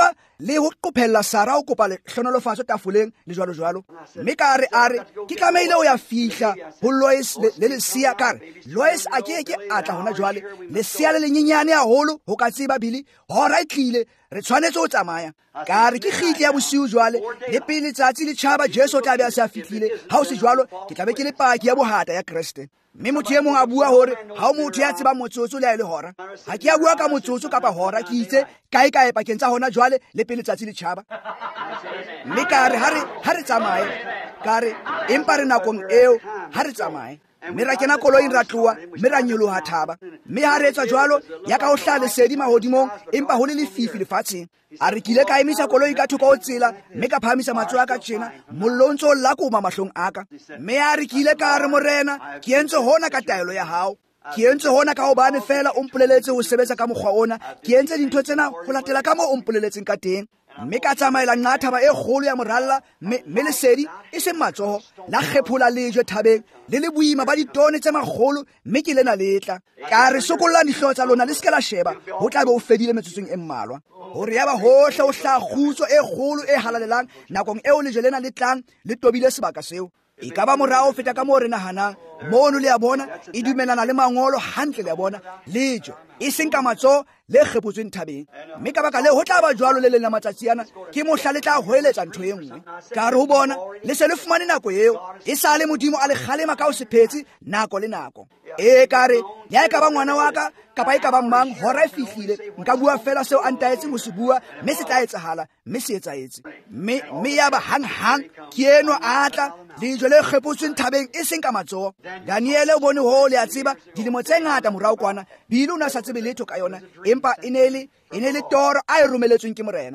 le ho qophella Sara o kopa hlonolofatso tafoleng le jwalo jwalo. Mme ka re a re ke tlameile o ya fihla ho Lois le lesia ka re Lois a ke ke atla hona jwale lesia le lenyenyane haholo ho ka tseba bili hora e tlile re tshwanetse ho tsamaya. Ka re ke khitle ya bosiu jwale le pele tsatsi le tshaba Jesu tla be a se a fihlile ha o se jwalo ke tla be ke le paki ya bohata ya Kriste. Mme motho e mong a bua hore ha o motho ya tseba motsotso le a le hora ha ke a bua ka motsotso kapa hora ke itse kae kae pakeng tsa hona jwale le pele tsatsi le tshaba. Mme ka re ha re ha re tsamaye ka re empa re nakong eo ha re tsamaye mme ra kena koloing ra tloa mme ra nyoloha thaba. Mme ha re etsa jwalo ya ka ho hlala lesedi mahodimong empa ho le lefifi lefatsheng. A re kile ka emisa koloi ka thoko o tsela mme ka phamisa matsoho a ka tjena mollo o ntso o lakoma mahlong a ka. Mme a re kile ka re morena ke entse hona ka taelo ya hao ke entse hona ka hobane fela o mpoleletse ho sebetsa ka mokgwa ona ke entse dintho tsena ho latela ka moo o mpoleletseng ka teng. Mme ka tsamaela nqa thaba e kgolo ya moralla mme lesedi e seng matsoho la kgephola lejwe thabeng le le boima ba ditone tse magolo mme ke lena letla ka re sokollang dihlooho tsa lona le se ke la sheba ho tla be o fedile metsotsong e mmalwa hore ya ba hohle o hlaha kgutso e kgolo e halalelang nakong eo lejwe lena le tlang le tobile sebaka seo. E ka ba morao feta ka moo re nahanang mono le ya bona e dumelana le mangolo hantle le ya bona lejwe e seng ka matsoho le kgepotsweng thabeng. Mme ka baka le ho tla ba jwalo le lena matsatsi ana ke mohla le tla hoeletsa ntho e nngwe ka re ho bona le se le fumane nako eo e sa le modimo a le kgalema ka ho sephetse nako le nako. E ka re ya e ka ba ngwana wa ka kapa e ka ba mang hora e fihlile nka bua fela seo a ntaetseng ho se bua mme se tla etsahala mme se etsaetse. Mme mme ya ba hang hang ke eno a tla lejwe le kgepotsweng thabeng e seng ka matsoho. Daniele o bone ho le a tseba dilemo tse ngata morao kwana bile o na sa tsebe letho ka yona empa e ne le e ne le toro a e romeletsweng ke morena.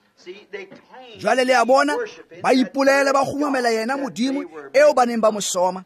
Jwale le a bona ba ipolele ba kgumamela yena modimo eo ba neng ba mo soma.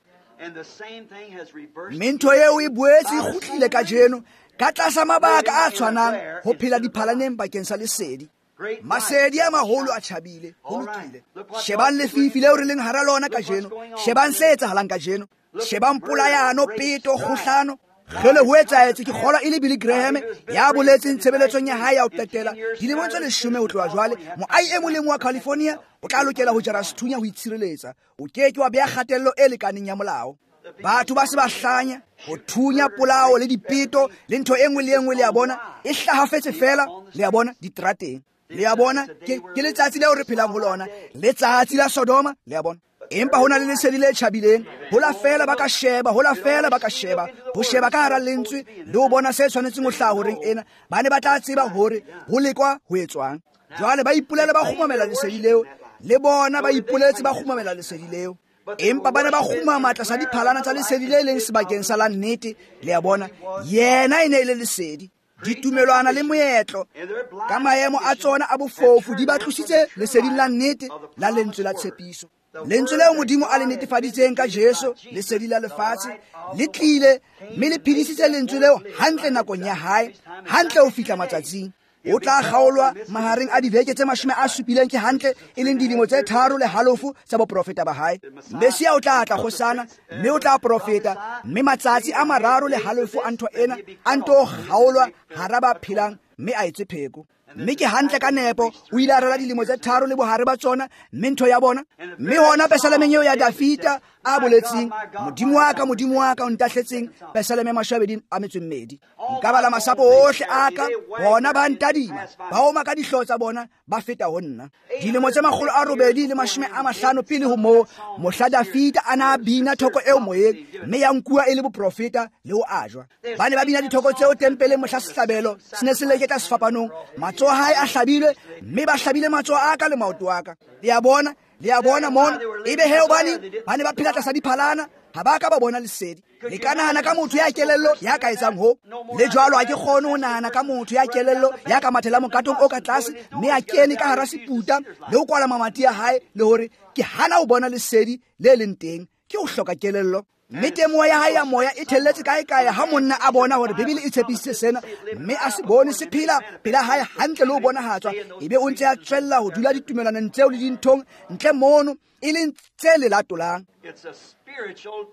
Mme ntho eo e boetse e kgutlile ka jeno ka tlasa mabaka a tshwanang ho phela diphalaneng bakeng sa lesedi. Masedi a maholo a tjhabile ho lokile. Shebang lefifi leo re leng hara lona ka jeno, shebang se etsahalang ka jeno, shebang polayano peto kgohlano gele ho etsaetse ke kgola e le Billy Graham ya boletseng tshebeletsong ya hae ya ho qetela dilemo tse leshome ho tloha jwale moahi e molemo wa California o tla lokela ho jara sethunya ho itshireletsa o keke wa beha kgatello e lekaneng ya molao. Batho ba se ba hlanya ho thunya polao le dipeto le ntho e nngwe le e nngwe le ya bona e hlahafetse fela le ya bona ditrateng le ya bona ke ke letsatsi leo re phelang ho lona letsatsi la Sodoma le ya bona. Empa hona le lesedi le tjhabileng hola fela ba ka sheba hola fela ba ka sheba ho sheba ka hara lentswe le ho bona se tshwanetseng ho hlaha horeng ena ba ne ba tla tseba hore ho lekwa ho etswang. Jwale ba ipolele ba kgumamela lesedi leo le bona ba ipoletse ba kgumamela lesedi leo empa ba ne ba kguma matla sa diphalana tsa lesedi le leng sebakeng sa la nnete le ya bona yena e ne le lesedi. Ditumelwana le moetlo ka maemo a tsona a bofofu di ba tlositse leseding la nnete la lentswe la tshepiso. Lentswe leo modimo a le netefaditseng ka Jesu lesedi la lefatshe le tlile mme le phedisitse lentswe leo hantle nakong ya hae hantle ho fihla matsatsing. O tla kgaolwa mahareng a dibeke tse mashome a supileng ke hantle e leng dilemo tse tharo le halofo tsa boprofeta ba hae. Mesia o tla tla kgosana mme o tla profeta mme matsatsi a mararo le halofo a ntho ena a nto kgaolwa hara ba phelang mme a etse pheko. Mme ke hantle ka nepo o ile a rera dilemo tse tharo le bohare ba tsona mme ntho ya bona mme hona pesalemeng eo ya Dafita a boletseng modimo wa ka modimo wa ka o ntahletseng pesaleme mashwabedi a metswemmedi nka bala masapo ohle aka bona ba ntadima ba oma ka dihlooho tsa bona ba feta ho nna. Dilemo tse makgolo a robedi le mashome a mahlano pele ho moo mohla Dafita a na bina thoko eo moyeng mme ya nkuwa e le boprofeta le ho ajwa. Ba ne ba bina dithoko tseo tempeleng mohla sehlabelo se ne se leketla sefapanong matsoho a hae a hlabilwe mme ba hlabile matsoho a ka le maoto a ka. Le ya bona le ya bona mona ebe he hobane ba ne ba phela tlasa diphalana ha ba ka ba bona lesedi. Le ka nahana ka motho ya kelello ya ka etsang ho le jwalo ha ke kgone ho nahana ka motho ya kelello ya ka mathela mokatong o ka tlase mme a kene ka hara seputa le ho kwala mamati ya hae le hore ke hana ho bona lesedi le leng teng ke ho hloka kelello. Mme temoa ya hae ya moya e thelletse kae kae ha monna a bona hore Bibele e tshepisitse sena mme a se bone se phela pela hae hantle le ho bonahatswa ebe o ntse a tswella ho dula ditumelanong tseo le dinthong ntle mono e leng tse le latolang.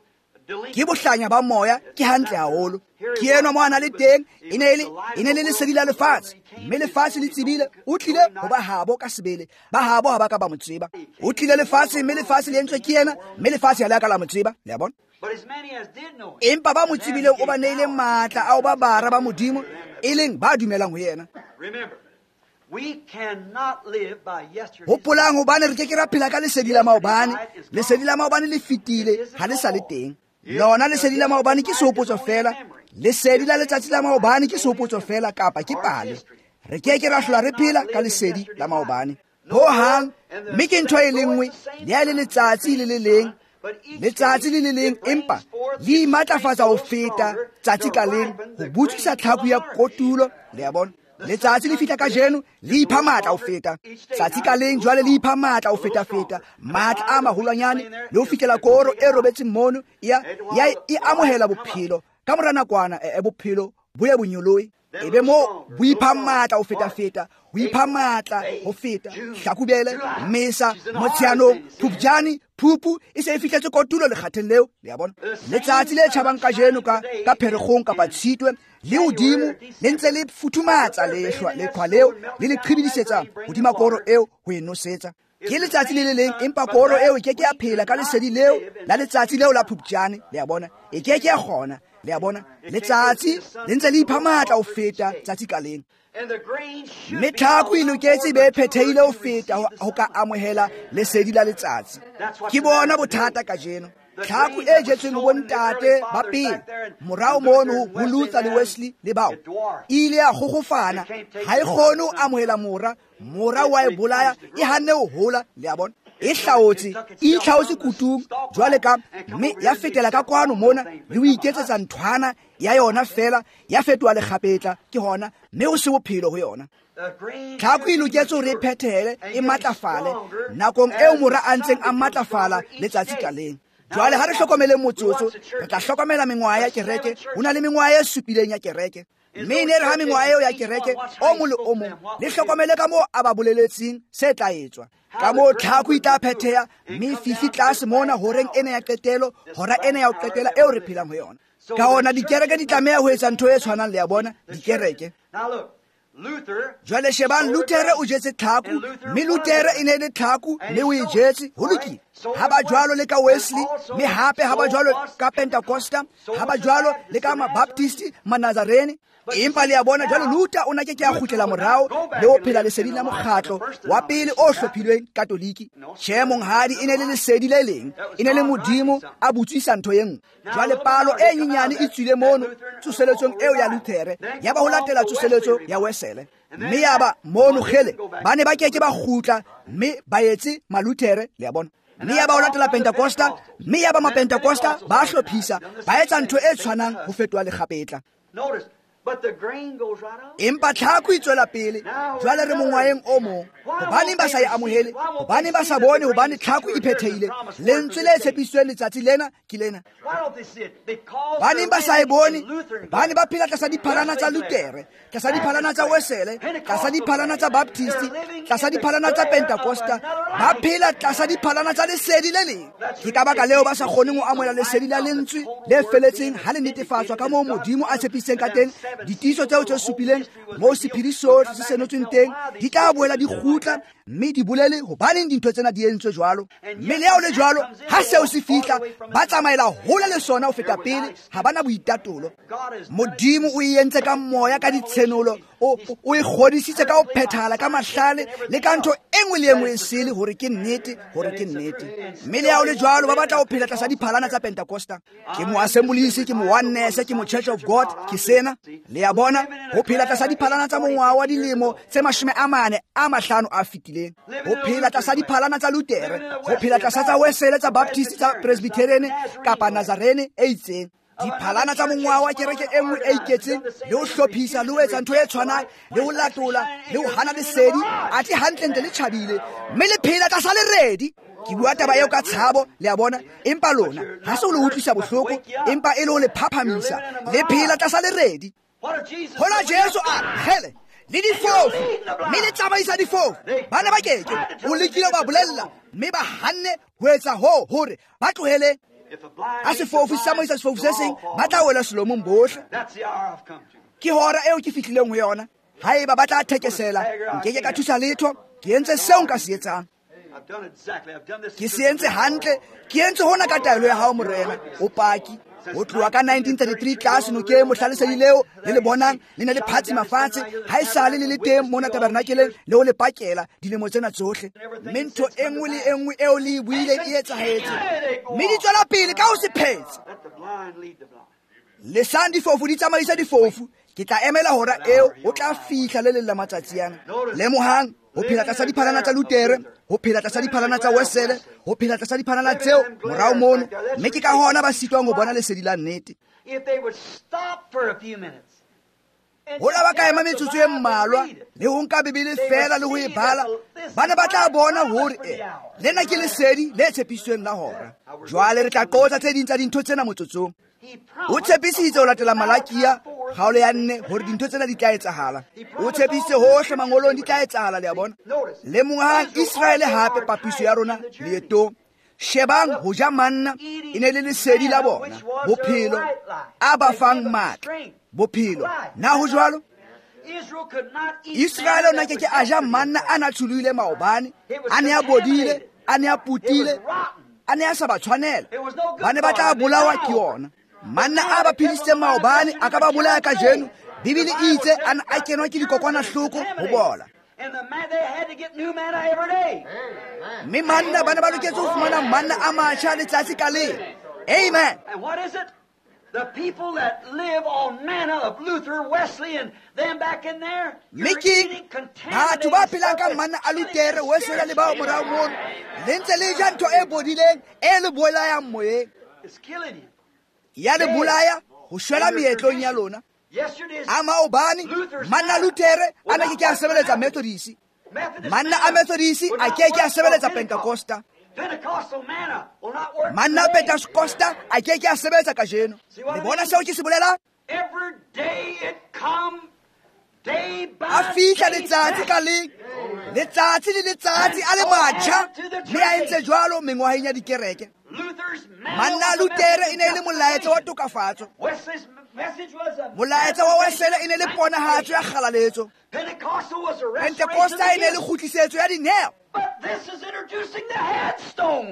ke bohlanya ba moya ke hantle haholo ke enwa mo a na le teng e ne le lesedi la lefatshe mme lefatshe le tsebile o tlile ho ba habo ka sebele ba habo ha ba ka ba mo tseba o tlile lefatshe mme lefatshe le entswe ke yena mme lefatshe ha le ka la mo tseba le a bona empa ba mo tsebileng o ba neile matla ao ba bara ba modimo e leng ba dumelang ho yena hopolang hobane re ke ke ra phela ka lesedi la maobane lesedi la maobane le fetile ha le sa le teng lona lesedi la maobane ke sehopotso fela lesedi la letsatsi la maobane ke sehopotso fela kapa ke pale re ke ke ra hlola re phela ka lesedi la maobane ho hang mme ke ntho e le nngwe le ya le letsatsi le le leng letsatsi le le leng empa le imatlafatsa ho feta tsatsi ka leng ho butsisa tlhaku ya kotulo le ya bona letsatsi le fihla ka jeno le ipha matla ho feta tsatsi ka leng jwale le ipha matla ho feta feta matla a maholwanyane le ho fihlela koro e robetseng mono ya ya e amohela bophelo ka mora nakwana e bophelo bo ye bonyoloe ebe mo bo ipha matla ho feta feta ho ipha matla ho feta hlakubele mesa motshianong phupjane phupu e se e fihletse kotulo le kgatelleo le ya bona letsatsi le tjhabang ka jeno ka ka pherekgong kapa tshitwe le hodimo le ntse le futhumatsa lehlwa leqhwa leo le le qhibidisetsa hodima koro eo ho e nosetsa ke letsatsi le le leng empa koro eo e ke ke ya phela ka lesedi leo la letsatsi leo la phupjane le ya bona e ke ke ya gona le ya bona letsatsi le ntse le ipha matla ho feta tsatsi ka leng mme tlhako e loketse be phethehile ho feta ho ka amohela lesedi la letsatsi ke bona bothata ka jeno tlhako e jetsweng ho bontate ba pele morao mono ho Luther le Wesley le bao ile ya gogofana ha e kgone ho amohela mora mora wa e bolaya e hanne ho hola le ya bona e hlaotse e hlaotse kutung jwale ka mme ya fetela ka kwano mona le ho iketsetsa nthwana ya yona fela ya fetwa le kgapetla ke hona mme o se bophelo ho yona tlhako e loketse hore e phethele e matlafale nakong eo mora a ntseng a matlafala letsatsi ka leng jwale ha re hlokomele motsotso re tla hlokomela mengwaha ya kereke ho na le mengwaha e supileng ya kereke mme ne re ha mengwaha eo ya kereke o mo le o mong le hlokomele ka moo a ba boleletseng se tla etswa ka moo tlhako e tla phetheha mme fifi tlase mona horeng ena ya qetelo hora ena ya ho qetela eo re phelang ho yona ka ona dikereke di tlameha ho etsa ntho e tshwanang le ya bona dikereke jwale shebang Luthere o jetse tlhaku mme Luthere e ne le tlhaku mme o e jetse ho lokile ha ba jwalo le ka Wesley mme hape ha ba jwalo ka Pentecosta ha ba jwalo le ka Mabaptisti Manazarene empa le ya bona jwalo Luther o na ke ke a khutlela morao le o phela leseding la mokgatlo wa pele o hlophilweng katoliki tshemong hadi e ne le lesedi le leng e ne le modimo a butswisa ntho yeng jwale palo e nyenyane e tswile mono tsoseletsong eo ya Luther ya ba ho latela tsoseletso ya Wesley mme ya ba mono khele ba ne ba keke ba khutla mme ba etse maluthere le ya bona mme ya ba ho latela Pentecosta mme ya ba ma Pentecosta ba hlophisa ba etsa ntho e tshwanang ho fetwa le kgapetla empa tlhako e tswela pele jwale re mongwaeng o mong hobane ba sa e amohele hobane ba sa bone hobane tlhako e phethehile lentswe le tshepisitsweng letsatsi lena ke lena bane ba sa e bone bane ba phela tlasa diphalana tsa Luthere tlasa diphalana tsa Wesley tlasa diphalana tsa Baptisti tlasa diphalana tsa Pentecosta ba phela tlasa diphalana tsa lesedi le leng ke ka baka leo ba sa kgoneng ho amohela lesedi la lentswe le feletseng ha le netefatswa ka moo modimo a tshepisitseng ka teng ditiso tseo tse supileng moo sephiri sohle se senotsweng teng di tla boela di kgutla mme di bolele hobaneng dintho tsena di entswe jwalo mme le yao le jwalo ha seo se fihla ba tsamaela hole le sona ho feta pele ha bana boitatolo modimo o e entse ka moya ka ditshenolo o e kgodisitse ka ho phethala ka mahlale le ka ntho engwe le engwe e sele hore ke nnete hore ke nnete mme le yao le jwalo ba batla ho phela tlasa diphalana tsa Pentecosta ke mo Assemblies ke mo Oneness ke mo Church of God ke sena le ya bona ho phela tlasa diphalana tsa mongwa wa dilemo tse mashome a mane a mahlano a fitileng ho phela tlasa diphalana tsa Luthere ho phela tlasa tsa Wesley tsa Baptist tsa Presbyterian kapa Nazarene e itseng diphalana tsa mongwa wa kereke e nngwe e iketseng le ho hlophisa le ho etsa ntho e tshwanang le ho latola le ho hana lesedi ati hantle ntle le tjhabile mme le phela tlasa leredi ke bua taba eo ka tshabo le ya bona empa lona ha se o le utlwisa bohloko empa e le ho le phaphamisa le phela tlasa leredi hona Jesu a hele le difofu mme le tsamaisa difofu bana ba keke o lekile ba bolella mme ba hanne ho etsa ho hore ba tlohele a sefofu se tsamaisa sefofu se seng ba tla wela selomong bohle. Ke hora eo ke fihlileng ho yona. Haeba ba tla thekesela nkeke ka thusa letho, ke entse seo nka se etsang. Ke se entse hantle, ke entse hona ka taelo ya hao morena o paki. Ho tloha ka nineteen thirty-three tlase no ke mohlalesedi leo le le bonang le ne le phatsi mafatshe ha esale le le teng mona tabernakeleng le ho le pakela dilemo tsena tsohle. Mme ntho e nngwe le e nngwe eo le buile e etsahetse, mme di tswela pele ka ho se phetse. Lesang difofu di tsamaisa difofu. Ke tla emela hora eo o tla fihla le le la matsatsi ana. Lemohang ho phela tlasa diphalana tsa Lutere, ho phela tlasa diphalana tsa Wesley, ho phela tlasa diphalana tseo morao mono, mme ke ka hona ba sitwang ho bona lesedi la nnete. Ho la ba ka ema metsotso e mmalwa le ho nka Bibele fela le ho e bala, bana ba tla bona hore e lena ke lesedi le tshepisweng la hora. Jwale re tla qotsa tse ding tsa dintho tsena motsotsong. O tshepisitse ho latela Malakia kgaolo ya nne hore dintho tsena di tla etsahala. O tshepisitse hohle mangolong di tla etsahala, le a bona. Lemohang Israele hape papiso ya rona leetong. Shebang ho ja manna e ne le lesedi la bona, bophelo a ba fang matla, bophelo. Na ho jwalo Israele o na keke a ja manna a na tshulohile maobane, a ne a bodile, a ne a putile, a ne a sa ba tshwanela. Ba ne ba tla bolawa ke yona. Manna a ba phedisitseng maobane a ka ba bolaya ka jeno. Bibele e itse a kenwa ke dikokwanahloko ho bola. Mme manna ba ne ba loketse ho fumana manna a matjha letsatsi ka leng. Amen. The people that live on manna of Luther, Wesley, and them back in there, you're eating contaminated stuff that it's killing you. Ya le bolaya ho shwela meetlong ya lona. Ama obani manna Lutere ana ke a sebeletsa Methodist. Manna a Methodist a ke ke a sebeletsa Pentecosta. Pentecostal manna will not work. Manna Pentecosta a ke ke a sebetsa ka jeno. Le bona seo ke se bolela? Every day it come day by a fihla letsatsi ka leng, letsatsi le letsatsi a le matjha, mme a entse jwalo mengwaheng ya dikereke. Manna Lutere e ne le molaetsa wa tokafatso. Molaetsa wa Wesley e ne le ponahatso ya kgalaletso. Pentecosta e ne le kgutlisetso ya dineo. But this is introducing the headstone.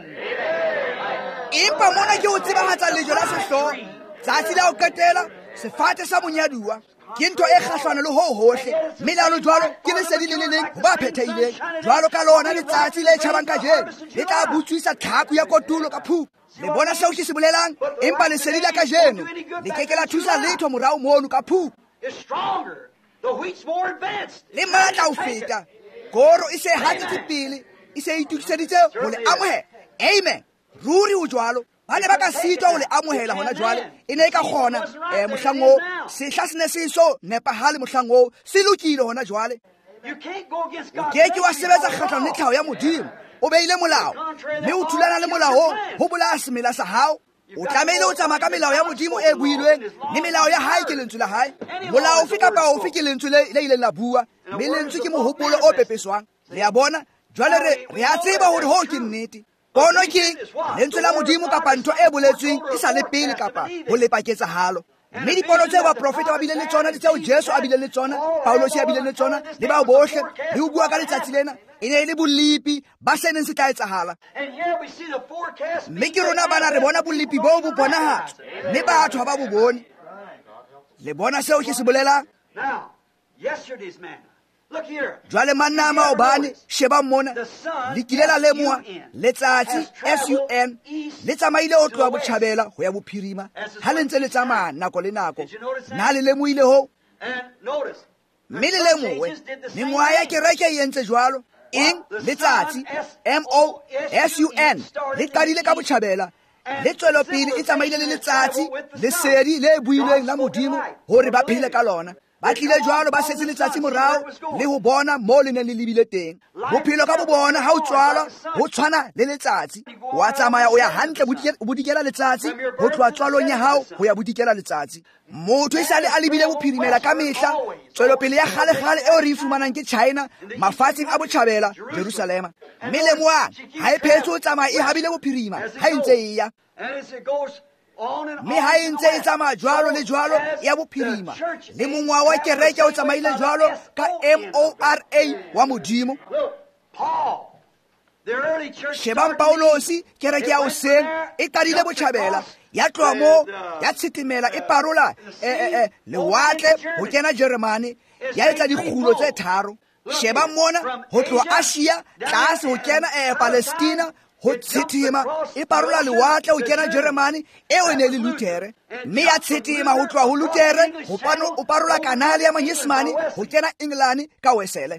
Impa mona ke ho tsebahatsa lejo la sehloho. Tsatsi la ho qetela sefate sa monyaduwa. Ke ntho e kgahlano le ho hohle, mme lalo jwalo ke lesedi le le leng ho ba phethehileng. Jwalo ka lona letsatsi le tjhabang ka jeno le tla butswisa tlhaku ya kotulo ka phu. Le bona seo ke se bolelang, empa lesedi la ka jeno le ke ke la thusa letho morao mono ka phu. It's stronger. The wheat's more advanced. Le matla ho feta. Koro e se hatsitse pele, e se itukiseditse ho le amohela. Amen. Ruri ho jwalo. Ba ne ba ka sitwa ho le amohela hona jwale. E ne e ka kgona eh mohlang o sehla se ne se so nepahale mohlang o se lokile hona jwale. You can't go against God. Ke ke wa sebetsa kgahlano le tlhaho ya Modimo. O beile molao, mme o thulana le molao ho bolaya semela sa hao. O tlamehile o tsamaya ka melao ya Modimo e builweng, le melao ya hae ke lentswe la hae. Molao ofe kapa ofe ke lentswe le ileng la bua, mme lentswe ke mohopolo o pepeswang. Le a bona jwale re re a tseba hore ho ke nnete. Pono ke lentswe la Modimo kapa ntho e boletsweng e sa le pele kapa ho le paketsahalo. Mme dipono tseo baprofeta ba bile le tsona, di tseo Jesu a bile le tsona, Paulos a bile le tsona, le bao bohle le ho bua ka letsatsi lena e ne le bolipi ba se neng se tla etsahala. Mme ke rona bana re bona bolipi bo bo bonahatsa, mme batho ha ba bo bone. Le bona seo ke se bolelang? Now, yesterday's manna. Look here. Jwale manna a maobane sheba mona le kile la lemoha letsatsi S U N le tsamaile ho tloha botjhabela ho ya bophirima ha le ntse le tsamaya nako le nako. Na le lemohile ho? And notice. Mme le lemohe mengwaha ya kereke e entse jwalo. Eng letsatsi M O S U N le qadile ka botjhabela. Le tswelo pele e tsamaile le letsatsi lesedi le builweng la Modimo hore ba phele ka lona. ba tlile jwalo ba setse letsatsi morao le ho bona mo le neng le lebile teng. Bophelo ka bo bona ha o tswalwa ho tshwana le letsatsi, wa tsamaya o ya hantle o bodikela letsatsi, ho tloha tswalong ya hao ho ya bodikela letsatsi. Motho e sale a lebile bophirimela ka mehla. Tswelopele ya kgale-kgale eo re e fumanang ke China, mafatsheng a botjhabela, Jerusalema. Mme lemoang ha e phetse ho tsamaya e habile bophirima ha e ntse e ya, mme ha e ntse e tsamaya jwalo le jwalo ya bophirima. Le mongwa wa kereke o tsamaile jwalo ka M O R A wa modimo. Shebang Paulosi, kereke ya hoseng e qadile botjhabela, ya tloha mo ya tshitimela e parola lewatle ho kena Jeremane, ya etsa dikgulo tse tharo. Shebang mona ho tloha Asia tlase ho kena Palestina, ho tshitima e parola lewatle ho kena Jeremane eo e ne le Luthere, mme ya tshitima ho tloha ho Luthere ho parola kanale ya Manyesemane ho kena England ka Wesele.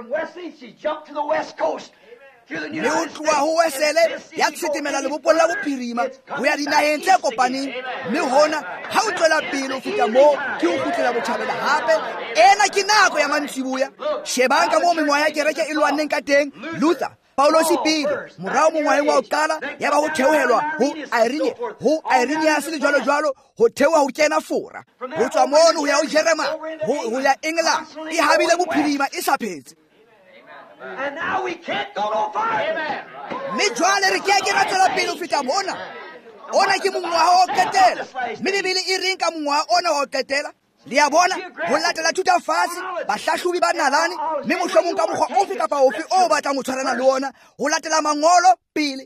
Le ho tloha ho Wesele ya tshitimela lebopong la bophirima ho ya dinaheng tse kopaneng, mme hona ha o tswela pele ho feta moo ke ho kgutlela botjhabela hape. Ena ke nako ya mantsiboya. Shebang ka moo mengwaha ya kereke e lwanneng ka teng. Luther, Paulosi pele, morao mongwaheng wa ho qala ya ba ho theohelwa ho Irenaeus le jwalo jwalo, ho theoha ho kena Fora. Ho tswa mono ho ya ho Jeremane ho ya England e habile bophirima e sa phetse. And now we can't go no farther. Mme jwale re ke ke ra tswela pele ho feta mona. Ona ke mongwaha o qetela, mme Bibele e reng ka mongwaha ona wa ho qetela? Le a bona ho latela thutafatse bahlahlobi ba nalane, mme mohlomong ka mokgwa ofe kapa ofe o batlang ho tshwarana le ona, ho latela mangolo pele.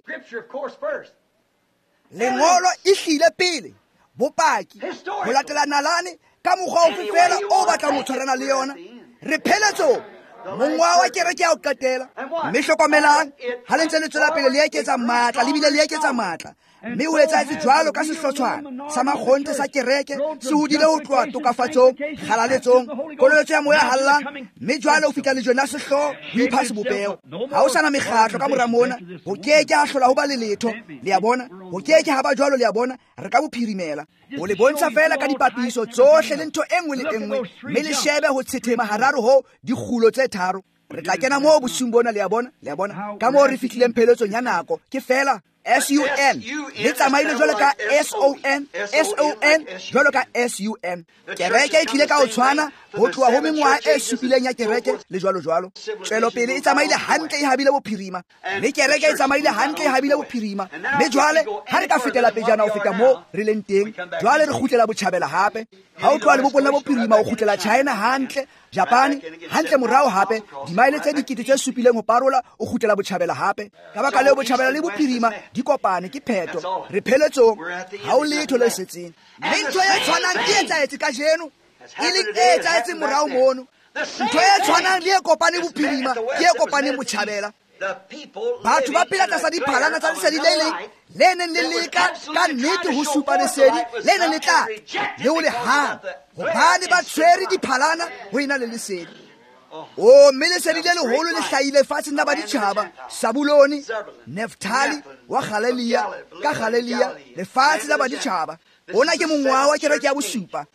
Lengolo e hlile pele, bopaki ho latela nalane ka mokgwa ofe fela o batlang ho tshwarana le yona. Re pheletso mongwaha wa kereke ya ho qetela, mme hlokomelang ha le ntse le tswela pele le eketsa matla, lebile le eketsa matla, mme ho etsahetse jwalo ka sehlotshwana sa makgonte sa kereke se hodile ho tloha tokafatsong, kgalaletsong, kololetso ya moya hallang, mme jwale ho fihla lejweng la sehloho ho ipha sebopeho. Ha ho sana mekgatlo ka mora mona, ho keke ha hlola ho ba le letho. Le a bona ho keke ha ba jwalo, le a bona re ka bophirimela ho le bontsha fela ka dipapiso tsohle le ntho enngwe le enngwe, mme le shebe ho tshethema hararo ho dikgulo tse tharo. Re tla kena moo bosung bona, le a bona le a bona ka moo re fihlileng pheletsong ya nako ke fela S U N le tsamaile jwalo ka S O N, S O N jwalo ka S U N. Kereke e tlile ka ho tshwana ho tloha ho mengwaha e supileng ya kereke le jwalo jwalo. Tswelopele e tsamaile hantle e habile bophirima, mme kereke e tsamaile hantle e habile bophirima. Mme jwale ha re ka fetela pejana ho feta moo re leng teng, jwale re kgutlela botjhabela hape. Ha o tloha lebopong la bophirima o kgutlela China hantle, Japane hantle morao hape, dimaele tse dikete tse supileng ho parola o kgutlela botjhabela hape. Ka baka leo botjhabela le bophirima di kopane ke pheto. Re pheletsong ha o letho le setseng, mme ntho e tshwanang ke etsahetse ka jeno e leng e etsahetse morao mono. Ntho e tshwanang le e kopane bophirima ke e kopane botjhabela. Batho ba phela tlasa diphalana tsa lesedi le leng le neng le leka ka nnete ho supa lesedi le neng le tla le ho le hana, hobane ba tshwere diphalana ho ena le lesedi. O mme lesedi le leholo le hlahile fatsheng la baditjhaba, Sabuloni, Neftali wa Galileya ka Galileya, lefatshe la baditjhaba. Ona ke mongwaha wa kereke ya bosupa.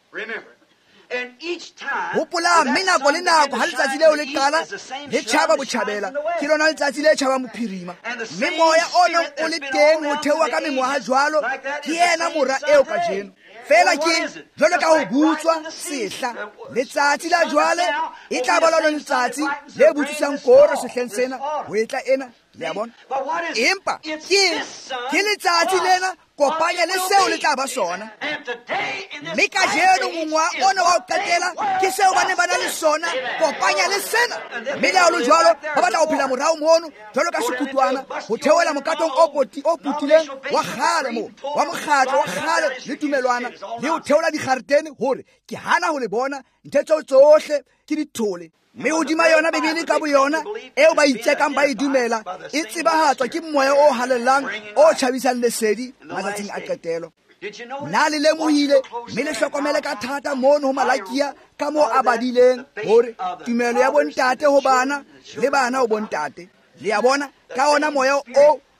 Hopola, mme nako le nako ha letsatsi leo le qala le tjhaba botjhabela, ke lona letsatsi le tjhabang bophirima. Mme moya ona o le teng ho theoha ka mengwaha jwalo ke yena mora eo ka jeno. Fela ke jwalo ka ho butswa sehla, letsatsi la jwale e tla ba lona letsatsi le butsisang koro sehleng sena ho etla ena. Le a bona empa ke ke letsatsi lena kopanya le seo le tla ba sona. Mme ka jeno mongwaha ona wa ho qetela ke seo ba ne ba na le sona, kopanya le sena. Mme le ha ho jwalo ba batla ho phela morao mono jwalo ka sekutwana, ho theohela mokatong o putileng wa kgale mo wa mokgatlo wa kgale le tumelwana, le ho theola dikgaretene hore ke hana ho le bona ntho tseo tsohle ke dithole. Mme hodima yona Bibele ka boyona eo ba itsekang ba e dumela e tsebahatswa ke moya o halellang o tjhabisang lesedi matsatsing a qetelo. Na le lemohile mme le hlokomele ka thata mono ho Malakia ka moo a badileng hore tumelo ya bontate ho bana le bana ho bontate. Le a bona ka ona moya o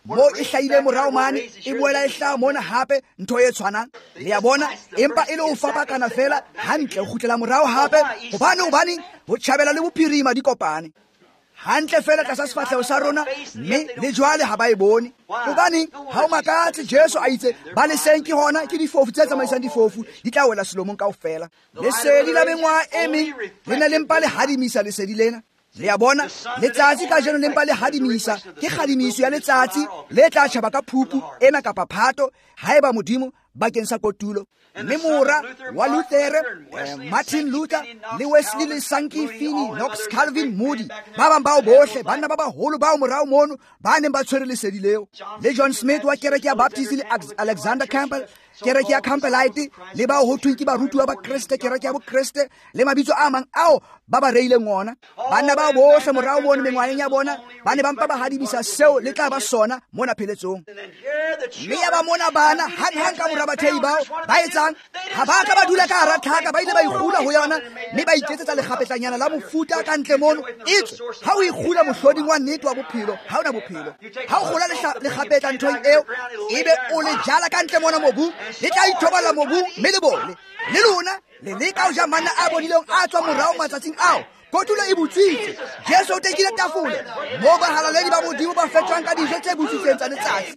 mo e hlaile morao mane e boela e hlaha mona hape ntho e tshwanang le ya bona empa e le ho fapakana fela hantle ho kgutlela morao hape hobane hobane ho tjhabela le bophirima di kopane hantle fela tlasa sefahleho sa rona mme le jwale ha ba e bone hobane ha o makatse Jesu a itse ba le seng ke hona ke difofu tse tsamaisang difofu di tla wela selomong kaofela lesedi la mengwaha e meng le ne le mpa le hadimisa lesedi lena le ya bona letsatsi ka jeno le mpa le hadimisa ke kgadimiso ya letsatsi le tla tjhaba ka Phupu ena kapa Phato haeba Modimo bakeng sa kotulo mme mora wa Luthere eh, Martin Luther le Wesley le Sankey Finney Knox Calvin Moody ba bang bao bohle banna ba baholo bao morao mono ba neng ba tshwere lesedi leo le John Smith wa kereke ya Baptist le Alexander Campbell kereke ya Campbellite le bao ho thweng ke barutuwa ba Kriste kereke ya bo Kriste le mabitso a mang ao ba ba reileng ngona banna ba bohle morao mono mengwaneng ya bona ba ne ba mpa ba hadimisa seo le tla ba sona mona pheletsong mme ya ba mona bana hanghang ka mora bathei bao ba etsang ha ba ka ba dula ka hara tlhaka ba ile ba ikgula ho yona mme ba iketsetsa lekgapetlanyana la mofuta ka ntle mono itswe ha o ikgula mohloding wa nnete wa bophelo ha ona bophelo ha o kgola lekgapetla nthong eo ebe o le jala ka ntle mona mobu le tla ithobala mobu mme le bole le lona le leka ho ja manna a bonileng a tswa morao matsatsing ao kotulo e butswitse Jesu o tekile tafole mo bahalaledi ba Modimo ba fetwang ka dijo tse butswitseng tsa letsatsi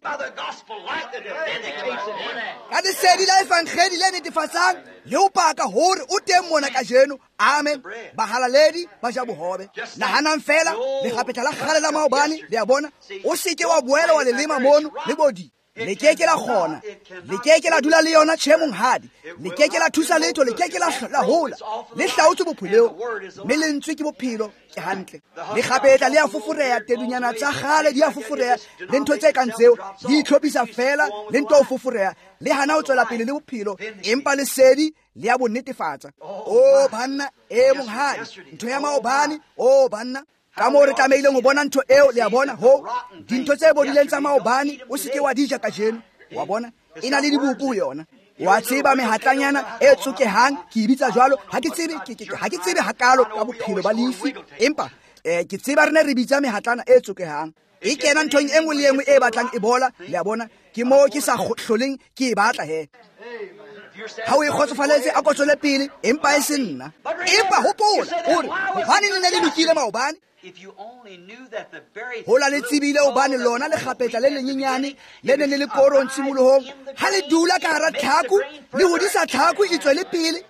ka lesedi la evangeli le netefatsang le ho paka hore o teng mona ka jeno amen bahalaledi ba ja bohobe nahanang fela lekgapetla la kgale la maobane le ya bona o seke wa boela wa le lema mono le bodi le keke la khona le keke la dula le yona tshemong hadi le keke la thusa letho le keke la la hola le hlautse bophelo mme le ntswe ke bophelo ke hantle le gapetla le a foforeya tedunyana tsa gale di a foforeya le ntho tse ka ntseo di itlhopisa fela le ntho o foforeya le hana o tswela pele le bophelo empa le sedi le ya bonnetefatsa o banna e mong hadi ntho ya maobane o banna ka mo re tlameileng ho bona ntho eo le ya bona ho dintho tse bodileng tsa maobane o seke wa dija ka jeno wa bona ina le dibuku yona wa tseba mehatlanyana e tsukehang ke ibitsa jwalo ha ke tsebe ha ke tsebe hakalo ka bophelo ba lefi empa eh ke tseba rena re bitsa mehatlana e tsukehang e kena nthong engwe le engwe e batlang e bola le ya bona ke mo ke sa hloleng ke e batla he ha o ikgotsofaletse a kotsole pele empa e se nna empa hopola hore hobane le ne le lokile maobane hola le tsebile hobane lona le gapetla le lenyenyane le ne le le korong tshimolohong ha le dula ka hara tlhaku le hodisa tlhaku e tswele pele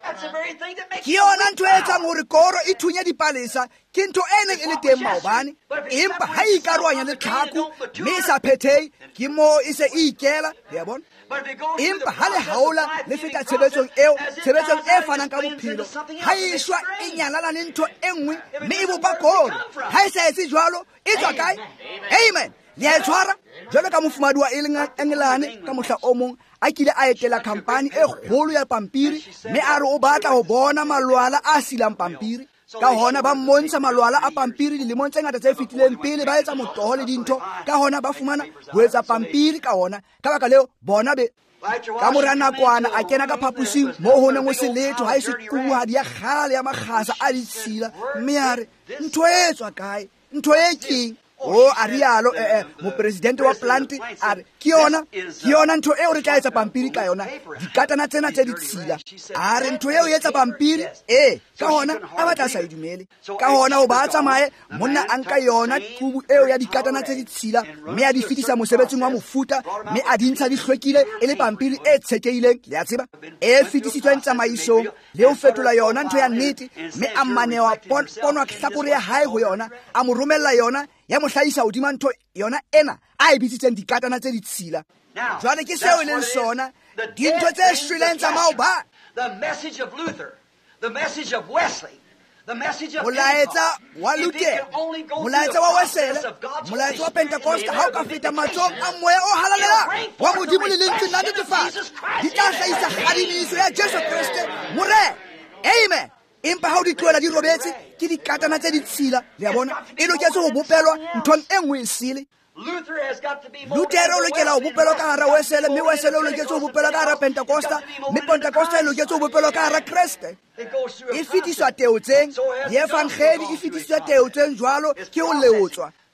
ke yona ntho e etsang hore koro e thunya dipalesa ke ntho e neng e le teng maobane empa ha e ikarohanya le tlhaku mme e sa phethei ke moo e se e ikela ya bona empa ha le haola le feta tshebetsong eo tshebetsong e fanang ka bophelo ha e shwa e nyalana le ntho e nngwe mme e bopa koro ha e sa etse jwalo e tswa kae amen le a tshwara jwalo ka mofumadi wa Engelane ka mohla o mong a kile a etela khampani e kgolo ya pampiri mme a re o batla ho bona malwala a silang pampiri ka hona ba mmontsha malwala a pampiri dilemong tse ngata tse fetileng pele ba etsa motoho le dintho ka hona ba fumana ho etsa pampiri ka hona ka baka leo bona be ka mora nakwana a kena ka phapusing mo ho neng o se letho ha e se kuhadi ya kgale ya makgasa a ditshila mme a re ntho e tswa kae ntho e keng o a rialo eh eh mopresidente wa plant a re ke yona ke yona ntho eo re tla etsa pampiri ka yona dikatana tsena tse ditshila a re ntho eo e etsa pampiri eh ka hona a batla sa idumele ka hona o ba tsamaye monna a nka yona kubu eo ya dikatana tse ditshila mme a di fitisa mosebetsing wa mofuta mme a dintsha di hlwekile e le pampiri e tshekeileng le a tseba e fitisitsweng tsamaisong le o fetola yona ntho ya nnete mme a manewa ponwa hlakore ya hae ho yona a mo romella yona ya mo hlahisa hodima ntho yona ena a e bitsitseng dikatana tse ditshila jwale ke seo e leng sona dintho tse shweleng tsa maoba the message of Luther, the message of Wesley, the message of molaetsa wa Luther, molaetsa wa Wesley, molaetsa wa Pentecost ha o ka feta matsong a moya o halalela wa Modimo le lentswe la netefatso di tla hlahisa kgadimiso ya Jesu Kriste more amen empa ha o di tloela di robetse ke dikatana tse ditshila le ya bona e loketse ho bopelwa nthong e nngwe e sile Luther has got to be Luther o lokela ho bopelwa ka hara Wesley mme Wesley o loketse ho bopelwa ka hara Pentecost mme Pentecost e loketse ho bopelwa ka hara Kriste e fitiswa teotseng di evangeli e fitiswa teotseng jwalo ke ho leotswa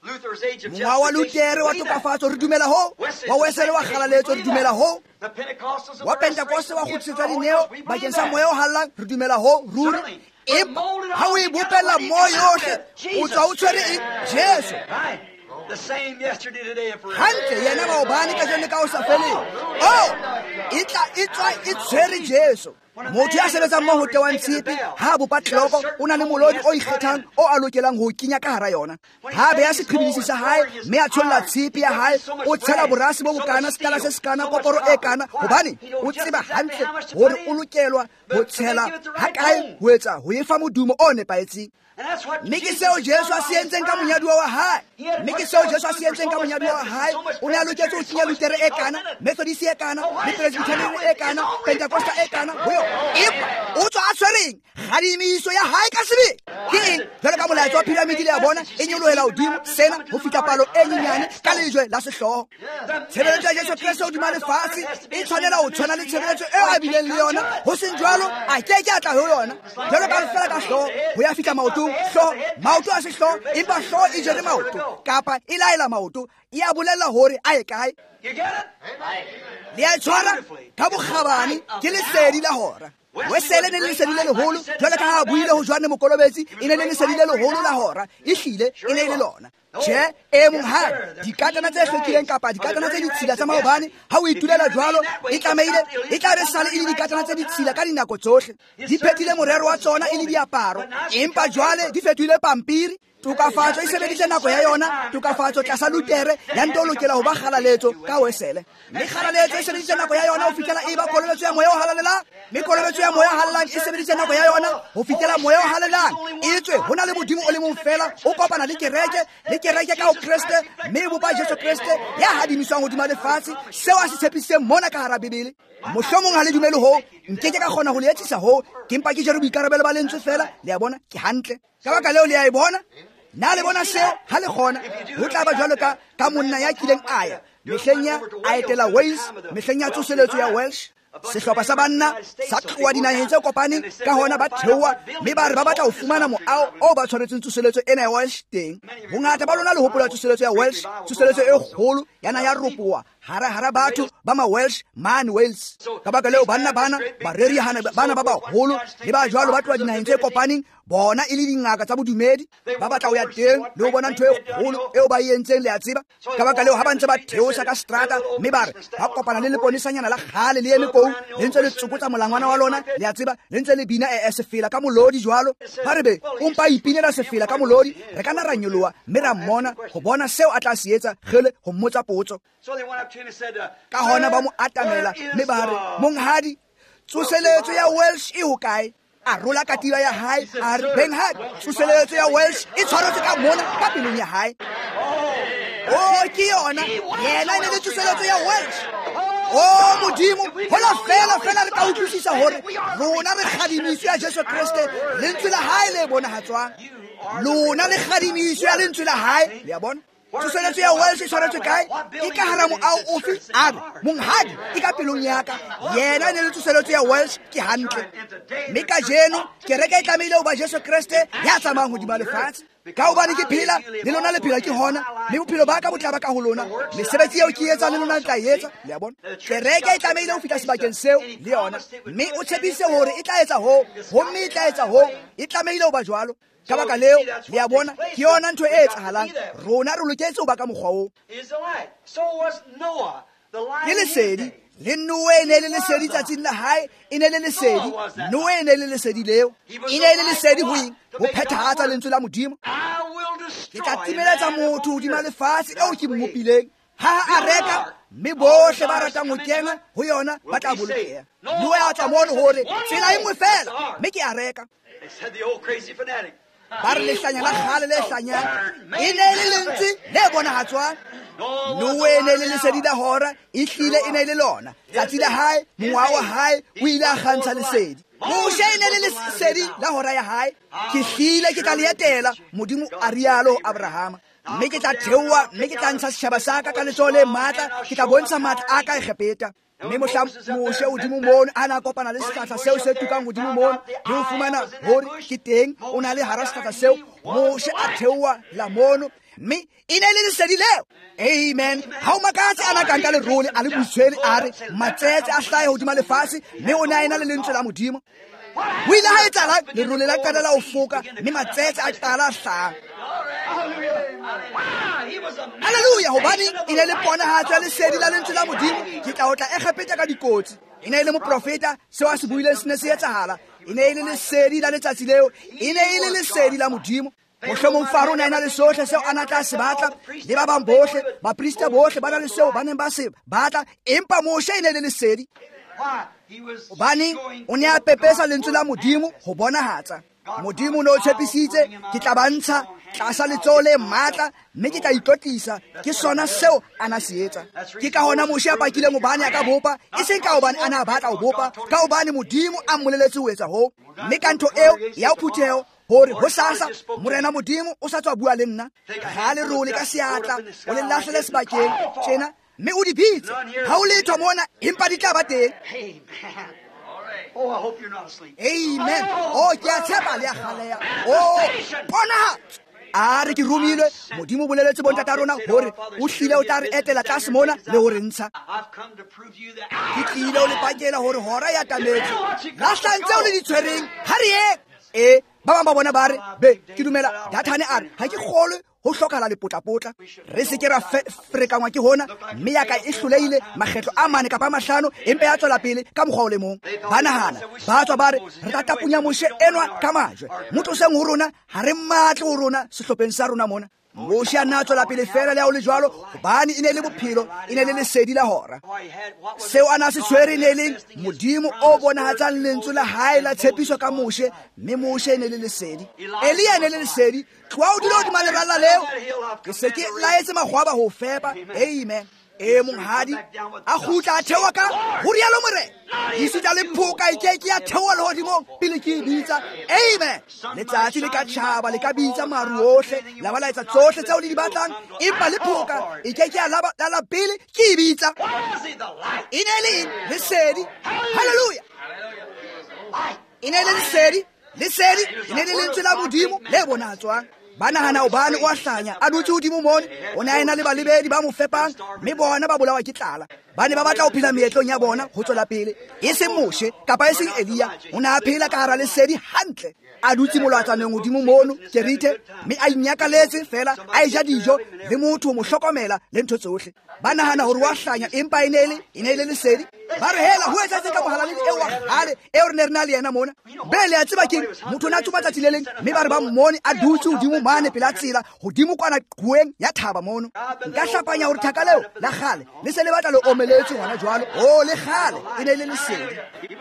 ngwa wa Lutere wa tokafatso re dumela ho, wa Wesley wa kgalaletso re dumela ho, wa Pentecost wa kgutlisetsa dineo bakeng sa moya o hallang re dumela ho ruri. Empa ha o e bopella mo yohle o tswa o tshwere Jesu. Hantle yena ba obane ka jene ka o sa feleng. Oh, itla itswa itshwere Jesu. Motho ya sebetsang mo ho tewang tshepe ha bopa tlhoko o na le molodi o ikgethang o a lokelang ho kinya ka hara yona. Ha be ya sekhibidisi sa hae mme a tsholla tshepe ya hae o tshela borasi bo bokana sekala se sekana koporo e kana hobane o tseba hantle hore o lokelwa ho tshela ha kae ho etsa ho efa modumo o nepaetseng. Mme ke seo Jesu a se entseng ka monyaduwa wa hae. Mme ke seo Jesu a se entseng ka monyaduwa wa hae. O ne a loketse ho kinya Lutere e kana, Methodist e kana, Presbyterian e kana, Pentecost e kana ho yo. Empa o tswa a tshwereng kgadimiso ya hae ka sebe. Ke eng? Jwale ka molaetso wa piramidi le ya bona e nyolohela hodimo sena ho fihla palo e nyenyane ka lejwe la sehlooho. Tshebeletso ya Jesu Kriste hodima lefatshe e tshwanela ho tshwana le tshebeletso eo a bileng le yona. Ho seng jwalo a ke ke a tla ho yona. Jwalo ka fela ka hlooho ho ya fihla maotong hlo maoto a sehlo empa hlo e jere maoto kapa e laela maoto e a bolella hore a e kae. Le a tshwara ka bokgabane ke lesedi la hora. Wesley ne le lesedi le leholo jwale ka ha buile ho Johanne Mokolobetsi e ne le lesedi le leholo la hora e hlile e ne le lona. Tjhe, e monghadi dikatana tse hlwekileng kapa dikatana tse ditshila tsa maobane ha o itulela jwalo e tlameile e tla re sale e le dikatana tse ditshila ka dinako tsohle. Di phethile morero wa tsona e le diaparo empa jwale di fetohile pampiri. Tokafatso e sebeditse nako ya yona. Tokafatso tlasa Lutere ya nto lokela ho ba kgalaletso ka Wesley. Mme kgalaletso e sebeditse nako ya yona ho fihlela e ba kolobetso ya moya o halalelang. Mme kolobetso ya moya o halalelang e sebeditse nako ya yona ho fihlela moya o halalelang e tswe ho na le modimo o le mong fela o kopana le kereke le kereke ka ho Kriste mme e bopa Jesu Kriste ya hadimiswang hodima lefatshe seo a se tshepisitseng mona ka hara Bebele. Mohlomong ha le dumele ho nkeke ka kgona ho le etsisa ho ke mpa ke jere boikarabelo ba lentswe fela le ya bona ke hantle ka baka leo le ya e bona na le bona seo ha le kgona ho tla ba jwalo ka ka monna ya kileng aya mehleng ya a etela Wales mehleng ya tsoseletso ya Welsh. Sehlopha sa banna sa tloa dinaheng tse kopaneng ka hona ba theoha mme ba re ba batla ho fumana moao o ba tshwaretseng tsoseletso ena ya Welsh teng. Bongata ba lona le hopola tsoseletso ya Welsh, tsoseletso e kgolo yana ya ropoa hara hara batho ba ma Welsh man Wales. Ka baka leo banna bana ba reri hana bana ba baholo le ba jwalo ba tloa dinaheng tse kopaneng bona e le dingaka tsa bodumedi ba batla ho ya teng le ho bona ntho e kgolo eo ba e entseng le ya tseba. Ka baka leo ha ba ntse ba theosa ka strata mme ba re ba kopana le leponisanyana la kgale le emekong le ntse le tsokotsa molangwana wa lona le ya tseba le ntse le bina e sefela ka molodi jwalo. Ba re be o mpa ipinela sefela ka molodi re kana ra nyoloha mme ra mmona ho bona seo a tla se etsa gele ho mmotsa potso. Ka hona ba mo atamela mme ba re monghadi tsoseletso ya Welsh e ho kae? A rola katiba ya hae a re Benhard tsoseletso ya Welsh e tshwaretswe ka mona ka pelong ya hae. Oh ke yona yena e ne le tsoseletso ya Welsh. Oh modimo hola fela fela re ka utlwisisa hore rona re kgadimiso ya Jesu Kriste lentswe la hae le bona hatswang lona le kgadimiso ya lentswe la hae le ya bona. Tsoseletso ya Welsh e tshwaretswe kae? E ka hara moao ofe? A re monghadi e ka pelong ya ka yena e ne le tsoseletso ya Welsh ke hantle. Mme ka jeno kereke e tlamehile ho ba Jesu Kriste ya tsamayang hodima lefatshe. Ka hobane ke phela le lona le phela ke hona mme bophelo ba ka bo tla ba ka ho lona mesebetsi eo ke etsa le lona le tla etsa le ya bona. Kereke e tlamehile ho fihla sebakeng seo le yona mme o tshepise hore e tla etsa ho ho mme e tla etsa ho e tlamehile ho ba jwalo. Ka baka leo le ya bona ke yona ntho e etsahalang rona re loketse ho ba ka mokgwa oo. Ke lesedi le Noe ne le lesedi tsatsing la hae e ne le lesedi Noe ne le lesedi leo e ne le lesedi ho ho phethahatsa lentswe la modimo. Ke tla timeletsa motho hodima lefatshe eo ke mmopileng ha a reka mme bohle ba ratang ho kena ho yona ba tla bolokeha. Noe a tla mona hore tsela e nngwe fela mme ke a reka. Ba re lehlanya la kgale le hlanyang e ne le lentswe le bonahatswang. Noe ne le lesedi la hora e hlile e ne le lona tsatsi la hae moa wa hae o ile a kgantsha lesedi. Moshe e ne le lesedi la hora ya hae ke hlile ke tla le etela modimo a rialo Abrahama mme ke tla theoha mme ke tla ntsha setjhaba sa ka ka letsoho le matla ke tla bontsha matla a ka Egepeta. Mme mohla Moshe hodimo mono a na kopana le sehlahla seo se tukang hodimo mono le ho fumana hore ke teng o na le hara sehlahla seo Moshe a theoha la mono mme e ne le lesedi leo. Amen. Ha o makatse a naka nka lerole a le butswele a re matsetse a hlahe hodima lefatshe mme o ne a ena le lentswe la Modimo. O ile ha etsala lerole la qadela ho foka mme matsetse a qala a hlaha. Haleluya, hobane e ne le ponahatso ya lesedi la lentswe la Modimo. Ke tla o tla e kgapetsa ka dikotsi. E ne le moprofeta seo a se buileng se ne se etsahala. E ne e le lesedi la letsatsi leo. E ne e le lesedi la Modimo. Mohlomong Faro o ne a na le sohle seo a natla se batla, le ba bang bohle, bapriste bohle ba na le seo ba neng ba se batla, empa Moshe e ne le lesedi. Hobane o ne a pepesa lentswe la Modimo ho bonahatsa. Modimo o ne o tshepisitse, ke tla bantsha tlasa letsoho le matla mme ke tla itlotlisa. Ke sona seo a na se etsa. Ke ka hona Moshe a pakileng hobane a ka bopa, e seng ka hobane a na batla ho bopa, ka hobane Modimo a mmoleletse ho etsa ho. Mme ka ntho eo ya ho phutheho hore ho sasa morena Modimo o sa tswa bua le nna, ga le role ka seatla o le lahlele sebakeng tjena mme o di bitse. Ha o letho mona empa di tla ba teng. Oh, I hope you're not asleep. Amen. Oh, ke a tshepa le a galeya. Oh, bona a re ke romilwe Modimo o boleletse bontata rona hore o hlile o tla re etela tlase mona le hore ntsha. Ke tlile o le pakela hore hora ya tametse la hlantse o le di tshwereng ha re ye. Eh, ba bang ba bona ba re be ke dumela dathane a re ha ke kgolwe ho hlokahala lepotlapotla. Re se ke ra frekangwa ke hona mme ya ka e hlolehile makgetlo a mane kapa mahlano empe ya tswela pele ka mokgwa o le mong. Ba nahana ba tswa ba re re tla tapunya Moshe enwa ka majwe. Motho seng ho rona ha re matle ho rona sehlopheng sa rona mona. Moshe a nna tswela pele fela le ha o le jwalo hobane e ne le bophelo, e ne le lesedi la hora. Seo a na se tshwere e ne leng Modimo o bonahatsang lentswe la hae la tshepiso ka Moshe, mme Moshe e ne le lesedi. Elia e ne le lesedi. Tloha o dula hodima leralla leo ke se ke laetse magwaba ho fepa. Amen. E monghadi a kgutla a theoha ka ho rialo morena. Isita le phoka e ke ke ya theoha lehodimong pele ke bitsa. Amen. Letsatsi le ka tjhaba le ka bitsa maru ohle la ba la etsa tsohle tseo le di batlang empa le phoka e ke ke ya la la pele ke bitsa. E ne le lesedi. Hallelujah. E ne le lesedi. Lesedi e ne le lentswe la Modimo le bonahatswang. Ba nahana hobane o a hlanya a dutse hodimo mone o ne a ena le balebedi ba mo fepang mme bona ba bolawa ke tlala. Ba ne ba batla ho phela meetlong ya bona ho tswela pele. E seng Moshe kapa e seng Elia o ne a phela ka hara lesedi hantle. A dutse molwatsaneng hodimo mono kerite mme a inyakaletse fela a eja dijo le motho mo hlokomela le ntho tsohle. Ba nahana hore wa hlanya empa e ne le e ne le lesedi. Ba re hela ho etsetse ka mohala le eo wa hale eo re ne re na le yena mona. Bele a tseba keng motho na tsuba tsatsi le leng mme ba re ba mmone a dutse hodimo mane pela tsela hodimo kwana queng ya thaba mono. Nka hlapanya hore thaka leo la khale le se le batla le omeletse hona jwalo. Oh, le khale e ne le lesedi.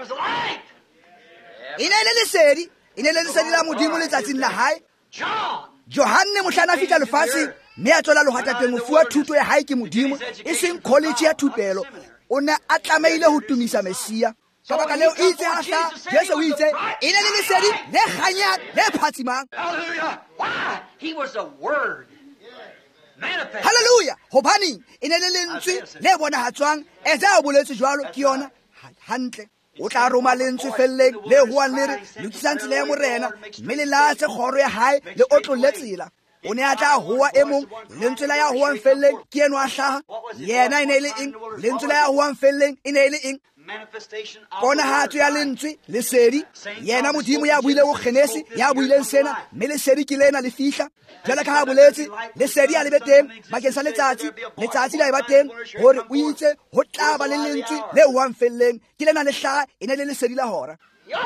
E ne le lesedi. E ne le lesedi la Modimo letsatsing la hae. Johanne mohlana a fihla lefatsheng mme a tswela lohatateng ho fuwa thuto ya hae ke Modimo e seng college ya thupelo. O ne a tlameile ho tumisa Mesia. Ka baka leo itse a hla Jesu o itse e ne le lesedi le kganyang le phatsimang. He was a word. Hallelujah. Hobane e ne le lentswe le bonahatswang e tsa boletse jwalo ke yona hantle. O tla roma lentswe felleng le hoang le re lokisang tsela ya morena mme le latse kgoro ya hae le otlolle tsela. O ne a tla hoa e mong lentswe la ya hoang felleng ke eno a hlaha yena e ne le eng lentswe la ya hoang felleng e ne le eng ponahatso ya lentswe lesedi. Yena Modimo ya buile ho Genesi ya buileng sena mme lesedi ke lena le fihla jwale ka ha boletse lesedi a lebe teng bakeng sa letsatsi letsatsi la e ba teng hore o itse ho tla ba le lentswe le hoang felleng ke lena le hlaha e ne le lesedi la hora.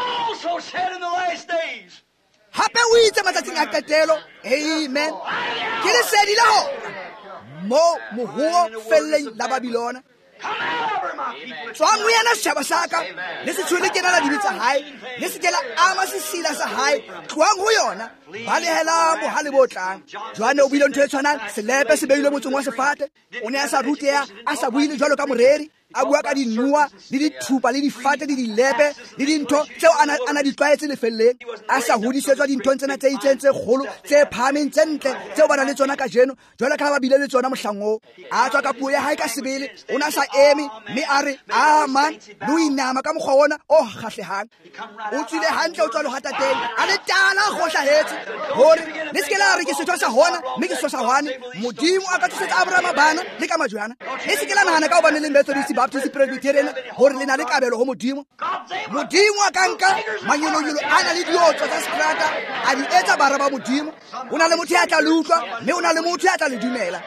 Hape o itse matsatsing a qetelo. Amen. Ke lesedi la hora mo mohuo felleng la Babilona. Tswang ho yena setjhaba sa ka le se tshwele ke nana dibitsa hae le se ke la ama sesila sa hae tloang ho yona ba lehela bohale bo tlang. Johanne o buile ntho e tshwanang selepe se beilwe motsong wa sefate. O ne a sa ruteha a sa buile jwalo ka moreri a bua ka dinua le dithupa le difate le dilepe le dintho tseo a na di tlwaetse lefeleng, a sa hodisetswa dinthong tsena tse itseng tse kgolo tse phahameng tse ntle tseo ba nang le tsona ka jeno, jwale ka ba bile le tsona mohlang oo. A tswa ka puo ya hae ka sebele, o na sa eme mme a re aman le o inama ka mokgwa ona o kgahlehang. O tswile hantle o tswa lehatateng a le tala a kgohlahetse hore le seke la re ke setho sa hona mme ke setho sa hwane. Modimo a ka tlisetsa Abrahama bana le ka majwana. Le seke la nahana ka hobane le Methodist Baptist Presbyterian hore le na le kabelo ho Modimo. Modimo a ka nka manyolonyolo a na le diotso tsa seterata a di etsa bara ba Modimo. O na le motho ya tla le utlwa mme o na le motho ya tla le dumela.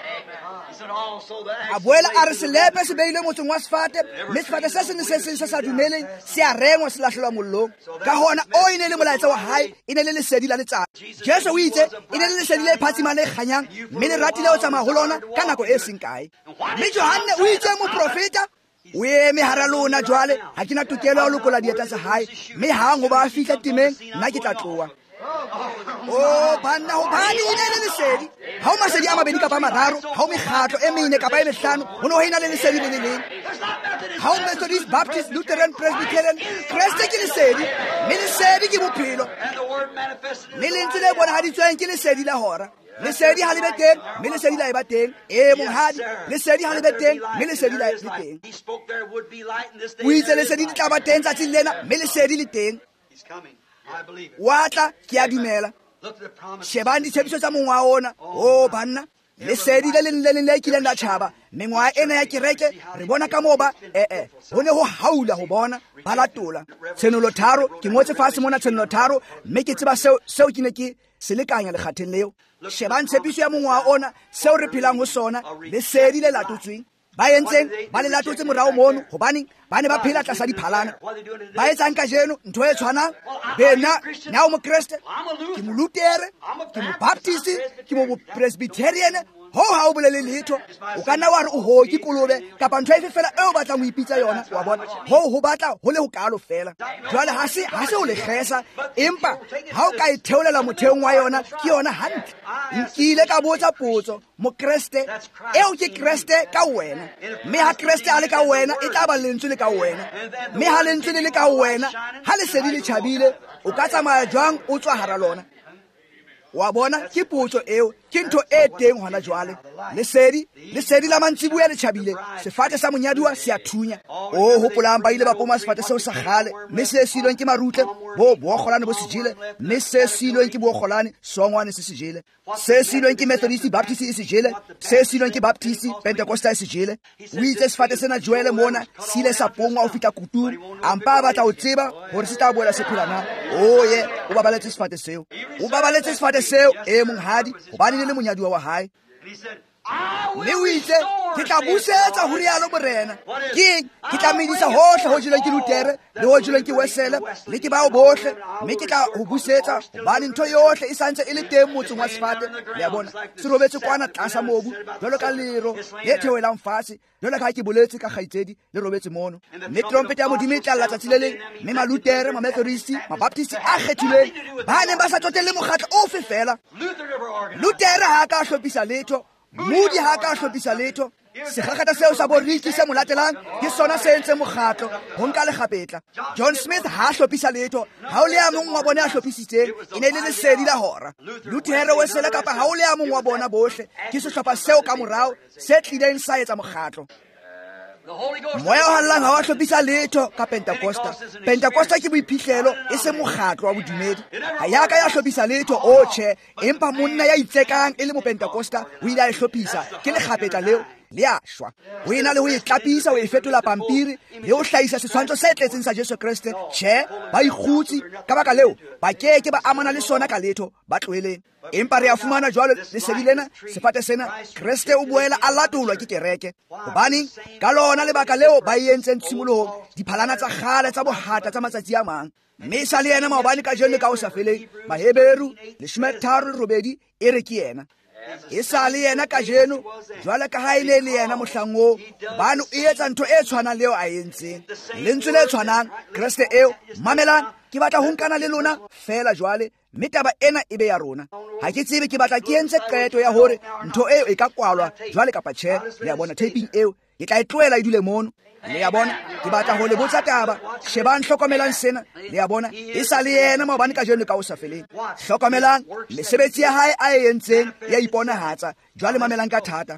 A boela a re selepe se beile motseng wa sefate, mme sefate se se ne se seng se sa dumeleng se a rengwa se lahlelwa mollong. Ka hona o e ne le molaetsa wa hae, e ne le lesedi la letsatsi. Jesu o itse e ne le lesedi le phatsimang le kganyang, mme le ratile ho tsamaya ho lona ka nako e seng kae. Mme Johane o itse moprofeta o eme hara lona jwale, ha ke na tokelo ya ho lokola dieta tsa hae, mme hang ho ba a fihla temeng nna ke tla tloha. Oh banna hobane o ne le lesedi, ha o masedi a mabedi kapa mararo, ha o mekgatlo e mene kapa e mehlano, ho ne ho ena le lesedi le le leng. Ha o Methodist, Baptist, Lutheran, Presbyterian, Kreste ke lesedi, mme lesedi ke bophelo. Le lentswe le bonahaditsweng ke lesedi la hora. Lesedi ha le be teng mme lesedi la e ba teng. E monghadi, lesedi ha le be teng mme lesedi la e be teng. O itse lesedi di tla ba teng tsatsing lena mme lesedi le teng. Wa tla ke a dumela. Shebang ditshepiso tsa mongwa ona. Oh banna, lesedi le leng le leng le kileng la tjhaba mengwaha ena ya kereke re bona ka moo ba eh eh ho ne ho haula ho bona ba latola. Tshenolo tharo ke ngotse fatshe mona, tshenolo tharo, mme ke tseba seo seo ke ne ke se lekanya lekgatheng leo. Shebang tshepiso ya mongwaha ona, seo re phelang ho sona, lesedi le latotsweng. Ba entseng ba le latotse morao mono hobane ba ne ba phela tlasa diphalana. Ba etsang ka jeno ntho e tshwanang. Bena na o mokreste, ke mo Lutere, ke mo Baptist, ke mo Presbyterian, ho ha o bolele letho. O ka nna wa re o ho ke kolobe kapa ntho efe fela eo batlang ho ipitsa yona, wa bona ho ho batla ho le ho kalo fela. Jwale ha se ha se o le kgesa, empa ha o ka e theolela motheong wa yona ke yona hantle. Nkile ka botsa potso, mokreste eo ke Kreste ka wena, mme ha Kreste a le ka wena e tla ba lentswe le ka wena, mme ha lentswe le le ka wena, ha lesedi le tjhabile o ka tsamaya jwang o tswa hara lona? Wa bona ke potso eo, ke ntho e teng hona jwale. Lesedi lesedi la mantsibuya le tjhabile, sefate sa monyaduwa se a thunya. O hopolang ba ile ba poma sefate seo sa kgale, mme se silweng ke marutle bo bookgolane bo se jele, mme se silweng ke bookgolane songwane se se jele. Se silweng ke Methodist Baptist e se jele, se silweng ke Baptist Pentecostal e se jele. O itse sefate sena Joele mona se ile sa pongwa ho fihla kuturu, ampa batla ho tseba hore se tla boela se phela na. O ye o babaletse sefate seo, o babaletse sefate seo e monghadi hobane le monyaduwa wa hae. Mme o itse ke tla busetsa ho rialo morena. Ke ke tla medisa hohle ho jeleng ke Lutere le ho jeleng ke Wesley le ke bao bohle, mme ke tla ho busetsa hobane ntho yohle e santse e le teng motseng wa sefate. Le a bona se robetse kwana tlasa mobu jwalo ka lero le theohelang fatshe, jwalo ka ha ke boletse ka kgaitsedi le robetse mono. Mme trompete ya Modimo e tla lla tsatsi le leng, mme malutere, mamethodist, mabaptist a kgethilweng ba ne ba sa tsotelle mokgatlo ofe fela. Lutere ha ka hlophisa letho, Moody ha ka hlophisa letho. Sekgakgata seo sa boriki se mo latelang ke sona se entseng mokgatlo ho nka lekgapetla. John Smith ha hlophisa letho, ha o le a mong wa bona a hlophisitseng e ne le lesedi la hora. Luther Wesley kapa ha o le a mong wa bona bohle ke sehlopha seo ka morao se tlileng sa etsa mokgatlo. Moya o hallang ha wa hlophisa letho ka Pentecosta. Pentecosta ke boiphihlelo e se mokgatlo wa bodumedi. Ha ya ka ya hlophisa letho o tjhe, empa monna ya itsekang e le mo Pentecosta o ile a hlophisa ke lekgapetla leo le a shwa. O ena le ho itlapisa o e fetola pampiri le ho hlahisa setshwantsho se tletseng sa Jesu Kriste. Tjhe, ba ikgutsi ka baka leo ba keke ba amana le sona ka letho ba tloheleng. Empa re a fumana jwalo lesedi lena, sefate sena, Kreste o boela a latolwa ke kereke. Hobane ka lona lebaka leo ba e entseng tshimolohong diphalana tsa kgale tsa bohata tsa matsatsi a mang. Mme sa le yena maobane ka jeno ka o sa feleng, Maheberu leshome tharo robedi e re ke yena. E sa le yena ka jeno jwale ka ha e ne le yena mohlang oo, bane o etsa ntho e tshwanang leo a entseng. Lentswe le tshwanang Kreste eo, mamelang ke batla ho nkana le lona fela jwale, mme taba ena e be ya rona. Ha ke tsebe ke batla ke entse qeto ya hore ntho eo e ka kwalwa jwale kapa tjhe. Le a bona taping eo ke tla e tloela e dule mono. le ya bona ke batla ho le botsa taba shebang hlokomelang sena le ya bona e sa le yena maobane ka jeno ka o sa feleng hlokomelang mesebetsi ya hae a e entseng ya iponahatsa jwale mamelang ka thata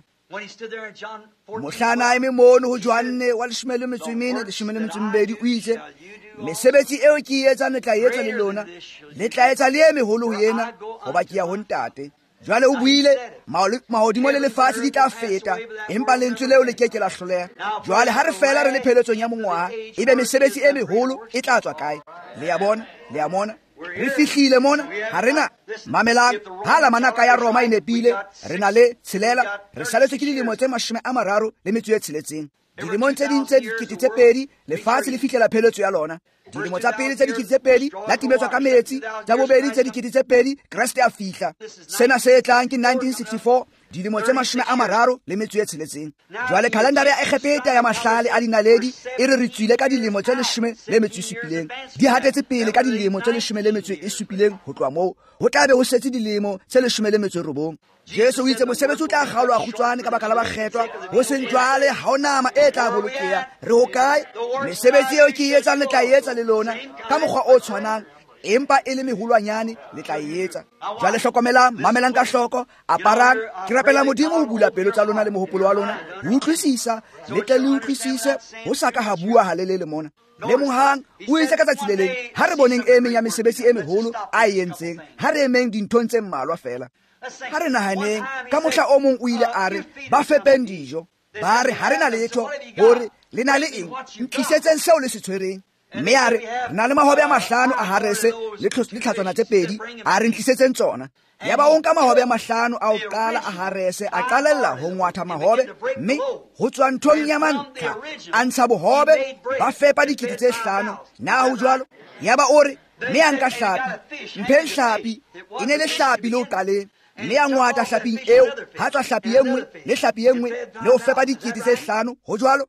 mohlana eme mono ho Johanne wa leshome le metso e mene leshome le metso e mmedi o itse mesebetsi eo ke e etsang le tla etsa le lona le tla etsa le e meholo ho yena hoba ke ya ho ntate jwale o buile mahodimo le lefatshe di tla feta empa lentswe leo le keke la hloleha jwale ha re fela re le pheletsong ya mongwaha ebe mesebetsi e meholo e tla tswa kae le ya bona le ya mona re fihlile mona ha rena mamelang ha la manaka ya Roma e nepile re na le tshelela re saletswe ke dilemo tse mashome a mararo le metso e tsheletseng dilemong tse ding tse dikete tse pedi lefatshe le fihlela pheletso ya lona dilemo tsa pele tse dikete tse pedi la timetswa ka metsi tsa bobedi tse dikete tse pedi Kriste a fihla sena se tlang ke nineteen sixty-four dilemo tse mashome a mararo le metso e tsheletseng jwale kalendara ya Egepeta ya mahlale a dinaledi e re re tswile ka dilemo tse leshome le metso e supileng di hatetse pele ka dilemo tse leshome le metso e supileng ho tloha moo ho tla be ho setse dilemo tse leshome le metso e robong Jesu o itse mosebetsi o tla kgaolwa kgutshwane ka baka la bakgethwa ho seng jwale ha o nama e tla bolokeha re ho kae mesebetsi eo ke e etsang le tla e etsa le lona ka mokgwa o tshwanang empa e le meholwanyane le tla e etsa jwale hlokomelang mamelang ka hloko aparang ke rapela modimo ho bula pelo tsa lona le mohopolo wa lona ho utlwisisa le tle le utlwisise ho sa ka ha bua halelele mona le mohang o itse ka tsatsi le leng ha re boneng e meng ya mesebetsi e meholo a e entseng ha re emeng dinthong tse mmalwa fela ha re nahaneng ka mohla o mong o ile a re ba fepeng dijo ba re ha re na letho hore le na le eng ntlisetseng seo le se tshwereng mme a re re na le mahobe a mahlano a harese le tlhatswana tse pedi a re ntlisetseng tsona ya ba o nka mahobe a mahlano a o qala a harese a qalella ho ngwatha mahobe mme ho tswa nthong ya mantlha a ntsha bohobe ba fepa dikete tse hlano na ho jwalo ya ba o re mme a nka hlapi mpheng hlapi e ne le hlapi le o qaleng mme a ngwata hlaping eo ha tswa hlapi e nngwe le hlapi e nngwe le ho fepa dikete tse hlano ho jwalo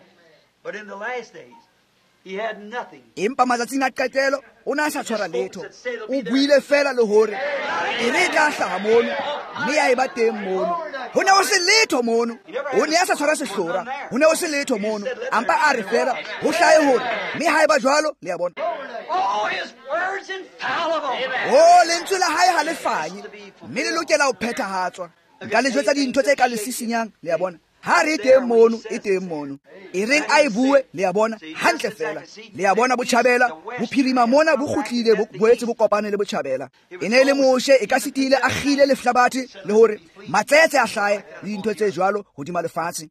empa matsatsing a qetelo o ne a sa tshwara letho o buile fela le hore e re tla hlaha mono mme a e ba teng mono ho ne ho se letho mono o ne a sa tshwara sehlora ho ne ho se letho mono ampa a re fela ho hlahe hore mme ha e ba jwalo le ya bona o lentswe la hae ha le fanye mme le lokela ho phethahatswa nka le jwetsa dintho tse ka le sisinyang le ya bona ha re teng mono e teng mono e reng a e bue le ya bona hantle fela le ya bona botjhabela bophirima mona bo kgutlile bo boetse bo kopane le botjhabela e ne le moshe e ka sitile a khile le flabathi le hore matsetse a hlae le dintho tse jwalo hodima lefatshe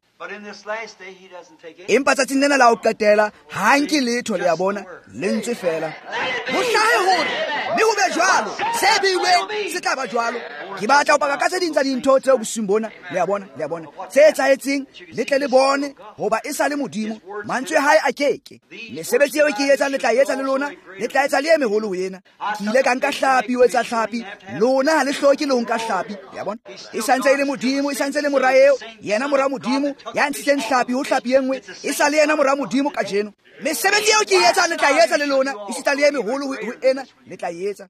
empa tsatsing lena la o qetela ha nke letho le ya bona lentswe fela ho hlahe hore mme ho be jwalo se beilweng se tla ba jwalo ke batla ho paka ka tse ding tsa dintho tseo bosung bona le ya bona le ya bona tse etsahetseng le tle le bone hoba e sa le modimo mantswe a hae a keke mesebetsi eo ke e etsang le tla etsa le lona le tla etsa le e meholo ho yena ke ile ka nka hlapi o etsa hlapi lona ha le hloke le ho nka hlapi ya bona e santse e le modimo e santse le mora eo yena mora modimo ya ntshitseng hlapi ho hlapi e nngwe e sa le yena mora modimo ka jeno mesebetsi eo ke e etsang le tla etsa le lona e sita le e meholo ho ena le tla etsa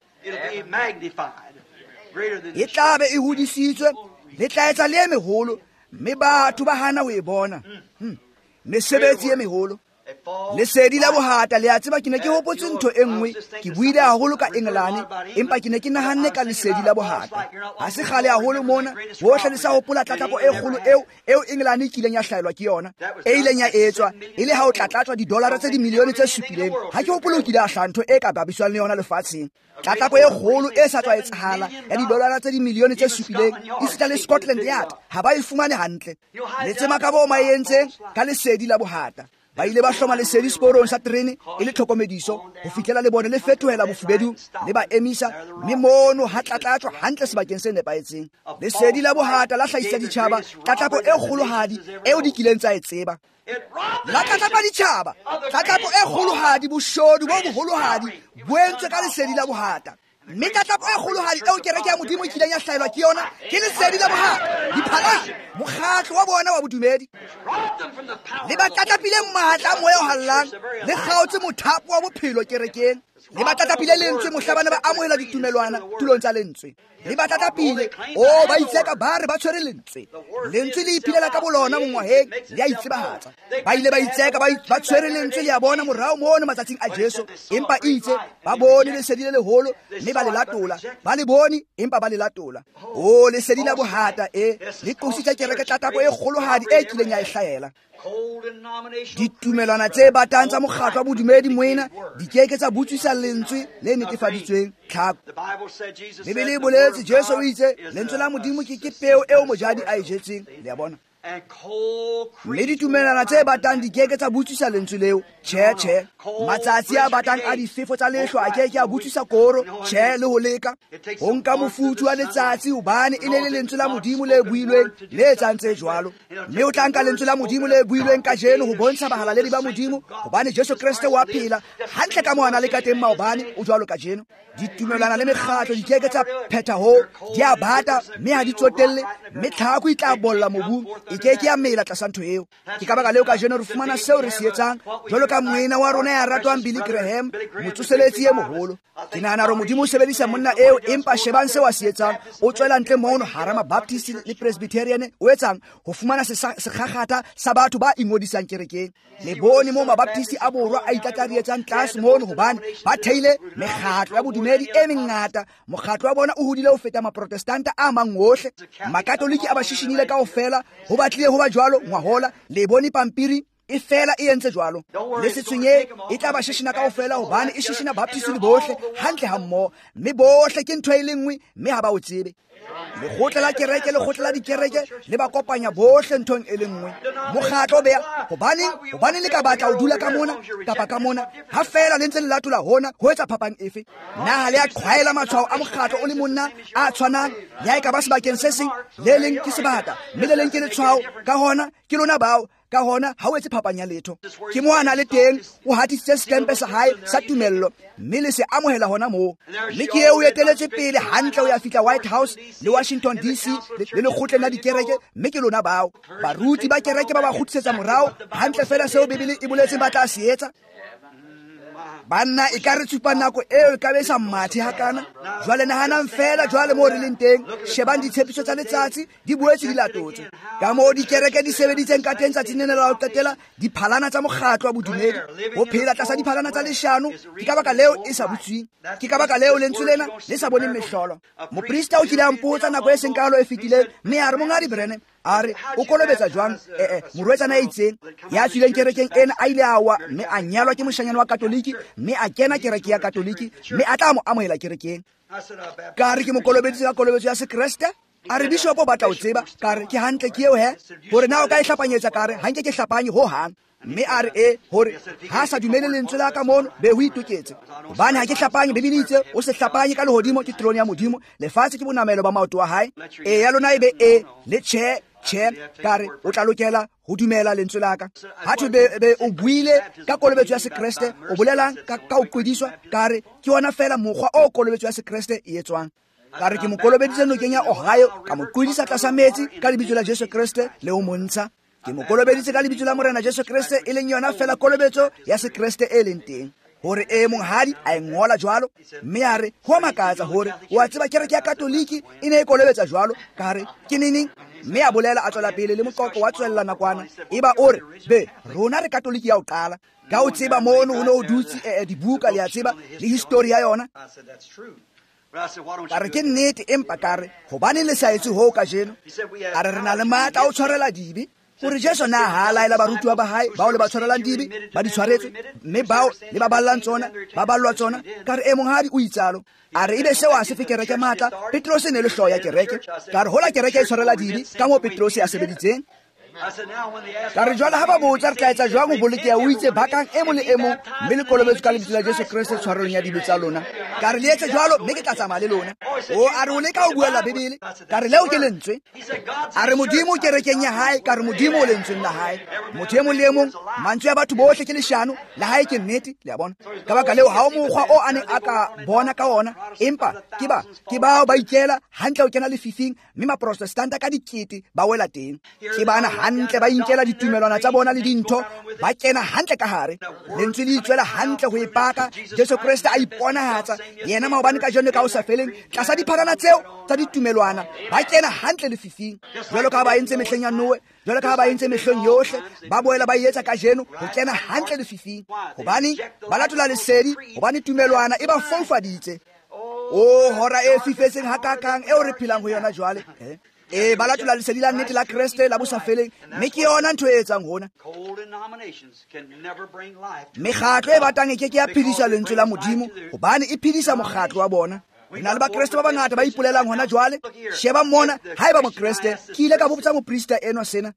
e tlabe e hodisitswe le tla etsa le e meholo mme batho ba hana ho e bona mesebetsi e meholo lesedi la bohata le a tseba ke ne ke hopotse ntho e nngwe ke buile haholo ka Engelane empa ke ne ke nahanne ka lesedi la bohata ha se kgale haholo mona bohle le sa hopola tlatlapo e kgolo eo eo Engelane e kileng ya hlaelwa ke yona e ileng ya etswa e le ha o tlatlatswa didolara tse dimilione tse supileng ha ke hopole o kile a hlantho e ka babiswang le yona lefatsheng tlatlapo e kgolo e sa tswa etsahala ya didolara tse dimilione tse supileng e sita le Scotland Yard ha ba e fumane hantle le tsema ka bo ma e entseng ka lesedi la bohata ba ile ba hloma lesedi seporong sa terene e le tlhokomediso ho fihlela le bone le fetohela bofubedung le ba emisa mme mono ha tlatlatswa hantle sebakeng se nepaetseng lesedi la bohata la hlahisa ditjhaba tlatlapo e kgolohadi eo di kileng tsa e tseba la tlatlapa ditjhaba tlatlapo e kgolohadi boshodu bo boholohadi bo entswe ka lesedi la bohata mme tlatlapo e kgolohadi eo kereke ya modimo e kileng ya hlaelwa ke yona ke lesedi la bohata diphalane mokgatlo wa bona wa bodumedi le ba tlatlapile maatla a moya o hallang le kgaotse mothapo wa bophelo kerekeng le batlatapile lentswe mohla bana ba amohela ditumelwana tulong tsa lentswe. Le batlatapile o ba itseka ba re ba tshwere lentswe, lentswe le iphilela ka bolona mongwaheng le a itsebahatsa. Ba ile ba itseka ba tshwere lentswe le a bona morao mono matsatsing a Jesu, empa itse ba bone lesedi le leholo mme ba le latola. Ba le bone empa ba le latola. O lesedi la bohata e le qositse kereke tlatako e kgolohadi e kileng ya e hlahela. Ditumelwana tse batang tsa mokgatlo wa bodumedi moena di keke tsa butswisa lentswe le netefaditsweng tlhako. Bibele e boletse Jesu o itse lentswe la Modimo ke ke peo eo mojadi a e jetseng. Le a bona le ditumelwana tse batang di keke tsa butswisa lentswe leo. Tjhe tjhe, matsatsi a batang a difefo tsa lehlo a keke a butswisa koro. Tjhe, le ho leka ho nka mofuthu wa letsatsi hobane e ne le lentswe la Modimo le builweng le tsantse jwalo. Mme o tla nka lentswe la Modimo le builweng ka jeno ho bontsha bahalaledi ba Modimo hobane Jesu Kriste wa phela hantle ka moana le ka teng maobane o jwalo ka jeno. Ditumelwana le mekgatlo di keke tsa pheta ho di a bata mme ha di tsotelle mme tlhako e tla bolla mobung e keke ya mela tlasa ntho eo. Ke ka baka leo ka jeno re fumana seo re se etsang jwalo ka moena wa rona ya ratwang Billy Graham, motsoseletsi e moholo. Ke nahana hore Modimo o sebedisa monna eo empa shebang seo a se etsang o tswela ntle mono hara mabaptist le presbyterian o etsang ho fumana sekgakgatha sa batho ba ingodisang kerekeng. Le bone mo mabaptist a borwa a itlatladietsang tlase mono hobane ba theile mekgatlo ya bodumedi e mengata. Mokgatlo wa bona o hodile ho feta maprotestanta a mang ohle. Makatoliki a ba shishinile kaofela ho batlile ho ba jwalo ngwahola. Le bone pampiri e fela e entse jwalo. Le setshwenye e tla ba shishina kaofela hobane e shishina baptist le bohle hantle ha mmoho mme bohle ke ntho e le nngwe mme ha ba o tsebe. Lekgotla la kereke lekgotla la dikereke le ba kopanya bohle nthong e le nngwe. Mokgatlo bea hobane hobane le ka batla ho dula ka mona kapa ka mona ha fela le ntse le latola hona ho etsa phapang efe. Na le a qhwaela matshwao a mokgatlo o le monna a tshwanang ya e ka ba sebakeng se seng le leng ke sebata mme le leng ke letshwao ka hona ke lona bao ka hona ha o etse phapanya letho. Ke mo ana le teng o hatisitse stempe sa hae sa tumello mme le se amohela hona moo. Le ke eo eteletse pele hantle o ya fihla White House le Washington D C le lekgotleng la dikereke mme ke lona bao baruti ba kereke ba ba kgutlisetsa morao hantle fela seo Bibele e boletse ba tla se etsa. Banna e ka re tsupa nako eo e ka be sa mathe hakana. Jwale nahanang fela jwale mo re leng teng shebang ditshepiso tsa letsatsi di boetse di latotse ka moo dikereke di sebeditseng ka teng tsatsing lena la ho qetela diphalana tsa mokgatlo wa bodumedi ho phela tlasa diphalana tsa leshano. Ke ka baka leo e sa butswing, ke ka baka leo lentswe lena le sa boneng mehlolo. Moprista o kile a mpotsa nako e seng kalo e fetileng mme a re mongadi Brene a re o kolobetsa jwang ee morwetsana e itseng ya tswileng kerekeng ena a ile a wa mme a nyalwa ke moshanyana wa katoliki mme a kena kereke ya katoliki mme a tla mo amohela kerekeng. Ka re ke mo kolobeditse ka kolobetso ya Sekreste. A re bishopo ba tla o tseba. Ka re ke hantle ke eo he hore na o ka e hlapanyetsa. Ka re ha nke ke hlapanye ho hang mme a re e hore ha sa dumele lentswe la ka mono be ho itoketse hobane ha ke hlapanye. Bibele itse o se hlapanye ka lehodimo ke trone ya Modimo, lefatshe ke bonamelo ba maoto wa hae. E ya lona e be e le tjhe tjhe. Ka re o tla lokela ho dumela lentswe la ka. Ha thu be o buile ka kolobetso ya Sekreste o bolelang ka ka o qediswa. Ka re ke yona fela mokgwa o kolobetso ya Sekreste e etswang. Ka re ke mo kolobeditse nokeng ya Ohio ka mo qedisa tlasa metsi ka lebitso la Jesu Kriste le o montsha. Ke mo kolobeditse ka lebitso la Morena Jesu Kriste e leng yona fela kolobetso ya Sekreste e leng teng hore e monghadi a e ngola jwalo. Mme a re ho makatsa hore wa tseba kereke ya katoliki e ne e kolobetsa jwalo. Ka re ke neng mme a bolela a tswela pele le moqoqo wa tswella nakwana eba o re be rona re katoliki ya o qala ka o tseba mono o ne o dutse dibuka le a tseba le history ya yona. Ka re ke nnete empa ka re hobane le sa etse ho ka jeno a re re na le matla o tshwarela dibe hore Jesu na ha laela barutuwa ba hae bao le ba tshwarelang dibe ba di tshwaretse mme bao le ba ballang tsona ba ballwa tsona. Ka re e monghadi o itsalo a re ebe seo a se fe kereke matla. Petros ne le hloya kereke. Ka re hola kereke e tshwarela dibe ka mo Petros a sebeditseng. Ka re jwale ha ba botsa re tla etsa jwang ho bolokeha o itse bakang e mo le e mong mme le kolobetso ka lebitso la Jesu Kriste tshwarelong ya dibe tsa lona. ka re le etse jwalo mme ke tla tsamaya le lona. O a re o leka ho buela Bebele, ka re leo ke lentswe. A re Modimo kerekeng ya hae, ka re Modimo o lentsweng la hae. Motho e mong le e mong mantswe ya batho bohle ke leshano, la hae ke nnete, le a bona. Ka baka leo ha o mokgwa o a ne a ka bona ka ona, empa ke ba ke bao ba ikela hantle ho kena lefifing mme maprotestanta ka dikete ba wela teng. Ke bana hantle ba inkela ditumelwana tsa bona le dintho ba kena hantle ka hare. Lentswe le itswela hantle ho ipaka Jesu Kriste a iponahatsa yena maobane ka jone ka o sa feleng tlasa dipharana tseo tsa ditumelwana ba kena hantle lefifing. Jwalo ka ba entse mehleng ya Noe, jwalo ka ba entse mehleng yohle, ba boela ba etsa ka jeno ho kena hantle lefifing. Hobane ba latola lesedi, hobane tumelwana e ba foufaditse. O hora e fifetseng hakakang eo re phelang ho yona jwale. Eh? E ba latola lesedi la nnete la Kriste la bosa feleng, mme ke yona ntho e etsang hona. Mekgatlo e batang e ke ke ya phedisa lentswe la Modimo, hobane e phedisa mokgatlo wa bona. Re na le bakreste ba bangata ba ipolelang hona jwale. Sheba mona, haeba mokreste ke ile ka botsa moprista enwa sena,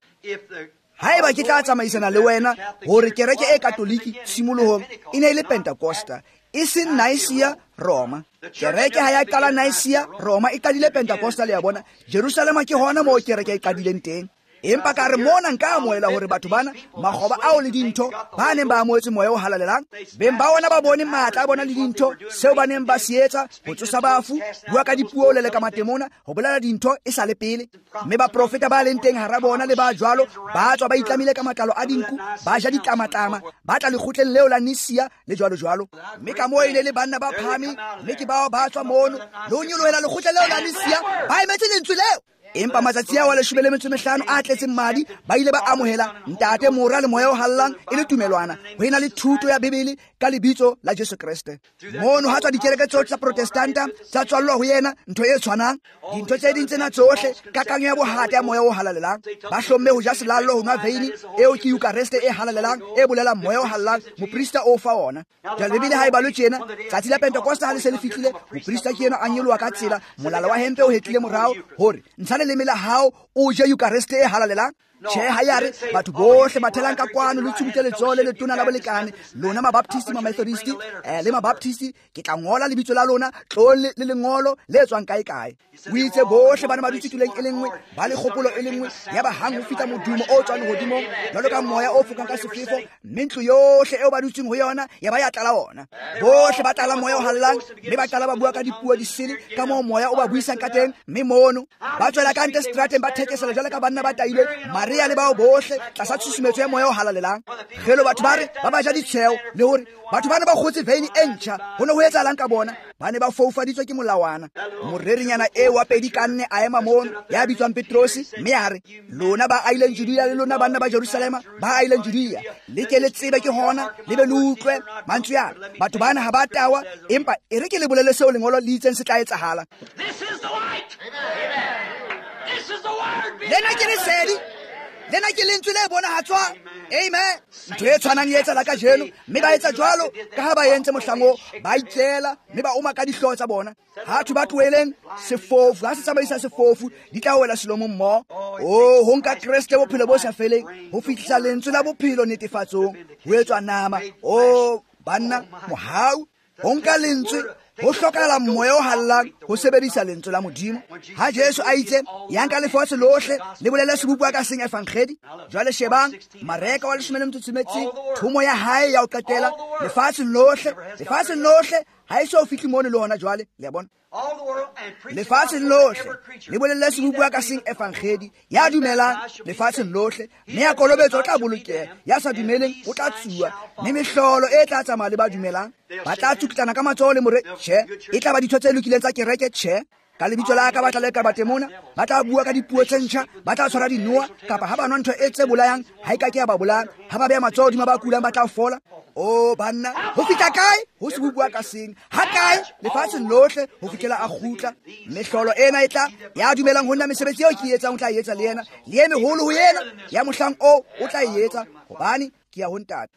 haeba ke tla tsamaisana le wena hore kereke e katoliki tshimolohong e ne le Pentecosta, e seng Nicaea Roma. Kereke ha ya qala Nicaea Roma, e qadile Pentecosta, le ya bona. Jerusalema ke hona moo kereke e qadileng teng. Empa ka re mona nka amoela hore batho bana makgoba ao le dintho ba neng ba amoetse moya o halalelang, beng ba ona ba bone matla a bona le dintho seo ba neng ba se etsa, ho tsosa bafu, bua ka dipuo o leleka matemona, ho bolela dintho e sa le pele. Mme ba profeta ba leng teng hara bona le ba jwalo ba tswa ba itlamile ka matlalo a dinku, ba ja ditlamatlama, ba tla lekgotleng leo la Nicaea le jwalo jwalo. Mme ka moo ile le banna ba phami, mme ke bao ba tswa mono le ho nyolohela lekgotleng leo la Nicaea ba emetse lentswe leo. Empa matsatsi a wa leshome le metso e mehlano a tletseng madi ba ile ba amohela ntate mora le moya o hallang e le tumelwana ho ena le thuto ya Bebele ka lebitso la Jesu Kriste. Mono ha tswa dikereke tsohle tsa Protestanta tsa tswallwa ho yena ntho e tshwanang, dintho tse ding tsena tsohle kakanyo ya bohata ya moya o halalelang. Ba hlomme ho ja selalo ho nwa veini eo ke Euchariste e halalelang e bolelang moya o hallang, moprista o fa ona. Jwale Bebele ha e balwe tjena, tsatsi la Pentecosta ha le se le fihlile, moprista ke yena a nyoloha ka tsela, molala wa hempe o hetlile morao hore ntsha le mela hao o je Euchariste e halalelang. Che ha yare batho bohle mathelang ka kwano le tsubutse letsoho le letona la bolekane, lona mabaptisti, mamethodisti eh, le mabaptisti ke tla ngola lebitso la lona tlo le lengolo le tswang kae kae. O itse bohle bana ba dutse tuleng e le nngwe, ba le kgopolo e le nngwe, ya ba hang ho fihla modumo o tswang hodimong jwalo ka moya o fokang ka sefefo, mme ntlo yohle eo ba dutseng ho yona ya ba ya tlala ona. Bohle ba tlala moya o hallang, mme ba tlala ba bua ka dipuo disele ka moo moya o ba buisang ka teng, mme mono ba tswela ka nte strateng ba thekesela jwalo ka banna ba tailwe Maria le bao bohle tlasa tshusumetso ya moya o halalelang. Gelo batho ba re ba ba ja ditsheo le hore batho bana ba khotse veini e ntjha ho ne ho etsahalang ka bona, ba ne ba foufaditswe ke molawana. Morerinyana e wa pedi ka nne a ema mono ya bitswang Petrosi, mme a re lona ba aileng Judea le lona banna ba Jerusalema ba aileng Judea, le ke le tsebe ke hona le be le utlwe mantswe ya batho bana ha ba tawa, empa e re ke le bolele seo lengolo le itseng se tla etsahala. This is the light. Amen. This is the word. Lena ke lesedi, lena ke lentswe le bona ha tswa. Amen. Ntho e tshwanang e etsa la ka jeno, mme ba etsa jwalo ka ha ba entse mohlango, ba itlela mme ba uma ka dihloho tsa bona. Ha thu ba tloeleng sefofu, ha se tsamaisa sefofu di tla wela selomong mo. Oh, ho nka Kriste bophelo bo sa feleng ho fihlisa lentswe la bophelo netefatsong ho etswa nama. Oh banna mohau ho nka lentswe ho hlokahala moya o hallang ho sebedisa lentswe la Modimo. Ha Jesu a itse ya nka lefatshe lohle le bolele sebupwa ka seng evangeli, jwale shebang mareka wa leshome le metso e tsheletseng, thomo ya hae ya ho qetela lefatshe lohle, lefatshe lohle ha e so fihli mona le hona jwale, le bona lefatshe lohle le bolele sebupwa ka seng evangeli. Ya dumelang lefatshe lohle mme ya kolobetso o tla bolokeha, ya sa dumeleng o tla tsuwa, mme mehlolo e tla tsamaya le ba dumelang ba tla tsukitlana ka matsoho le more. Tjhe, e tla ba ditho tse lokileng tsa kereke. Tjhe, ka lebitso la ka ba tla leka batemona, ba tla bua ka dipuo tse ntjha, ba tla tshwara dinoa kapa ha ba nwa ntho e tse bolayang ha e ka ke ya ba bolayang, ha ba beha matsoho hodima ba kulang ba tla fola. O banna ho fihla kae ho se bua ka seng, ha kae lefatsheng lohle ho fihlela a kgutla. Mehlolo ena e tla ya dumelang ho nna mesebetsi eo ke e etsang o tla e etsa le yena, le e meholo ho yena ya mohlang o o tla e etsa, hobane ke ya ho ntate.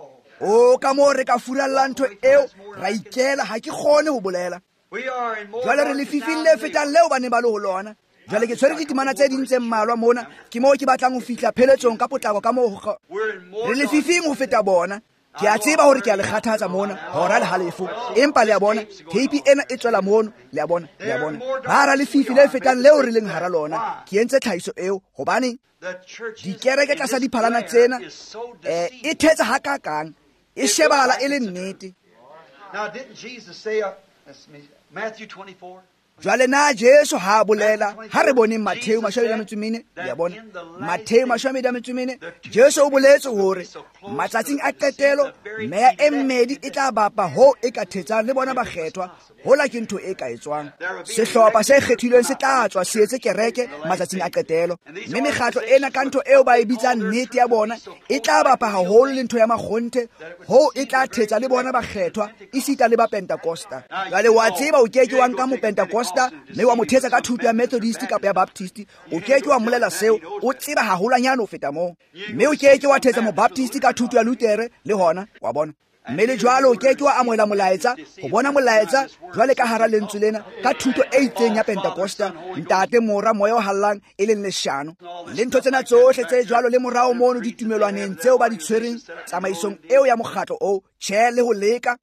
O ka moo re ka furalla ntho eo ra ikela, ha ke kgone ho bolela. Jwale re lefifing le fetang leo ba ne ba le ho lona. Jwale ke tshwere ditemana tse ding tse mmalwa mona, ke moo ke batlang ho fihla pheletsong ka potlako ka moo re lefifing ho feta bona. ke a tseba hore ke a le kgathatsa mona hora le halefo empa le a bona tape ena e tswela mono le a bona le a bona ba ra le fifi le fetang leo re leng hara lona ke entse tlhaiso eo hobane dikereke tlasa diphalana tsena eh e thetsa hakakang e shebala e le nnete. Now, didn't Jesus say, uh, Matthew twenty-four? Jwale na Jesu ha bolela ha re bone Matthew mashome a metso ya bona Matthew mashome a metso Jesu o boletse hore matsatsing a qetelo meya e mmedi e tla bapa ho e ka thetsang le bona ba kgethwa hola ke ntho e ka etswang sehlopha se kgethilweng se tla tswa se etse kereke matsatsing a qetelo mme mekgatlo ena ka ntho eo ba e bitsang nnete ya bona e tla bapa haholo le ntho ya makgonthe ho e tla thetsa le bona ba kgethwa e sita le ba Pentecosta. Jwale wa tseba o keke wa nka mo Pentecosta mme wa mothetsa ka thuto ya Methodist kapa ya Baptist o keke wa molela seo o tseba haholanyana o feta moo mme o keke wa thetsa mo Baptist ka thuto ya Luther le hona wa bona mme le jwalo o keke wa amohela molaetsa go bona molaetsa jwale ka hara lentswe lena ka thuto e itseng ya Pentecosta ntate mora moya o hallang e leng leshano le ntho tsena tsohle tse jwalo le morao mono ditumelwaneng tseo ba di tshwereng tsamaisong eo ya mokgatlo o tjhe le ho leka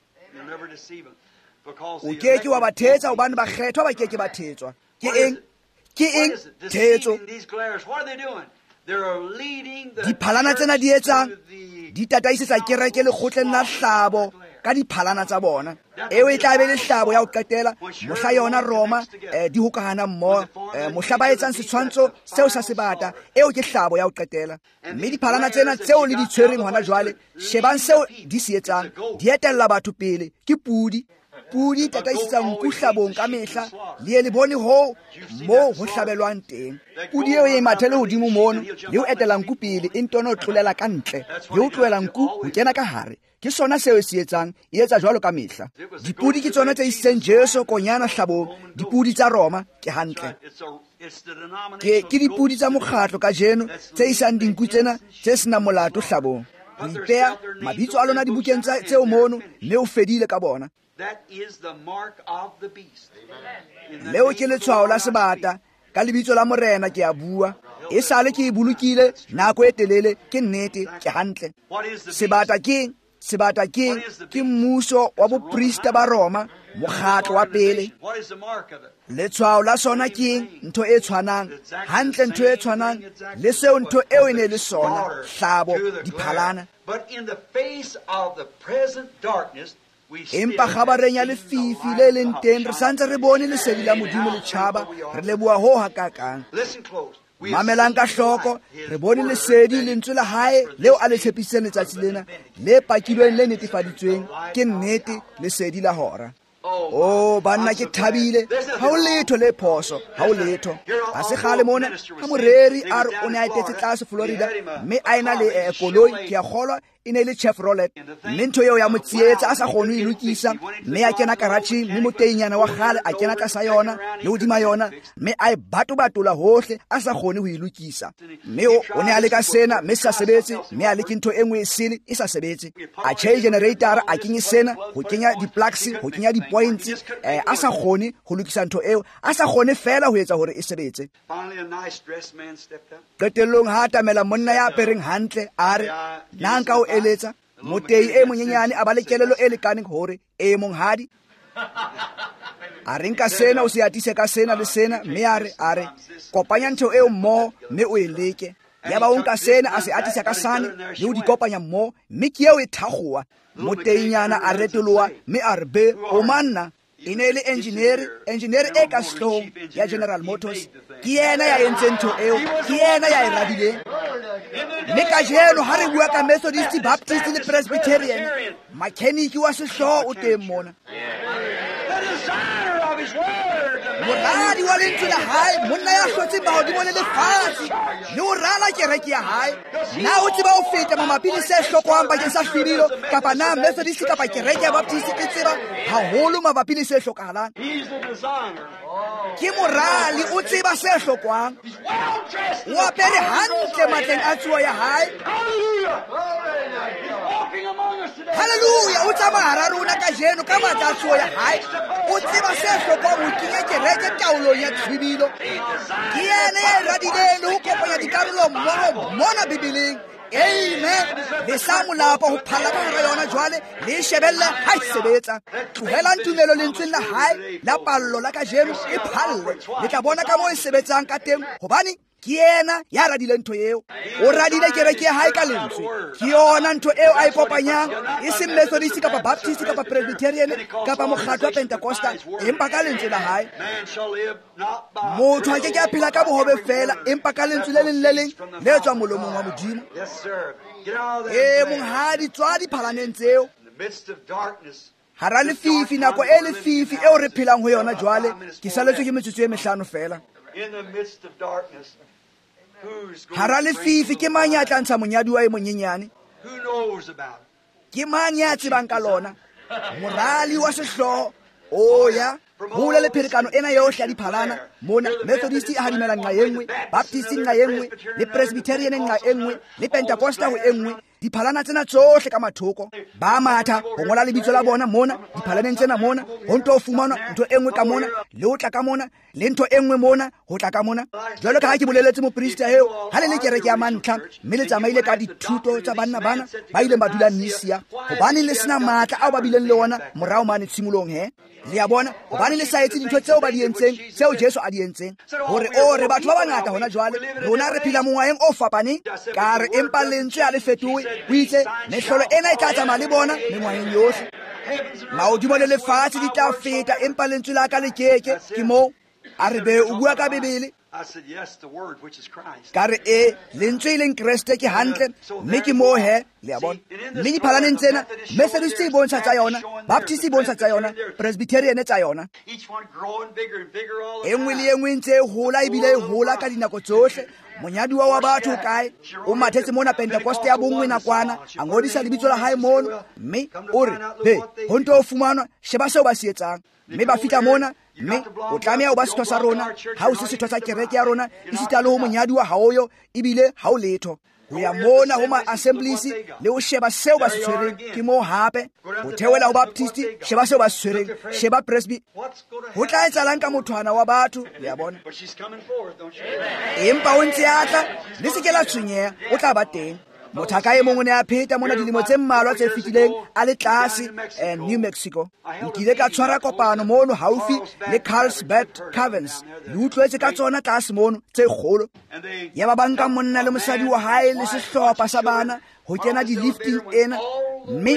o keke wa ba thetsa hobane ba kgethwa ba keke ba thetswa ke eng ke eng thetso diphalana tsena di etsang di tataisetsa kereke le kgotleng la hlabo ka diphalana tsa bona eo e tla be le hlabo ya ho qetela mohla yona Roma di hokahana mmoho mohla ba etsang setshwantsho seo sa sebata eo ke hlabo ya ho qetela mme diphalana tsena tseo le di tshwereng hona jwale shebang seo di se etsang di etella batho pele ke pudi pudi tataisetsa nku hlabong ka mehla le le bone ho mo ho hlabelwang teng pudi eo e mathele hodimo mono le ho etela nku pele e ntono tlolela ka ntle le ho tloela nku ho kena ka hare ke sona seo se etsang e etsa jwalo ka mehla dipudi ke tsona tse iseng Jesu konyana hlabong dipudi tsa Roma ke hantle ke ke dipudi tsa mokgatlo ka jeno tse isang dinku tsena tse sena molato hlabong o ipeya mabitso a lona dibukeng tseo mono mme o fedile ka bona. That is the mark of the beast. Leo ke letshwao la sebata ka lebitso la morena ke a bua e sale ke bulukile nako e telele ke nnete ke hantle sebata ke sebata ke ke mmuso wa boprista ba Roma mokgatlo wa pele letshwao la sona ke ntho e tshwanang hantle ntho e tshwanang le seo ntho eo e ne le sona hlabo diphalana but in the face of the present darkness empa khabareng ya lefifi le leng teng re santse re bone lesedi la modimo le tshaba re leboa ho hakakang mamelang ka hloko re bone lesedi lentswe la hae leo a le tshepiseng letsatsi lena le pakilweng le netefaditsweng ke nnete lesedi la hora oh banna ke thabile ha o letho le phoso ha o letho a se gale mona ha moreri a re o ne a etetse tlase Florida mme a ena le koloi ke a kgolwa e ne le Chevrolet mme ntho eo ya motsietsa a sa gone e lokisa mme a kena karatšheng mme moteinyana wa gale a kena ka sa yona le hodima yona mme a e batobatola hohle a sa gone ho e lokisa mme o ne a le ka sena mme sa sebetse mme a le ke ntho e nngwe e sele e sa sebetse a change generator a kenye sena ho kenya di-plugs ho kenya di-points eh, a sa gone ho lokisa ntho eo a sa gone fela ho etsa hore e sebetse qetellong ha tamela monna ya apereng hantle a re nanka o eletsa motei e monyenyane a ba le kelelo e lekaneng hore e monghadi a re nka sena o se atise ka sena le sena mme a re a re kopanya ntho eo mmoho mme o e leke ya ba o nka sena a se atisa ka sane le o di kopanya mmoho mme ke eo e thagoa moteinyana a retoloa mme a re be o manna e ne le engineer engineer e ka sehloohong ya General Motors ke yena ya entseng ntho eo ke yena ya e radileng mme ka jeno ha re bua ka Methodist, Baptist le Presbyterian mechanic wa sehlooho o teng mona moradi wa lentswe la hae monna ya hlotse mahodimo le lefatshe le o rala kereke ya hae na o tseba o feta mamapi le se hlokwang bakeng sa hlwibilo kapa na Methodist kapa kereke ya Baptist e tseba haholo mabapi le se hlokahalang ke morali o tseba se hlokwang o apere hantle matleng a tsuo ya hae haleluya o tsamaya hara rona ka jeno ka matla a tsuo ya hae o tseba se hlokwang ho kenya kereke taolong ya tshwibilo ke yena ya e radileng le ho kopanya dikarolo mmoho mona Bibeleng amen le sa molapo ho phalla ka hara yona jwale le shebelle ha e sebetsa tlohela ntumelo lentsweng la hae la pallo la kajeno e phalle le tla bona ka moo e sebetsang ka teng hobane ke yena ya radile ntho eo o radile kereke ya hae ka lentswe ke yona ntho eo a e kopanyang e seng Methodist kapa Baptist kapa Presbyterian kapa mokgatlo wa Pentecostal empa ka lentswe la hae motho a ke ke a phela ka bohobe fela empa ka lentswe le leng le leng le tswa molomong wa modimo e monghadi tswa diphalaneng tseo hara lefifi nako e lefifi eo re phelang ho yona jwale ke saletswe ke metsotso e mehlano fela hara lefifi ke mang ya tla ntsha monyadi wa e monyenyane ke mang ya tsebang ka lona morali wa sehloho oya hula le pherekano ena yohle ya diphalana mona Methodist a hadimela nqa yenngwe Baptist nqa yenngwe le Presbyterian nqa enngwe le Pentecostal ho enngwe diphalana tsena tsohle ka mathoko ba matha ho ngola lebitso la bona mona diphalaneng tsena mona ho nto fumanwa ntho enngwe ka mona le ho tla ka mona le ntho enngwe mona ho tla ka mona jwalo ka ha ke boleletse moprista eo ha le le kereke ya mantlha mme le tsamaile ka dithuto tsa banna bana ba ile ba dula Nisia hobane le sena matla ao ba bileng le ona morao mane tshimolong he le ya bona hobane le sa etse dintho tseo ba di entseng tseo Jesu a di entseng hore o re batho ba bangata hona jwale rona re phela mongwaeng o fapaneng ka re empa lentswe a le fetoe o itse mehlolo ena e tla tsamaya le bona mengwaheng yohle maodimo le lefatshe di tla feta empa lentswe la ka le keke ke moo a re be o bua ka Bebele I said, yes, the word, which is Christ. ka re e lentswe leng Kreste ke hantle mme ke moo he le a bona mme diphalaneng tsena Methodist e bontsha tsa yona Baptist e bontsha tsa yona Presbyterian tsa yona Each one growing bigger and bigger all the e nngwe time. le e nngwe ntse e hola ebile e hola ka dinako tsohle monyadi wa wa batho kae o mathetse mona Pentecost ya bongwe nakwana a ngodisa lebitso la hae mono mme o re he ho nto o fumanwa sheba seo ba se etsang mme ba fihla mona mme o tlameha o ba setho sa rona ha o se setho sa kereke ya rona e sita le ho monyadi wa haoyo ebile ha o letho ho ya mona ho ma-assemblies le ho sheba seo ba se tshwereng ke moo hape ho theoela ho Baptist sheba seo ba se tshwereng sheba Presby What's going to ho tla etsalang ka mothwana wa batho le a bona But she's coming forth, don't you? empa o ntse a tla le se ke la tshwenyeha o tla ba teng motho a ka e mongwe ne a pheta mona dilemo tse mmalwa tse fetileng a le tlase eh, New Mexico nkile ka tshwara kopano mono haufi le Carlsbad Caverns le utlwetse ka tsona tlase mono tse kgolo And they ya ba banka monna le mosadi wa hae le sehlopha sa bana ho kena di-lifting ena mme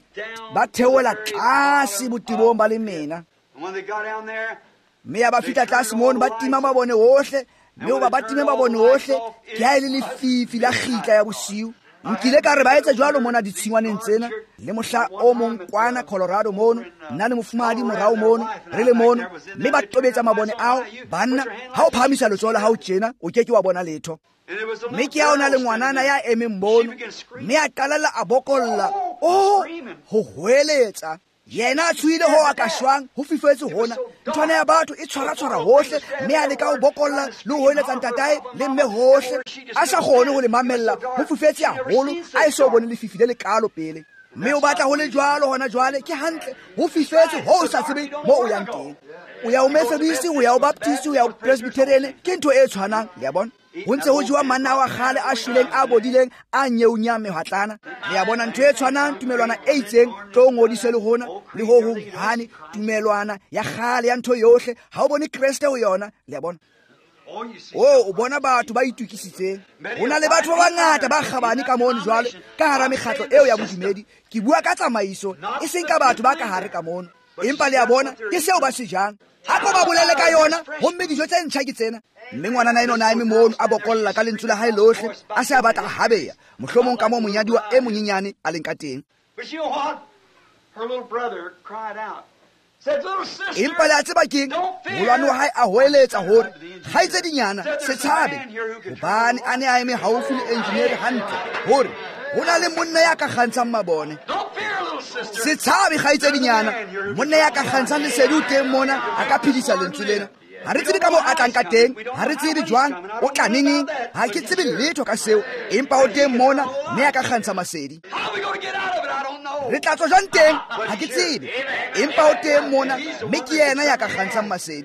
ba theoela tlase botebong ba le mena And when they got down there, mme ya ba fihla tlase mono ba tima mabone ohle mme o ba ba time mabone ohle ke ha e le lefifi la kgitla ya bosiu nkile ka re ba etsa jwalo mona ditshingwaneng tsena le mohla o mong kwana Colorado mono nna le mofumadi morao mono re le mono mme ba tobetsa mabone ao banna ha o phamisa letsola ha o tjena o keke wa bona letho and there was a mme little ke ya ona le girl ngwanana standing ya there. emeng mono mme a qalella a bokolla o ho hweletsa yena a tswile ho a ka shwang ho fifetse hona nthwana ya batho e tshwara-tshwara hohle mme a leka ho bokolla le ho hweletsa ntatae le mme hohle a sa kgone ho le mamella ho fifetse haholo a e so bone lefifi le lekalo pele mme o batla ho le jwalo hona jwale ke hantle ho fifetse ho o sa tsebe mo o yang teng o ya o Methodist o ya o Baptist o ya o Presbyterian ke ntho e tshwanang le ya bona ho ntse ho jiwa manna wa kgale a shweleng a bodileng a nyeunya mehatlana le ya bona ntho e tshwanang tumelwana e itseng tlo ngodise le hona le ho ho hane tumelwana ya kgale ya ntho yohle ha o bone Kriste ho yona le ya bona Oh, you see. o o bona batho ba itukisitseng ho na le batho ba bangata ba kgabane ka mono jwale ka hara mekgatlo eo ya bodumedi ke bua ka tsamaiso e seng ka batho ba ka hare ka mono empa le ya bona ke seo ba se jang hapo ba bolele ka yona homme dijo tse ntjha ke tsena mme ngwanana eno na eme mono a bokolla ka lentswe la hae lohle a se a batla habeya mohlomong ka mo monyadi wa e monyenyane a leng ka teng But you know what? Her little brother cried out. Said, little sister, empa le a tseba keng molwane wa hae a hoeletsa hore kgaitsedinyana se tshabe hobane a ne a eme haufi le engineer hantle hore ho na le monna ya ka kgantshang mabone don't fear, little sister. se tshabe kgaitsedinyana monna ya ka kgantshang lesedi o teng mona a ka phedisa lentswe lena ha re tsebe ka moo a tlang ka teng ha re tsebe jwang o tla neneng ha ke tsebe letho ka seo empa o teng mona mme a ka kgantsha masedi How are we going to get out of it? I don't know. re tla tswa jwang teng ha ke tsebe empa o teng mona mme ke yena ya ka kgantshang masedi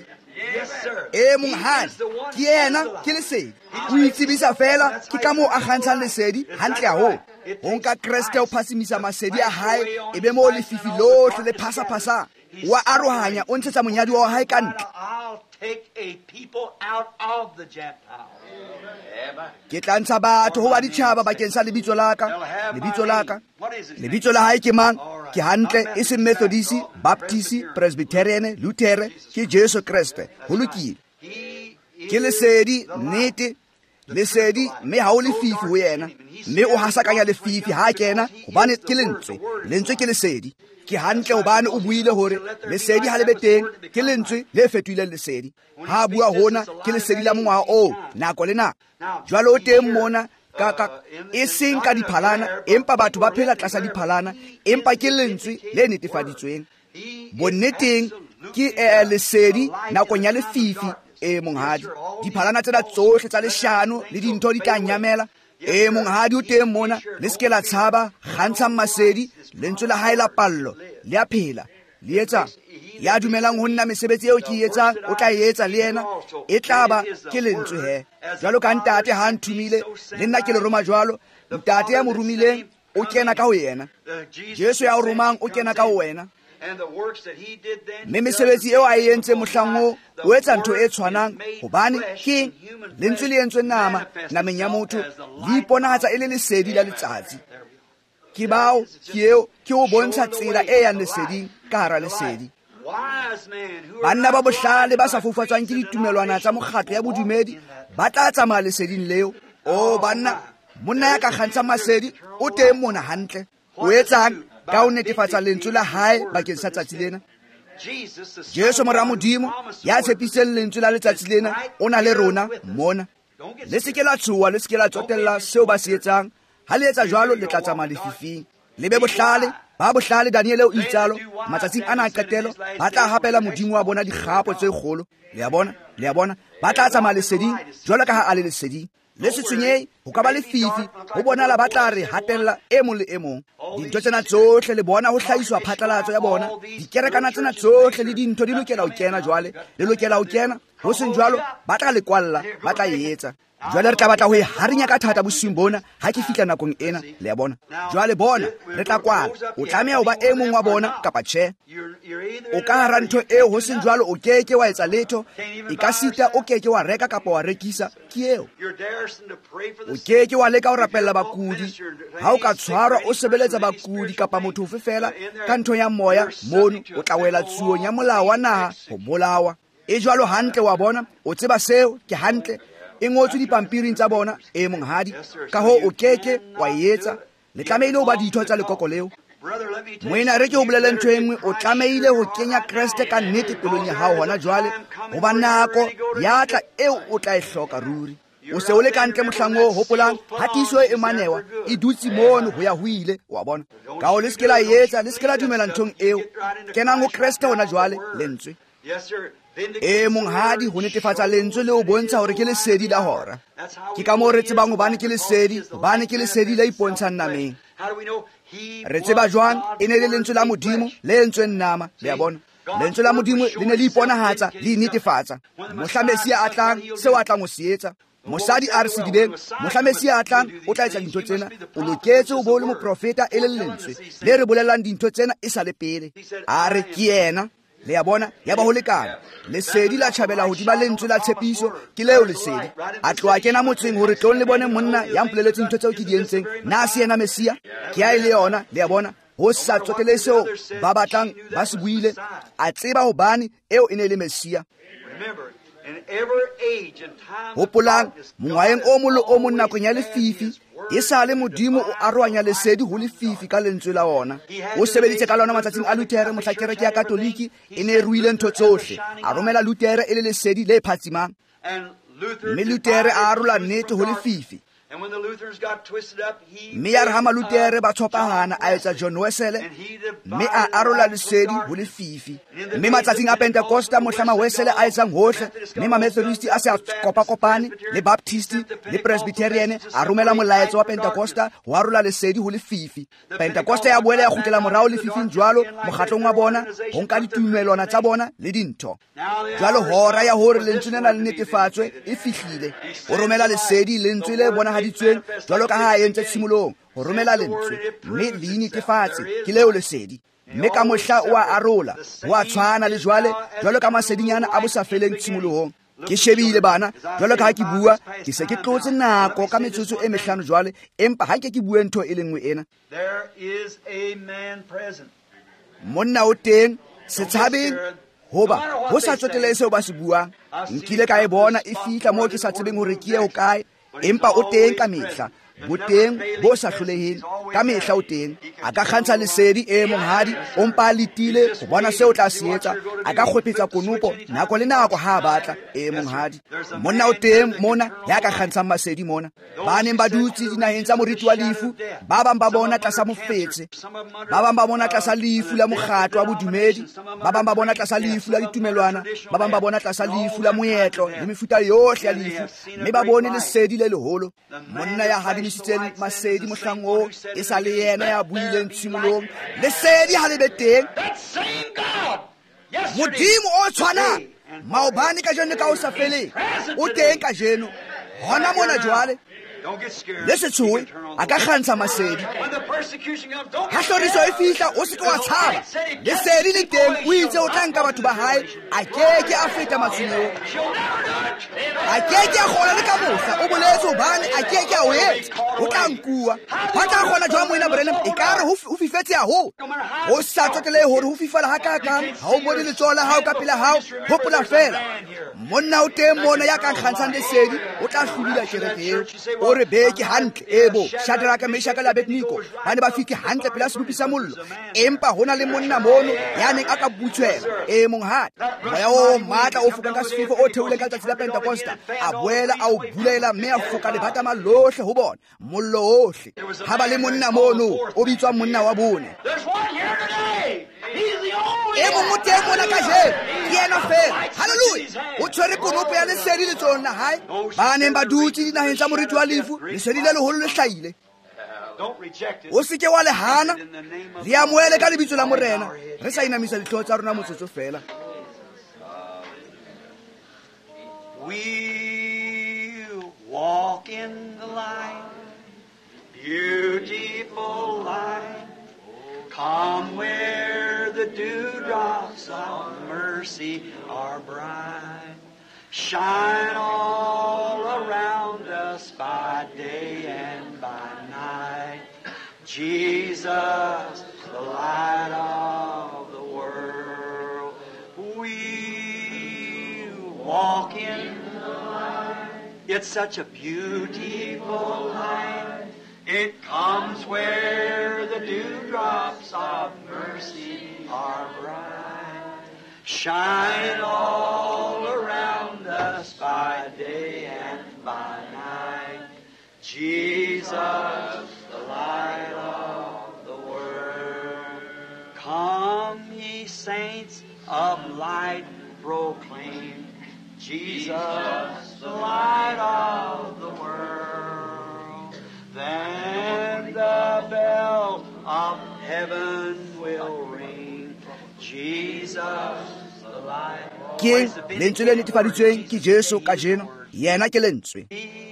e monghadi ke yena ke lesedi o itsebisa fela ke ka moo a gantshang lesedi hantle haholo ho nka Kreste o phasimisa masedi a hae e be mo lefifi lohle le phasaphasang wa arohanya o ntshetsa monyadi wa hae ka ntle. Ke tla ntsha batho ho ba ditjhaba bakeng sa lebitso la ka. Lebitso la ka lebitso la hae ke mang? Ke hantle e se Methodist, Baptist, Presbyterian, Lutheran, ke Jesu Kriste ho lokile. Ke lesedi nnete lesedi mme ha o lefifi ho yena mme o hasakanya lefifi ha kena hobane ke lentswe lentswe ke lesedi. Ke hantle hobane o buile hore lesedi ha le be teng ke lentswe le fetohile lesedi ha bua hona ke lesedi la mongwa o nako le nako jwale o teng mona ka ka e seng ka diphalana empa batho ba phela tlasa diphalana empa ke lentswe le netefaditsweng bonneteng ke lesedi nakong ya lefifi e monghadi diphalana tsena tsohle tsa leshano le dintho di tla nyamela e monghadi o teng mona le ske la tshaba gantshang masedi lentswe la hae la pallo le a phela le etsa ya dumelang ho nna mesebetsi eo ke etsang o tla etsa le yena e tlaba ke lentswe he jwalo ka ntate ha nthumile le nna ke le roma jwalo ntate ya mo romileng o kena ka ho yena Jesu ya o romang o kena ka ho wena mme mesebetsi eo a e entseng mohlang o o etsa ntho e tshwanang hobane ke lentswe le entswe nama nameng ya motho le iponahatsa e le lesedi la letsatsi ke bao ke eo ke o bontsha tsela e yang leseding ka hara lesedi. Banna ba bohlale ba sa fofatswang ke ditumelwana tsa mokgatlo ya bodumedi ba tla tsamaya leseding leo. O banna monna ya ka kgantshang masedi o teng mona hantle o etsang ka ho netefatsa lentswe la hae bakeng sa tsatsi lena. Jesu mora modimo ya tshepiseng lentswe la letsatsi lena o na le rona mona. Le se ke la tshuwa le se ke la tsotella seo ba se etsang ha le etsa jwalo le tla tsamaya lefifing le be bohlale ba bohlale Daniel o itsalo matsatsing ana a qetelo ba tla hapela modimo wa bona dikgapo tse kgolo le ya bona le ya bona ba tla tsamaya leseding jwalo ka ha a le leseding le se tshwenyei ho ka ba le fifi ho bona la ba tla re hatella e mong le e mong dintho tsena tsohle le bona ho hlahiswa phatlalatso ya bona dikerekana tsena tsohle le dintho di lokela ho kena jwale le lokela ho kena ho seng jwalo ba tla le kwalla ba tla etsa jwale re tla batla ho e harinya ka thata bosiung bona ha ke fihla nakong ena le ya bona jwale bona re tla kwala o tlameha ho ba e mong wa bona kapa tjhe o ka hara ntho eo ho seng jwalo o keke wa etsa letho e ka sita o keke wa reka kapa wa rekisa ke eo o keke wa leka ho rapella bakudi ha o ka tshwarwa o sebeletsa bakudi kapa motho ofe fela ka ntho ya moya mono o tla wela tsuong ya molao wa naha ho bolawa e jwalo hantle wa bona o tseba seo ke hantle e ngotswe dipampiring tsa bona e monghadi ka ho o keke wa etsa le tlameile ho ba ditho tsa lekoko leo moena re ke ho bolela ntho engwe o tlameile ho kenya Kriste ka nnete pelong ya hao hona jwale ho ba nako ya tla eo o tla e hloka ruri o se o le ka ntle mohlang o hopolang hatiso e manewa e dutse mono ho ya ho ile wa bona ka ho le se ke la etsa le se ke la dumela nthong eo kenang ho Kriste hona jwale lentswe e monghadi ho netefatsa lentswe le o bontsha hore ke lesedi la hora ke ka moo re tsebang hobane ke lesedi hobane ke lesedi la ipontshang nameng re tseba jwang e ne le lentswe la modimo le entsweng nama le ya bona lentswe la modimo le ne le iponahatsa le netefatsa mohla Mesia a tlang seo a tlang ho se etsa mosadi a re sedibeng mohla Mesia a tlang o tla etsa dintho tsena o loketse o bo le moprofeta e le lentswe le re bolelang dintho tsena e sa le pele a re ke yena le ya bona ya ba ho lekana lesedi la tjhabela ho diba lentswe la tshepiso ke leo lesedi a tloa kena motseng hore tlong le bone monna ya mpoleletse ntho tseo ke di entseng na se yena Mesia ke a ile yona le ya bona ho sa tsotele seo ba batlang ba se buile a tseba hobane eo e ne le Mesia hopolang mongwaeng o molo o mong nakong ya lefifi e sa le modimo o arohanya lesedi ho lefifi ka lentswe la ona o sebeditse ka lona matsatsing a Luther mohla kereke ya Katoliki e ne e ruile ntho tsohle a romela Luther e le lesedi le phatsimang mme Luther a arola nnete ho lefifi And when the Lutherans got twisted up, he mme ya re ha malutere ba tshopagana a etsa John Wesley mme a arola lesedi ho lefifi mme matsatsing a Pentecosta mohlama Wesley a etsang hohle mme ma Methodist a se a kopakopane le Baptist le Presbyterian a romela molaetso wa Pentecosta ho arola lesedi ho lefifi. Pentecosta ya boela ya khutela morao lefifing jwalo mokgatlong wa bona ho nka ditumelwana tsa bona le dintho jwalo hora ya hore lentswe lena le netefatswe e fihlile o romela lesedi lentswe le bona haditsweng jwalo ka ha entse tshimolong ho romela lentswe mme le netefatse ke leo lesedi mme ka mohla wa arola wa tshwana le jwale jwalo ka masedinyana a bosafeleng tshimolohong ke shebile bana jwalo ka ha ke bua ke se ke tlotse nako ka metsotso e mehlano jwale empa ha ke ke bue ntho e lengwe ena there is a man present. monna o teng setshabeng hoba ho sa tsotele seo ba se buang nkile ka e bona e fihla mo ke sa tsebeng hore ke ye ho kae empa o teng ka mehla boteng bo sa hloleheng ka mehla o teng a ka kgantsha lesedi e monghadi o mpa a letile ho bona seo tla se etsa a ka kgwepetsa konopo nako le nako ha a batla e monghadi monna o teng mona ya ka kgantshang masedi mona ba neng ba dutse dinaheng tsa moriti wa lefu ba bang ba bona tlasa mofetse ba bang ba bona tlasa lefu la mokgatlo wa bodumedi ba bang ba bona tlasa lefu la ditumelwana ba bang ba bona tlasa lefu la moetlo le mefuta yohle ya lefu mme ba bone lesedi le leholo monna ya hadimisitseng masedi mohlang o e sa le yena ya buileng tshimolong lesedi ha le be teng modimo o tshwana maobane ka jeno ka o sa fele o teng ka jeno hona mona jwale le setshoe a ka kgantsha masedi ha hloriso e fihla o se ke wa tshaba lesedi le teng o itse o tla nka batho ba hae a keke a feta matshwenyong a keke a kgona le ka mohla o boletse hobane a keke a o etsa o tla nkuwa ba tla kgona jwang moena Branham e ka re ho fifetse haholo o sa tsotelehe hore ho fifala hakakang ha o bone letsoho la hao ka pela hao hopola fela monna o teng mona ya ka kgantshang lesedi o tla hlubila kereke eo o re beke hantle ebo Shadraka Meshaka le Abednego ba ne ba fihle hantle pela sebupi sa mollo empa hona le monna mono ya neng a ka butshwela e monghadi moya o matla o fokang ka sefefo o theoleng ka letsatsi la Pentecosta a boela a o bulela mme a foka lebatama lohle ho bona mollo ohle ha ba le monna mono o bitswang monna wa bone e mongwe teng mona ka jeno ke yena fela halleluja o tshwere konopo ya lesedi letsohong la hae ba neng ba dutse dinaheng tsa moriti wa lefu lesedi le leholo le hlahile o se ke wa le hana re amohele ka lebitso la morena re sa inamisa ditlhoho tsa rona motsotso fela We'll walk in the light, beautiful light. Come where the dewdrops of mercy are bright. Shine all around us by day and by night. Jesus, the light of the world. We walk in the light. It's such a beautiful light. It comes where the dewdrops of mercy are bright. Shine all around us by day and by night. Jesus, the light of the world. Come, ye saints of light, proclaim Jesus, the light of the world. Then the bell of heaven will ring. Jesus, the light. Ke lentswe le netefaditsweng ke Jesu ka jeno yena ke lentswe.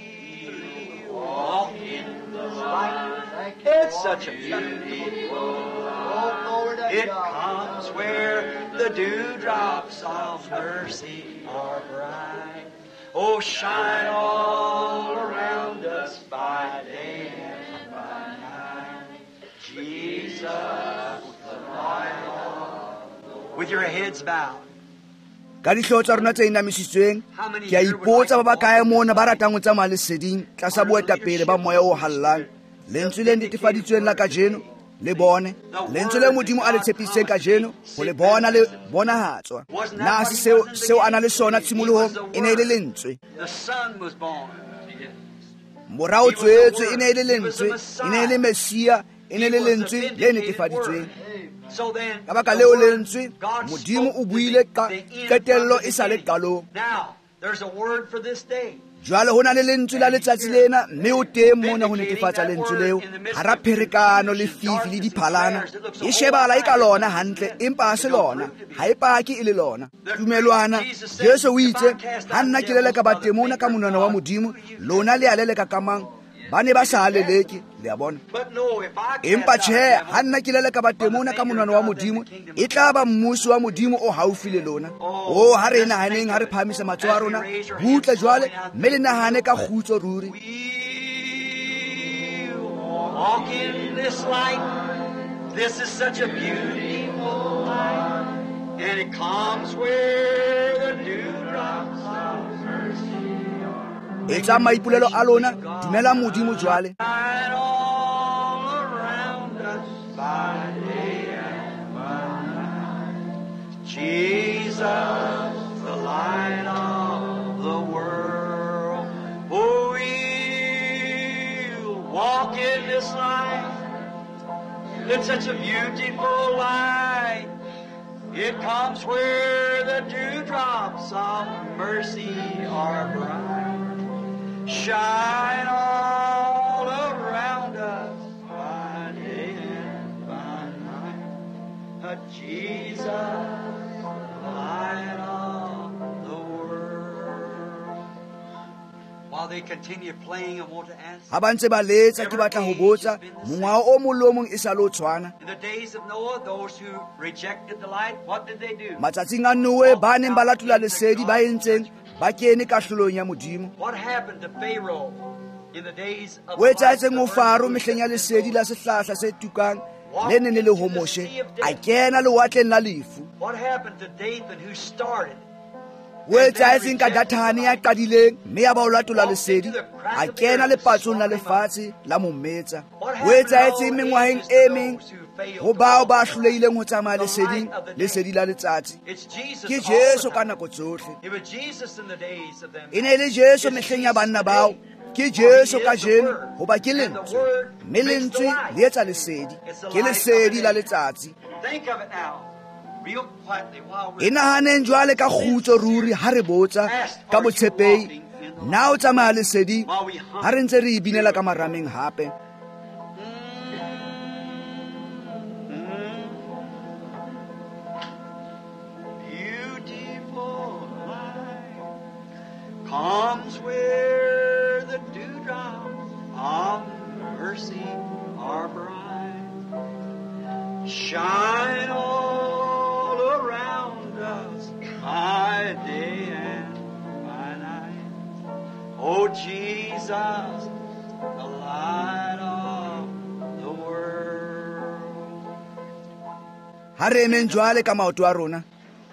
Walk in the light. It's such a beautiful light. It comes where the dewdrops of mercy are bright. Oh, shine all around us by day and by night. Jesus, the light of the world. With your heads bowed. Ka dihlooho tsa rona tse inamisitsweng ke a ipotsa ba ba kae mona ba ratang ho tsamaya leseding tlasa boetapele ba moya o hallang lentswe le netefaditsweng la ka jeno le bone lentswe le modimo a le tshepisitseng ka jeno ho le bona le bonahatswa na se seo seo ana le sona tshimolohong e ne le lentswe morao tswetswe e ne e le lentswe, e ne e le Mesia, e ne e le lentswe le netefaditsweng. Ka baka leo lentswe Modimo o buile qetello e sa le qalong. Jwale ho na le lentswe la letsatsi lena, mme o teng mona ho netefatsa lentswe leo hara pherekano le fifi le diphalana. E shebala e ka lona hantle, empa ha se lona, ha e pake e le lona. Tumelwana Jesu o itse, ha nna ke leleka batemona ka monwana wa Modimo, lona le a leleka ka mang? Ba ne ba sa leleke, le a bona. Empa tjhe, ha nna ke leleka batemona ka monwana wa Modimo, e tla ba mmuso wa Modimo o haufi le lona. O ha re nahaneng, ha re phahamisa matsoho a rona, butle jwale, mme le nahane ka kgutso ruri. Walk in this light. This is such a beautiful light, and it comes where the dewdrops of mercy. Etsa maipulelo a lona, dumela Modimo jwale. Light all around us by day and by night. Jesus, the light of the world. Oh, we'll walk in this light. It's such a beautiful light. It comes where the dewdrops of mercy are bright. Shine all around us by day and by night. Uh, Jesus, light of the world. While they continue playing, I want to ask. Ha ba ntse ba letsa ke batla ho botsa, mongwao o mong le o mong e sa lo tshwana. In the days of Noah, those who rejected the light, what did they do? Matsatsing a Noe ba neng ba latula lesedi ba entseng ba kene kahlolong ya Modimo. What happened to Pharaoh in the days of O etsahetseng ho Faro mehleng ya lesedi la sehlahla se tukang le ne le homoshe, a kena lewatleng la lefu. What happened to Dathan who started? O etsahetseng ka Dathane ya qadileng mme ya ba o latola lesedi, a kena lepatsong la lefatshe la mometsa. O etsahetseng mengwaheng e meng ho bao ba hlolehileng ho tsamaya leseding lesedi la letsatsi. Ke Jesu ka nako tsohle. It was Jesus in the days of them. E ne le Jesu mehleng ya banna bao. Ke Jesu ka jeno hoba ke lentswe, mme lentswe le etsa lesedi, ke lesedi la letsatsi. Think of it now, real quietly while E we're nahaneng jwale ka kgutso ruri ha re botsa ka botshepehi, na o tsamaya lesedi ha re ntse re e binela ka marameng hape. beautiful light comes where the dewdrops of mercy are bright. Shine all around us by day and by night. Oh, Jesus, the light of the world. Ha re emeng jwale ka maoto a rona,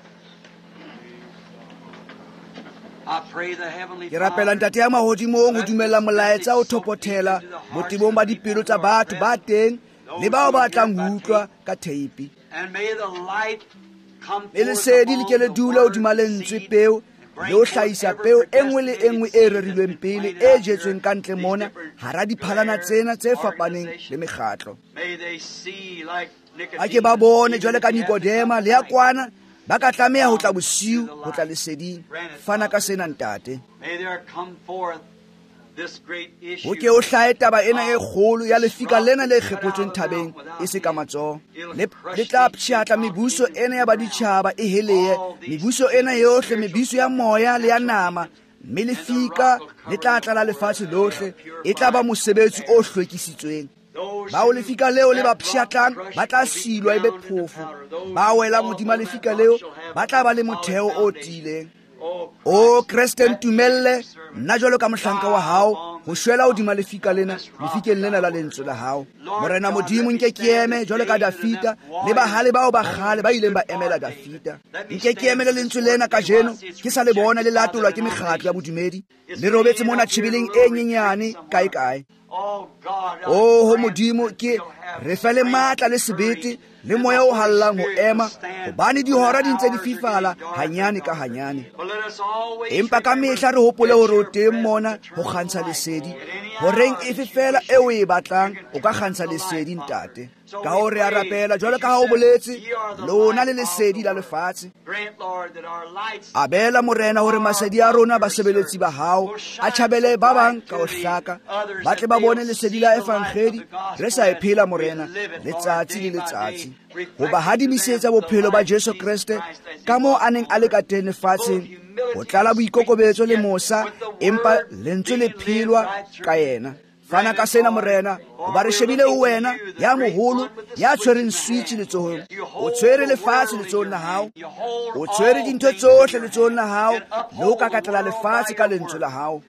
I pray the Heavenly ke rapela ntate ya mahodimong ho dumella molaetsa o thopothela botebong ba dipelo tsa batho ba teng le bao ba tlang ho utlwa ka theipi. and may the light come Le forth lesedi le ke le upon the dula word hodima of the lentswe seed, peo bring le ho forth hlahisa every peo e nngwe le e nngwe e predestinated rerilweng seed pele that's e planted jetsweng ka out ntle there, mona these different hara diphalana tsena tse fapaneng organizations. le mekgatlo. May they see like A ke ba bone Nicodemus, jwale ka even if they have Nikodema to le ya come kwana ba ka tlameha ho tla bosiu ho tla leseding. Fana ka sena ntate. May there come forth this great issue. Ho ke o hlahe taba ena e kgolo ya lefika lena le kgepotsweng thabeng e se ka matsoho. Le le tla pshatla mebuso ena ya baditjhaba e heleye, mebuso ena yohle, mebuso ya moya le ya nama, mme lefika le tla tlala lefatshe lohle, e tla ba mosebetsi o hlwekisitsweng. Those Ba o lefika leo le ba pshatlang ba tla silwa e be phofu, ba wela modima lefika leo ba tla ba le motheo o tiileng. oh, O Kriste ntumelle nna jwalo ka mohlanka wa hao ho shwela hodima lefika lena lefikeng lena la lentswe la hao. Morena Modimo nke ke eme jwalo ka Dafita le bahale bao ba kgale ba ileng ba emela Dafita. Nke ke emele lentswe lena ka jeno ke sa le bona le latolwa ke mekgatlo ya bodumedi le robetse mona tjhebeleng e nyenyane kae kae. oh God, O ho Modimo ke re fele matla le sebete le moya o hallang ho ema hobane dihora di ntse di fifala hanyane ka hanyane. Empa ka mehla re hopole hore o teng mona ho kgantsha lesedi, horeng efe fela eo o e batlang o ka kgantsha lesedi ntate. Ka ho re a rapela jwalo ka ha o boletse, lona le lesedi la lefatshe. Abela Morena hore masedi a rona basebeletsi ba hao a tjhabele ba bang ka ho hlaka, ba tle ba bone lesedi la evangeli re sa e phela Morena letsatsi le letsatsi, ho ba hadimisetsa bophelo ba Jesu Kriste ka moo a neng a le ka teng lefatsheng, ho tlala boikokobetso le mosa, empa lentswe le phelwa ka yena. Fana ka sena Morena, o ba re shebile ho wena ya moholo ya tshwereng switch letsohong, o tshwere lefatshe letsohong la hao, o tshwere dintho tsohle letsohong la hao, le ho kakatela lefatshe ka lentswe la hao.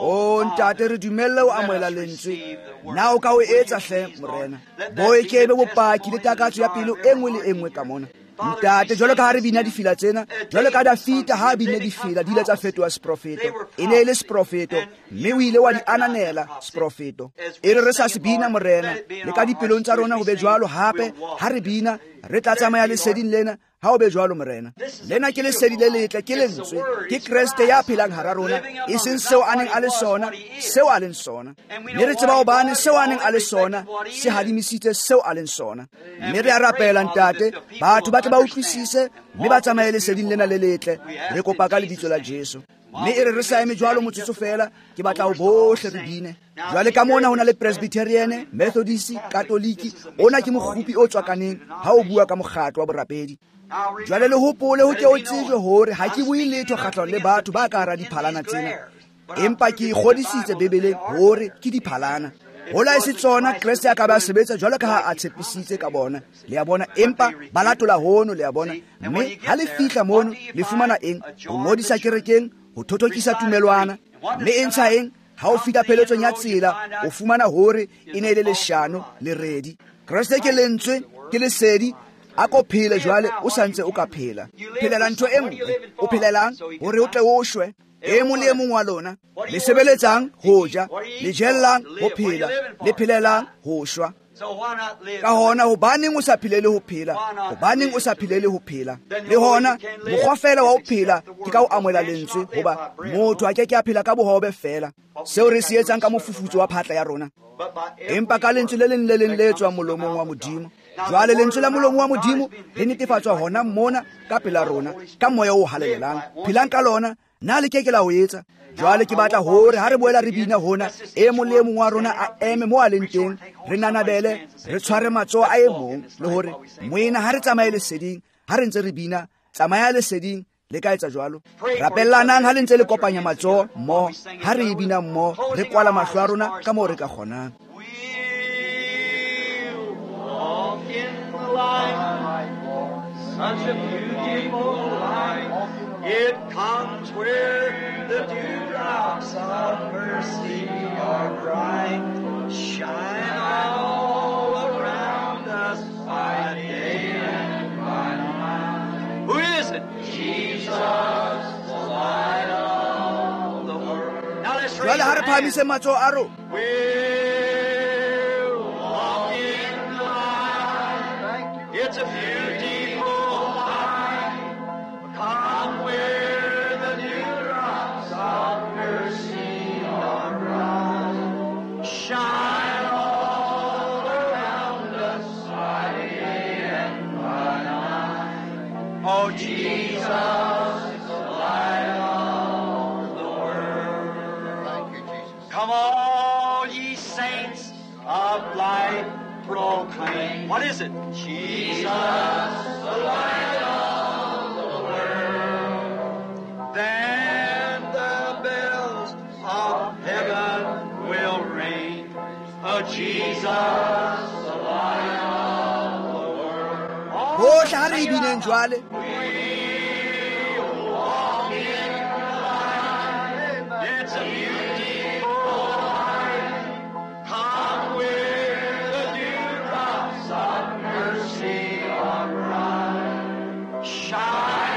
O ntate re dumelle ho amohela lentswe, na o ka o etsa hle Morena, bo e kebe bopaki le takatso ya pelo e nngwe le e nngwe ka mona. Ntate jwalo ka ha re bina difila tsena, jwalo ka Dafita ha bine difila di ile tsa fetoha seprofeto, e ne e le seprofeto mme o ile wa di ananela seprofeto. E re re sa se bina Morena, le ka dipelong tsa rona ho be jwalo hape ha re bina, re tla tsamaya leseding lena ha o be jwalo Morena. Lena ke lesedi le letle, ke lentswe, ke Kriste ya phelang hara rona, e seng seo a neng a le sona, seo a leng sona. Mme re tseba hobane seo a neng a le sona se hadimisitse seo a leng sona. Mme re a rapela ntate, batho ba tle ba utlwisise mme ba tsamaye leseding lena le letle, re kopa ka lebitso la Jesu. Mme e re re sa eme jwalo motsotso fela, ke batla ho bohle re bine. Jwale ka mona ho na le Presbyterian, Methodist, Katoliki, ona ke mokgupi o tswakaneng ha o bua ka mokgatlo wa borapedi. Jwale le hopole ho ke o tsejwe hore ha ke bue letho kgahlano le batho ba ka hara diphalana tsena, empa ke ikgodisitse Bebeleng hore ke diphalana. Hola e se tsona Kriste a ka ba sebetsa jwalo ka ha a tshepisitse ka bona, le a bona, empa ba latola hono, le a bona. Mme ha le fihla mono le fumana eng? Ho ngodisa kerekeng, ho thothokisa tumelwana, mme e ntsha eng? Ha o fihla pheletsong ya tsela o fumana hore e ne e le leshano le redi. Kriste ke lentswe, ke lesedi, a ko phele jwale o santse o ka phela. Phelela ntho e nngwe, o phelelang hore o tle o shwe. E mong le e mong wa lona le sebeletsang ho ja, le jellang ho phela, le phelelang ho shwa. Ka hona hobaneng o sa philele ho phela, hobaneng o sa philele ho phela? Le hona mokgwa fela wa ho phela ke ka ho amohela lentswe, hoba motho a ke ke a phela ka bohobe fela, seo re se etsang ka mofufutso wa phatla ya rona, empa ka lentswe le leng le leng le tswang molomong wa Modimo. Jwale lentswe la molomo wa Modimo le netefatswa hona mona ka pela rona, ka moya o halalelang, phelang ka lona, na le keke la ho etsa. Jwale ke batla hore ha re boela re bina hona, e mong le mong wa rona a eme mo a leng teng, re nanabele, re tshware matsoho a e mong, le hore moena ha re tsamaye leseding, ha re ntse re bina, tsamaya leseding, le ka etsa jwalo. Rapellanang ha le ntse le kopanya matsoho mmoho, ha re e bina mmoho, re kwala mahlo a rona ka moo re ka kgonang. Such a beautiful light, it comes where the dewdrops of mercy are bright, shine all around us by day and by night. Who is it? Jesus, the light of the world. Now let's raise our hands. We'll walk in the light. It's a beautiful come where the dewdrops of mercy are bright, shine all around us by day and by night. Oh, Jesus, the light of the world. Thank you, Jesus. Come all ye saints of light, proclaim. What is it? Jesus, the light of then the bells of heaven will ring. Oh, Jesus, the light of the world. Oh, shall we be enjoying? We'll walk in the light. It's a beautiful light. Come where the dewdrops of mercy are bright. Shine.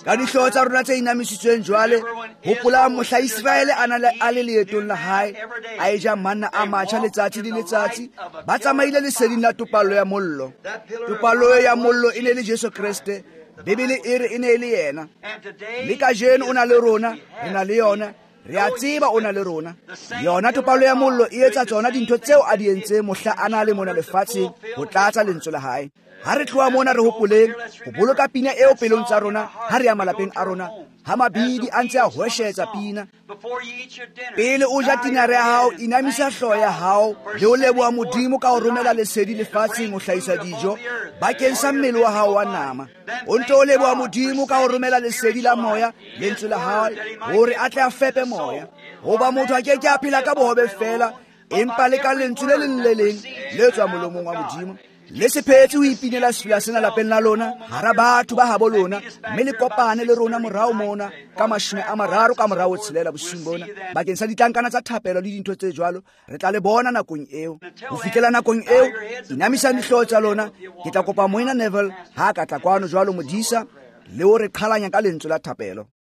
ka dihlooho tsa rona tse inamisitsweng jwale hopola mohla Israele a le leetong la hae a eja manna a matjha letsatsi le letsatsi ba tsamaile leseding la topallo ya mollo. Topallo ya mollo e ne le Jesu Kriste. Bibele e re e ne le yena. Le kajeno o na le rona re na le yona, re a tseba o na le rona. Yona topallo ya mollo e etsa tsona dintho tseo a di entseng mohla a na le mona lefatsheng ho tlatsa lentswe la hae. Ha re tloha mona re hopoleng ho boloka pina eo pelong tsa rona ha re ya malapeng a rona, ha mabidi a ntse a hweshetsa pina. Pele o ja tinare ya hao, inamisa hlooho ya hao le ho leboha Modimo ka ho romela lesedi lefatsheng ho hlahisa dijo bakeng sa mmele wa hao wa nama. O nto o leboha Modimo ka ho romela lesedi la moya, lentswe la hae, hore a tle a fepe moya. Hoba motho a ke ke a phela ka bohobe fela, empa le ka lentswe le leng le leng le tswa molomong wa Modimo. Le sephetse o ipinela sefila sena lapeng la lona hara batho ba habo lona, mme le kopane le rona morao mona ka mashome a mararo ka morao ho tshelela bosiung bona bakeng sa ditlankana tsa thapelo le dintho tse jwalo. Re tla le bona nakong eo. Ho fihlela nakong eo, inamisang dihlooho tsa lona. Ke tla kopa Moena Neville ha ka tla kwano jwalo modisa le o re qhalanya ka lentswe la thapelo.